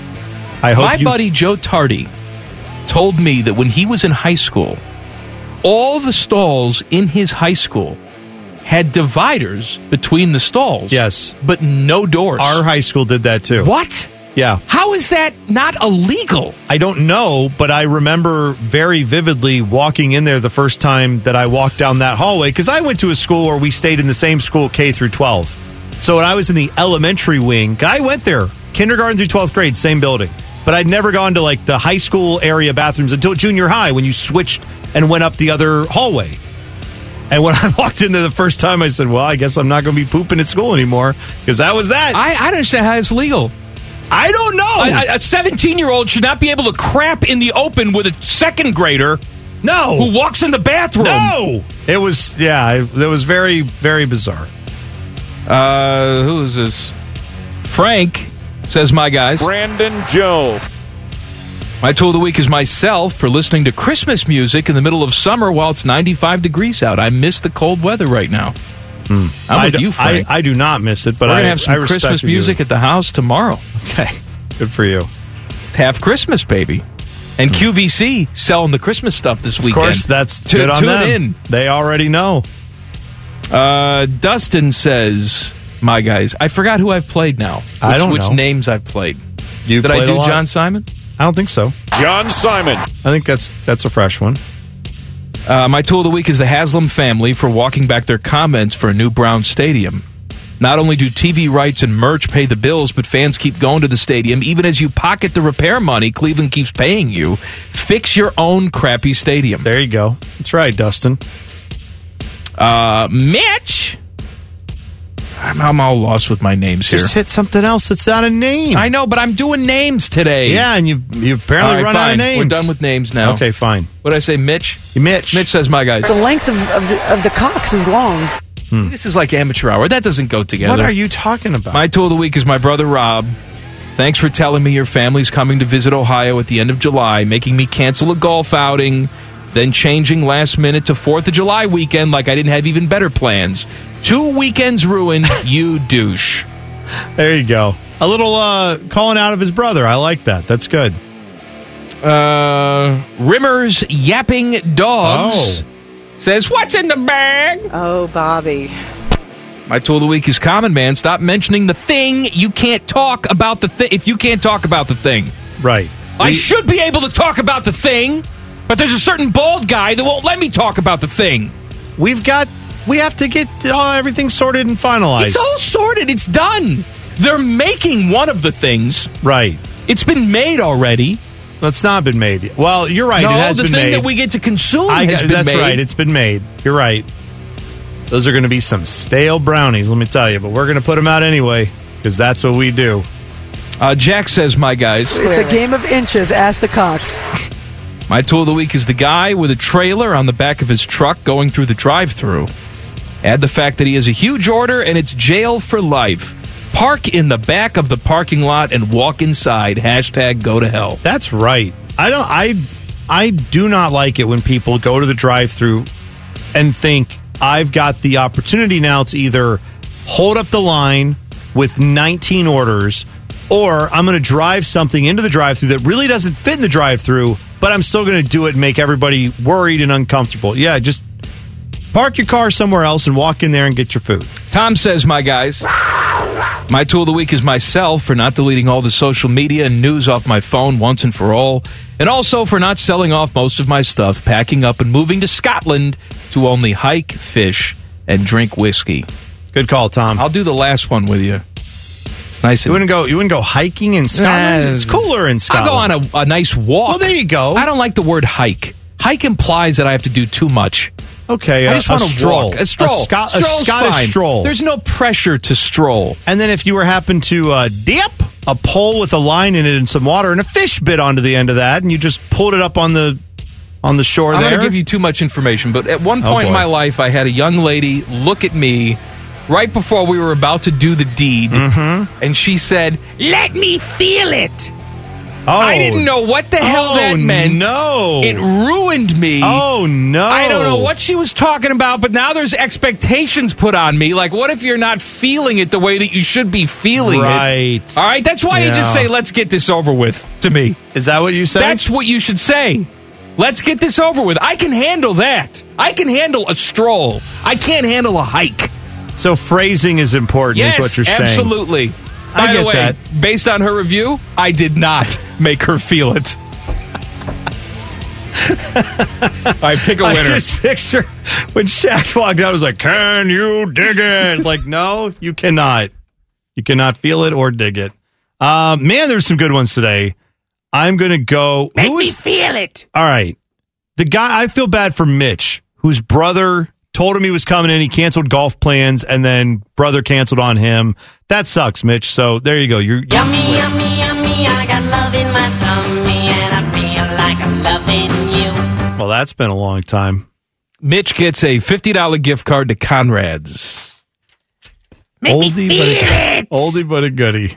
My buddy Joe Tardy told me that when he was in high school, all the stalls in his high school had dividers between the stalls. Yes. But no doors. Our high school did that too. What? Yeah. How is that not illegal? I don't know, but I remember very vividly walking in there the first time that I walked down that hallway, because I went to a school where we stayed in the same school K through 12. So when I was in the elementary wing, I went there, kindergarten through 12th grade, same building. But I'd never gone to like the high school area bathrooms until junior high when you switched and went up the other hallway. And when I walked in there the first time, I said, well, I guess I'm not going to be pooping at school anymore, because that was that. I don't understand how it's legal. I don't know. A 17-year-old should not be able to crap in the open with a second grader. No. Who walks in the bathroom. No. It was very, very bizarre. Who is this? Frank says, my guys. Brandon Joe. My tool of the week is myself for listening to Christmas music in the middle of summer while it's 95 degrees out. I miss the cold weather right now. I'm with you, Frank. I do not miss it, but we're going to have some Christmas music at the house tomorrow. Okay. Good for you. Half Christmas, baby. And QVC selling the Christmas stuff this weekend. Of course, that's good on them. Tune in. They already know. Dustin says, my guys, I forgot who I've played now. I don't know. Which names I've played. Did I do John Simon? I don't think so. John Simon. I think that's a fresh one. My tool of the week is the Haslam family for walking back their comments for a new Brown stadium. Not only do TV rights and merch pay the bills, but fans keep going to the stadium. Even as you pocket the repair money Cleveland keeps paying you, fix your own crappy stadium. There you go. That's right, Dustin. Mitch. I'm all lost with my names here. Just hit something else that's not a name. I know, but I'm doing names today. Yeah, and you apparently run out of names. We're done with names now. Okay, fine. What did I say, Mitch? Mitch. Mitch says, my guys. The length of the cocks is long. This is like amateur hour. That doesn't go together. What are you talking about? My tool of the week is my brother Rob. Thanks for telling me your family's coming to visit Ohio at the end of July, making me cancel a golf outing, then changing last minute to 4th of July weekend like I didn't have even better plans. 2 weekends ruined, you douche. There you go. A little calling out of his brother. I like that. That's good. Rimmer's Yapping Dogs says, what's in the bag? Oh, Bobby. My tool of the week is Common Man. Stop mentioning the thing. You can't talk about the thing if you can't talk about the thing. Right. I should be able to talk about the thing, but there's a certain bald guy that won't let me talk about the thing. We have to get everything sorted and finalized. It's all sorted. It's done. They're making one of the things. Right. It's been made already. It's not been made. Well, you're right. No, it has been made. the thing that we get to consume has been made. That's right. It's been made. You're right. Those are going to be some stale brownies, let me tell you. But we're going to put them out anyway, because that's what we do. Jack says, my guys. It's a game of inches. Ask the cocks. My tool of the week is the guy with a trailer on the back of his truck going through the drive-thru. Add the fact that he has a huge order and it's jail for life. Park in the back of the parking lot and walk inside. # go to hell. That's right. I do not like it when people go to the drive-thru and think, I've got the opportunity now to either hold up the line with 19 orders, or I'm going to drive something into the drive-thru that really doesn't fit in the drive-thru, but I'm still going to do it and make everybody worried and uncomfortable. Yeah, just park your car somewhere else and walk in there and get your food. Tom says, my guys. My tool of the week is myself for not deleting all the social media and news off my phone once and for all, and also for not selling off most of my stuff, packing up and moving to Scotland to only hike, fish, and drink whiskey. Good call, Tom. I'll do the last one with you. Nice. You wouldn't go hiking in Scotland? It's cooler in Scotland. I'll go on a nice walk. Well, there you go. I don't like the word hike. Hike implies that I have to do too much. Okay, I just want to walk. A stroll. A Scottish stroll. There's no pressure to stroll. And then if you were happen to dip a pole with a line in it and some water and a fish bit onto the end of that, and you just pulled it up on the shore I'm there. going to give you too much information, but at one point in my life, I had a young lady look at me right before we were about to do the deed, and she said, Let me feel it. I didn't know what the hell that meant. No. It ruined me. Oh, no. I don't know what she was talking about, but now there's expectations put on me. Like, what if you're not feeling it the way that you should be feeling it? All right, that's why you just say, let's get this over with, to me. Is that what you say? That's what you should say. Let's get this over with. I can handle that. I can handle a stroll. I can't handle a hike. So phrasing is important, Yes, is what you're saying. Absolutely. By I the get way, that. based on her review, I did not make her feel it. I pick a winner. I just picture when Shaq walked out, I was like, can you dig it? Like, no, you cannot. You cannot feel it or dig it. Man, there's some good ones today. I'm going to go. Make me feel it. All right. The guy, I feel bad for Mitch, whose brother told him he was coming in. He canceled golf plans, and then brother canceled on him. That sucks, Mitch. So there you go. You're Yummy, yummy, yummy, I got love in my tummy, and I feel like I'm loving you. Well, that's been a long time. Mitch gets a $50 gift card to Conrad's. Make me feel it. Oldie but a goodie.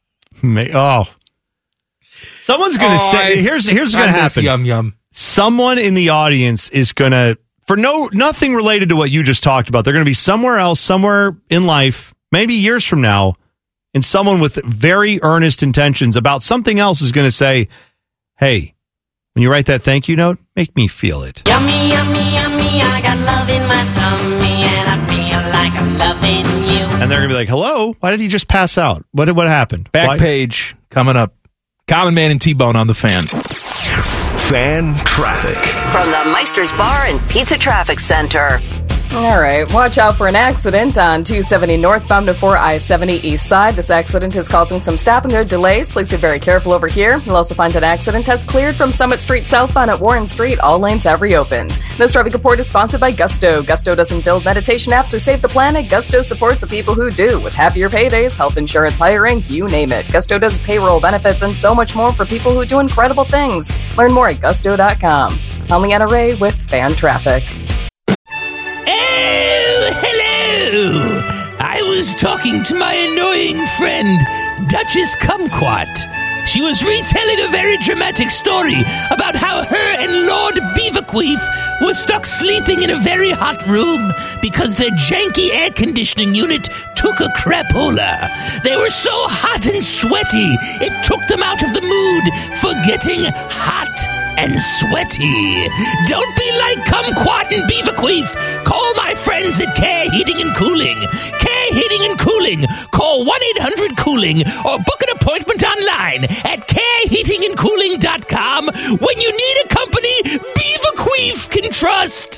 Someone's going to say, here's what's going to happen. Yum, yum. Someone in the audience is going to, for nothing related to what you just talked about, they're going to be somewhere else, somewhere in life, maybe years from now, and someone with very earnest intentions about something else is going to say, hey, when you write that thank you note, make me feel it. Yummy, yummy, yummy, I got love in my tummy, and I feel like I'm loving you. And they're going to be like, hello, why did he just pass out? What happened? Back page coming up. Common Man and T-Bone on the Fan. Fan traffic. From the Meister's Bar and Pizza Traffic Center. All right, watch out for an accident on 270 northbound before I-70 east side. This accident is causing some stop-and-go delays. Please be very careful over here. You'll also find an accident has cleared from Summit Street southbound at Warren Street. All lanes have reopened. This traffic report is sponsored by Gusto. Gusto doesn't build meditation apps or save the planet. Gusto supports the people who do, with happier paydays, health insurance, hiring, you name it. Gusto does payroll, benefits, and so much more for people who do incredible things. Learn more at gusto.com. I'm Leanna Ray with Fan Traffic. Oh, hello! I was talking to my annoying friend, Duchess Kumquat. She was retelling a very dramatic story about how her and Lord Beaverqueef were stuck sleeping in a very hot room because their janky air conditioning unit took a crapola. They were so hot and sweaty, it took them out of the mood for getting hot and sweaty. Don't be like Kumquat and Beaverqueef. Call my friends at Care Heating and Cooling. Care Heating and Cooling. Call 1-800-COOLING or book an appointment online at careheatingandcooling.com when you need a company Beaverqueef can trust.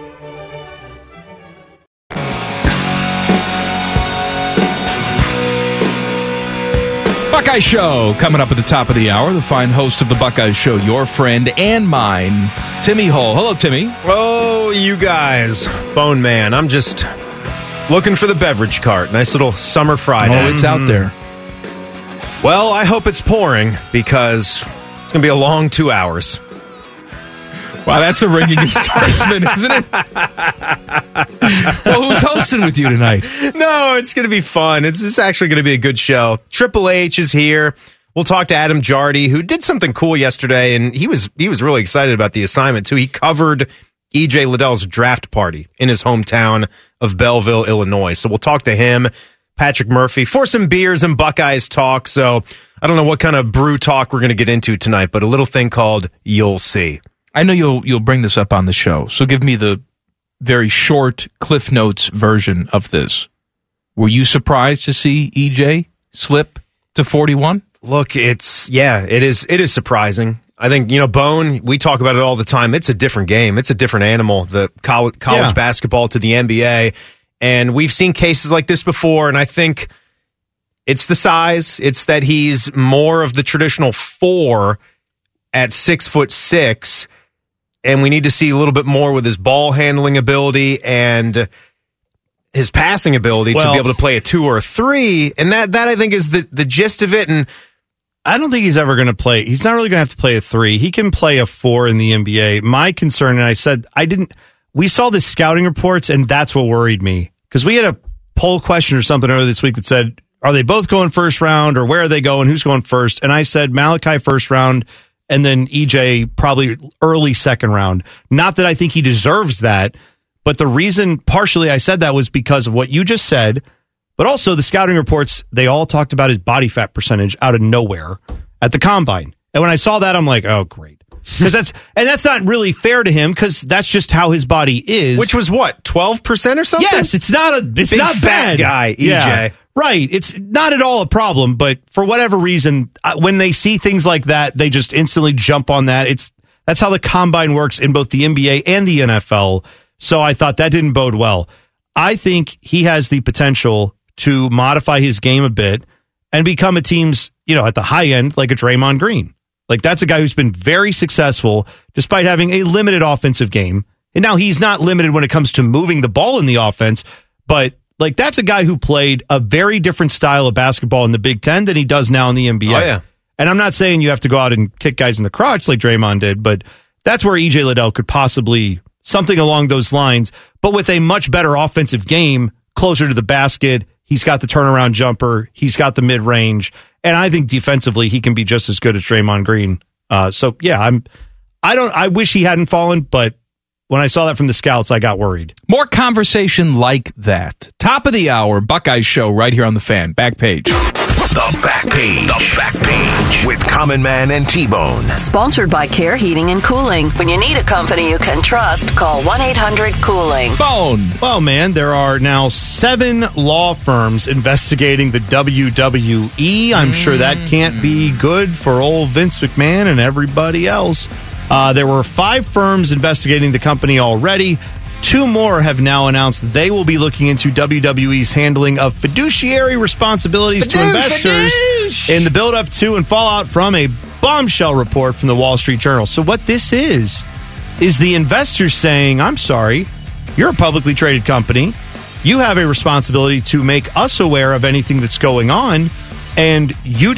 Buckeye Show coming up at the top of the hour. The fine host of the Buckeye Show, your friend and mine, Timmy Hull. Hello, Timmy. Oh, you guys. Bone Man. I'm just looking for the beverage cart. Nice little summer Friday. Oh, it's out there. Well, I hope it's pouring because it's going to be a long 2 hours. Wow, that's a ringing endorsement, isn't it? Well, who's hosting with you tonight? No, it's going to be fun. It's actually going to be a good show. Triple H is here. We'll talk to Adam Jardy, who did something cool yesterday, and he was really excited about the assignment, too. He covered E.J. Liddell's draft party in his hometown of Belleville, Illinois. So we'll talk to him, Patrick Murphy, for some beers and Buckeyes talk. So I don't know what kind of brew talk we're going to get into tonight, but a little thing called You'll See. I know you'll bring this up on the show, so give me the very short Cliff Notes version of this. Were you surprised to see EJ slip to 41? Look, it is surprising. I think, Bone, we talk about it all the time. It's a different game. It's a different animal, the college basketball to the NBA. And we've seen cases like this before, and I think it's the size. It's that he's more of the traditional 4 at 6'6", and we need to see a little bit more with his ball handling ability and his passing ability to be able to play a 2 or a 3. And that I think is the gist of it. And I don't think he's ever going to play. He's not really going to have to play a 3. He can play a 4 in the NBA. My concern, and we saw the scouting reports, and that's what worried me. Because we had a poll question or something earlier this week that said, are they both going first round, or where are they going? Who's going first? And I said Malachi first round, and then EJ probably early second round. Not that I think he deserves that, but the reason partially I said that was because of what you just said, but also the scouting reports, they all talked about his body fat percentage out of nowhere at the combine. And when I saw that, I'm like, oh, great. Because that's not really fair to him, because that's just how his body is. Which was what, 12% or something? Yes, it's not big not fat bad guy, EJ. Yeah, right. It's not at all a problem, but for whatever reason, when they see things like that, they just instantly jump on that. That's how the combine works in both the NBA and the NFL. So I thought that didn't bode well. I think he has the potential to modify his game a bit and become a team's, at the high end, like a Draymond Green. Like, that's a guy who's been very successful despite having a limited offensive game. And now he's not limited when it comes to moving the ball in the offense, but like, that's a guy who played a very different style of basketball in the Big Ten than he does now in the NBA. Oh, yeah. And I'm not saying you have to go out and kick guys in the crotch like Draymond did, but that's where EJ Liddell could possibly, something along those lines, but with a much better offensive game, closer to the basket. He's got the turnaround jumper. He's got the mid-range. And I think defensively, he can be just as good as Draymond Green. So yeah, I wish he hadn't fallen, but when I saw that from the scouts, I got worried. More conversation like that. Top of the hour, Buckeyes show right here on the Fan. Back page. The Back Page. The Back Page with Common Man and T-Bone. Sponsored by Care Heating and Cooling. When you need a company you can trust, call 1-800-COOLING. Bone. Well, man, there are now 7 law firms investigating the WWE. I'm sure that can't be good for old Vince McMahon and everybody else. There were 5 firms investigating the company already. 2 more have now announced they will be looking into WWE's handling of fiduciary responsibilities to investors in the build-up to and fallout from a bombshell report from the Wall Street Journal. So what this is the investors saying, I'm sorry, you're a publicly traded company. You have a responsibility to make us aware of anything that's going on, and you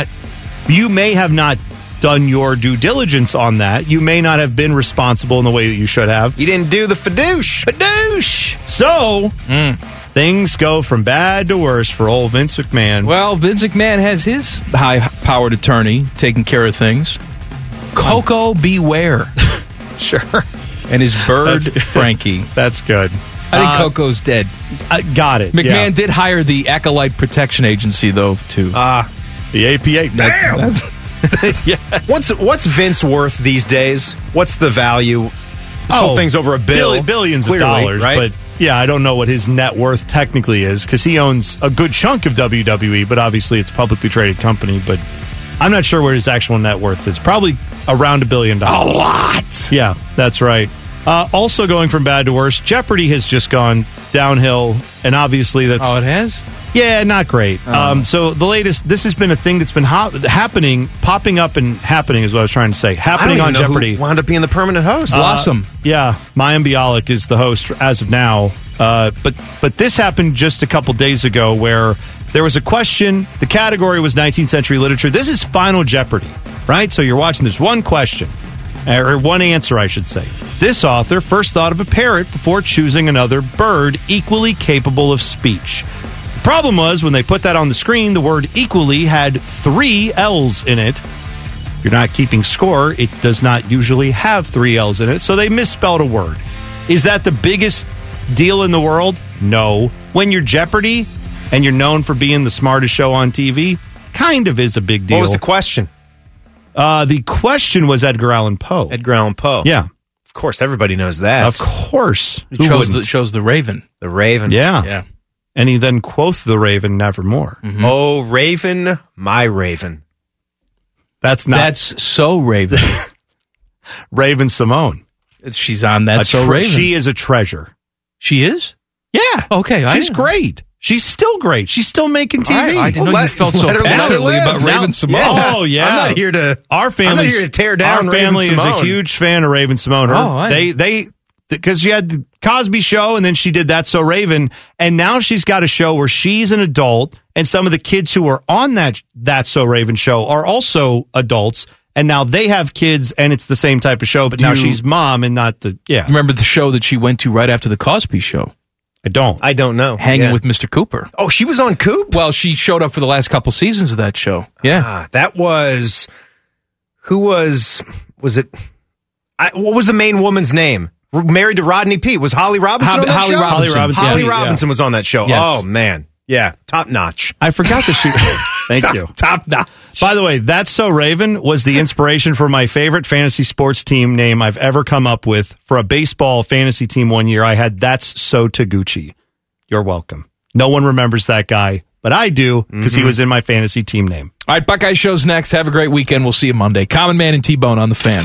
may have not done your due diligence on that. You may not have been responsible in the way that you should have. You didn't do the fadoosh. So, things go from bad to worse for old Vince McMahon. Well, Vince McMahon has his high-powered attorney taking care of things. Coco Beware. Sure. And his bird, Frankie. That's good. I think Coco's dead. Got it. McMahon did hire the Acolyte Protection Agency, though, too. The APA. Damn! Yeah. What's Vince worth these days? What's the value? This whole thing's over $1 billions clearly, of dollars, right? But yeah, I don't know what his net worth technically is, because he owns a good chunk of WWE, but obviously it's a publicly traded company. But I'm not sure where his actual net worth is. Probably around $1 billion. A lot. Yeah, that's right. Also going from bad to worse, Jeopardy has just gone downhill, and obviously that's... Oh, it has? Yeah, not great. So the latest, this has been a thing that's been popping up and happening is what I was trying to say. Happening on Jeopardy. Who wound up being the permanent host. Blossom. Yeah, Mayim Bialik is the host as of now. But this happened just a couple days ago where there was a question. The category was 19th century literature. This is Final Jeopardy, right? So you're watching this one question, or one answer, I should say. This author first thought of a parrot before choosing another bird equally capable of speech. Problem was, when they put that on the screen, the word equally had 3 L's in it. If you're not keeping score, it does not usually have 3 L's in it, so they misspelled a word. Is that the biggest deal in the world? No. When you're Jeopardy and you're known for being the smartest show on TV, kind of is a big deal. What was the question? The question was Edgar Allan Poe. Edgar Allan Poe. Yeah. Of course, everybody knows that. Of course. It shows the Raven. The Raven. Yeah. And he then quoth the Raven nevermore. Mm-hmm. Oh, Raven, my Raven. That's so Raven. Raven Simone. She's on that so Raven. She is a treasure. She is? Yeah. Okay. She's great. She's still great. She's still making TV. I didn't know you felt so passionately about Raven Simone. Yeah. Oh, yeah. I'm not here to tear down Our family Raven is Simone. a huge fan of Raven Simone. Because she had the Cosby Show, and then she did That's So Raven, and now she's got a show where she's an adult, and some of the kids who are on That's So Raven show are also adults, and now they have kids, and it's the same type of show, but now she's mom and not the... Yeah. Remember the show that she went to right after the Cosby Show? I don't. I don't know. Hanging with Mr. Cooper. Oh, she was on Coop? Well, she showed up for the last couple seasons of that show. Yeah. That was... Who was it? What was the main woman's name? Married to Rodney Peete. Was Holly Robinson on that Holly show? Robinson. Holly Yeah. Robinson was on that show. Yes. Oh, man. Yeah, top notch. I forgot that she... Thank you. Top notch. By the way, That's So Raven was the inspiration for my favorite fantasy sports team name I've ever come up with. For a baseball fantasy team one year, I had That's So Taguchi. You're welcome. No one remembers that guy, but I do because he was in my fantasy team name. All right, Buckeye Show's next. Have a great weekend. We'll see you Monday. Common Man and T-Bone on the Fan.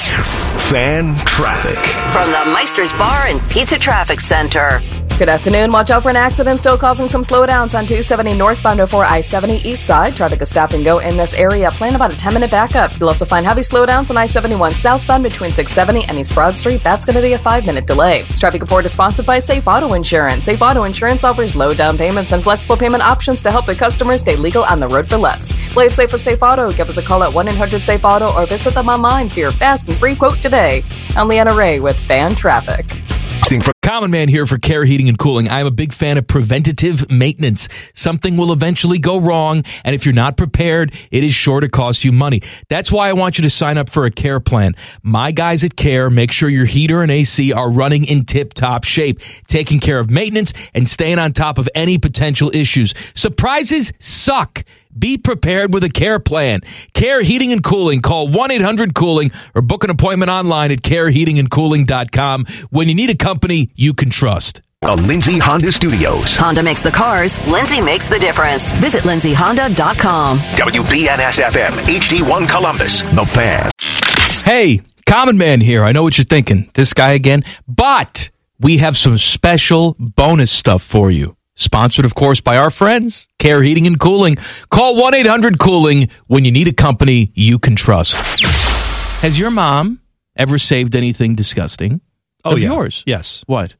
Fan traffic. From the Meister's Bar and Pizza Traffic Center. Good afternoon. Watch out for an accident still causing some slowdowns on 270 northbound before I-70 east side. Traffic is stop and go in this area. Plan about a 10-minute backup. You'll also find heavy slowdowns on I-71 southbound between 670 and East Broad Street. That's going to be a 5-minute delay. This traffic report is sponsored by Safe Auto Insurance. Safe Auto Insurance offers low down payments and flexible payment options to help their customers stay legal on the road for less. Play it safe with Safe Auto. Give us a call at 1-800-SAFE-AUTO or visit them online for your fast and free quote today. I'm Leanna Ray with Fan Traffic. Common Man here for Care Heating and Cooling. I'm a big fan of preventative maintenance. Something will eventually go wrong, and if you're not prepared, it is sure to cost you money. That's why I want you to sign up for a Care plan. My guys at Care make sure your heater and AC are running in tip-top shape, taking care of maintenance and staying on top of any potential issues. Surprises suck. Be prepared with a Care plan. Care Heating and Cooling. Call 1-800-COOLING or book an appointment online at careheatingandcooling.com when you need a company you can trust. The Lindsay Honda Studios. Honda makes the cars. Lindsay makes the difference. Visit lindsayhonda.com. WBNS-FM, HD1 Columbus, The Fan. Hey, Common Man here. I know what you're thinking. This guy again. But we have some special bonus stuff for you. Sponsored, of course, by our friends, Care Heating and Cooling. Call 1-800-COOLING when you need a company you can trust. Has your mom ever saved anything disgusting of yours? Yes. What?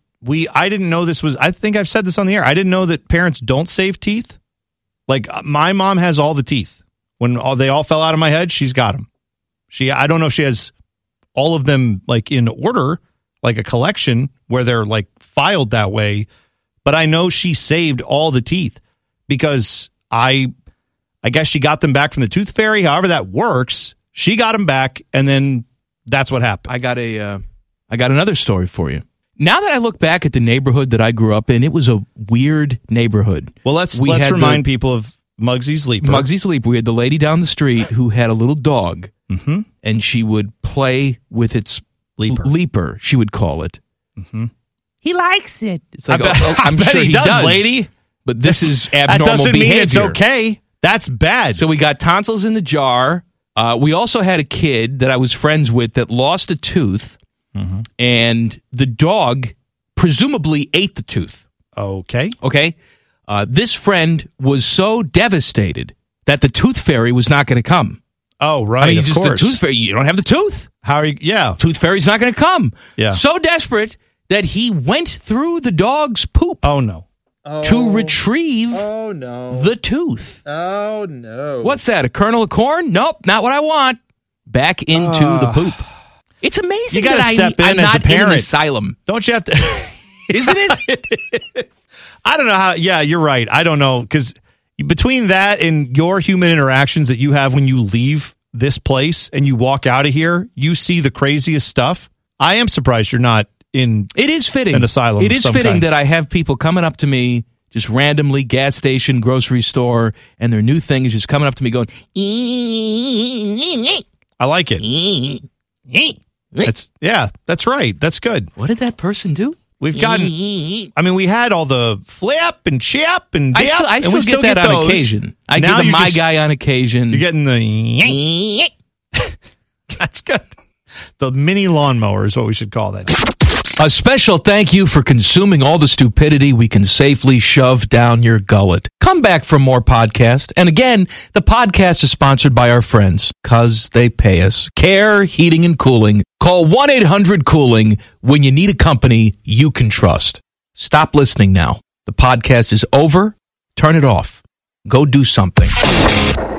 I didn't know this was, I think I've said this on the air. I didn't know that parents don't save teeth. Like, my mom has all the teeth. When they all fell out of my head, she's got them. I don't know if she has all of them, like, in order, like a collection where they're, like, filed that way. But I know she saved all the teeth because I guess she got them back from the tooth fairy. However that works, she got them back, and then that's what happened. I got another story for you. Now that I look back at the neighborhood that I grew up in, it was a weird neighborhood. Well, let's remind people of Muggsy's Leaper. Muggsy's Leaper. We had the lady down the street who had a little dog, and she would play with its leaper, she would call it. Mm-hmm. He likes it. It's like, I'm sure he does, lady. But this is abnormal that doesn't behavior. mean it's okay. That's bad. So we got tonsils in the jar. We also had a kid that I was friends with that lost a tooth, and the dog presumably ate the tooth. Okay. This friend was so devastated that the tooth fairy was not going to come. Oh, right. I mean, of course. The tooth fairy, you don't have the tooth. How are you? Yeah. Tooth fairy's not going to come. Yeah. So desperate that he went through the dog's poop. Oh, no. To retrieve the tooth. Oh, no. What's that, a kernel of corn? Nope, not what I want. Back into the poop. It's amazing you gotta that step in I'm as not a parent. in an asylum. Don't you have to? Isn't it? I don't know how. Yeah, you're right. I don't know, because between that and your human interactions that you have when you leave this place and you walk out of here, you see the craziest stuff. I am surprised you're not in. It is fitting. An asylum. It is fitting that I have people coming up to me just randomly, gas station, grocery store, and their new thing is just coming up to me going, I like it. That's right. That's good. What did that person do? We've gotten, I mean, we had all the flip and chip and dip. I still get that on occasion. I now give my guy on occasion. You're getting the That's good. The mini lawnmower is what we should call that. A special thank you for consuming all the stupidity we can safely shove down your gullet. Come back for more podcast. And again, the podcast is sponsored by our friends, because they pay us. Care Heating and Cooling. Call 1-800-COOLING when you need a company you can trust. Stop listening now. The podcast is over. Turn it off. Go do something.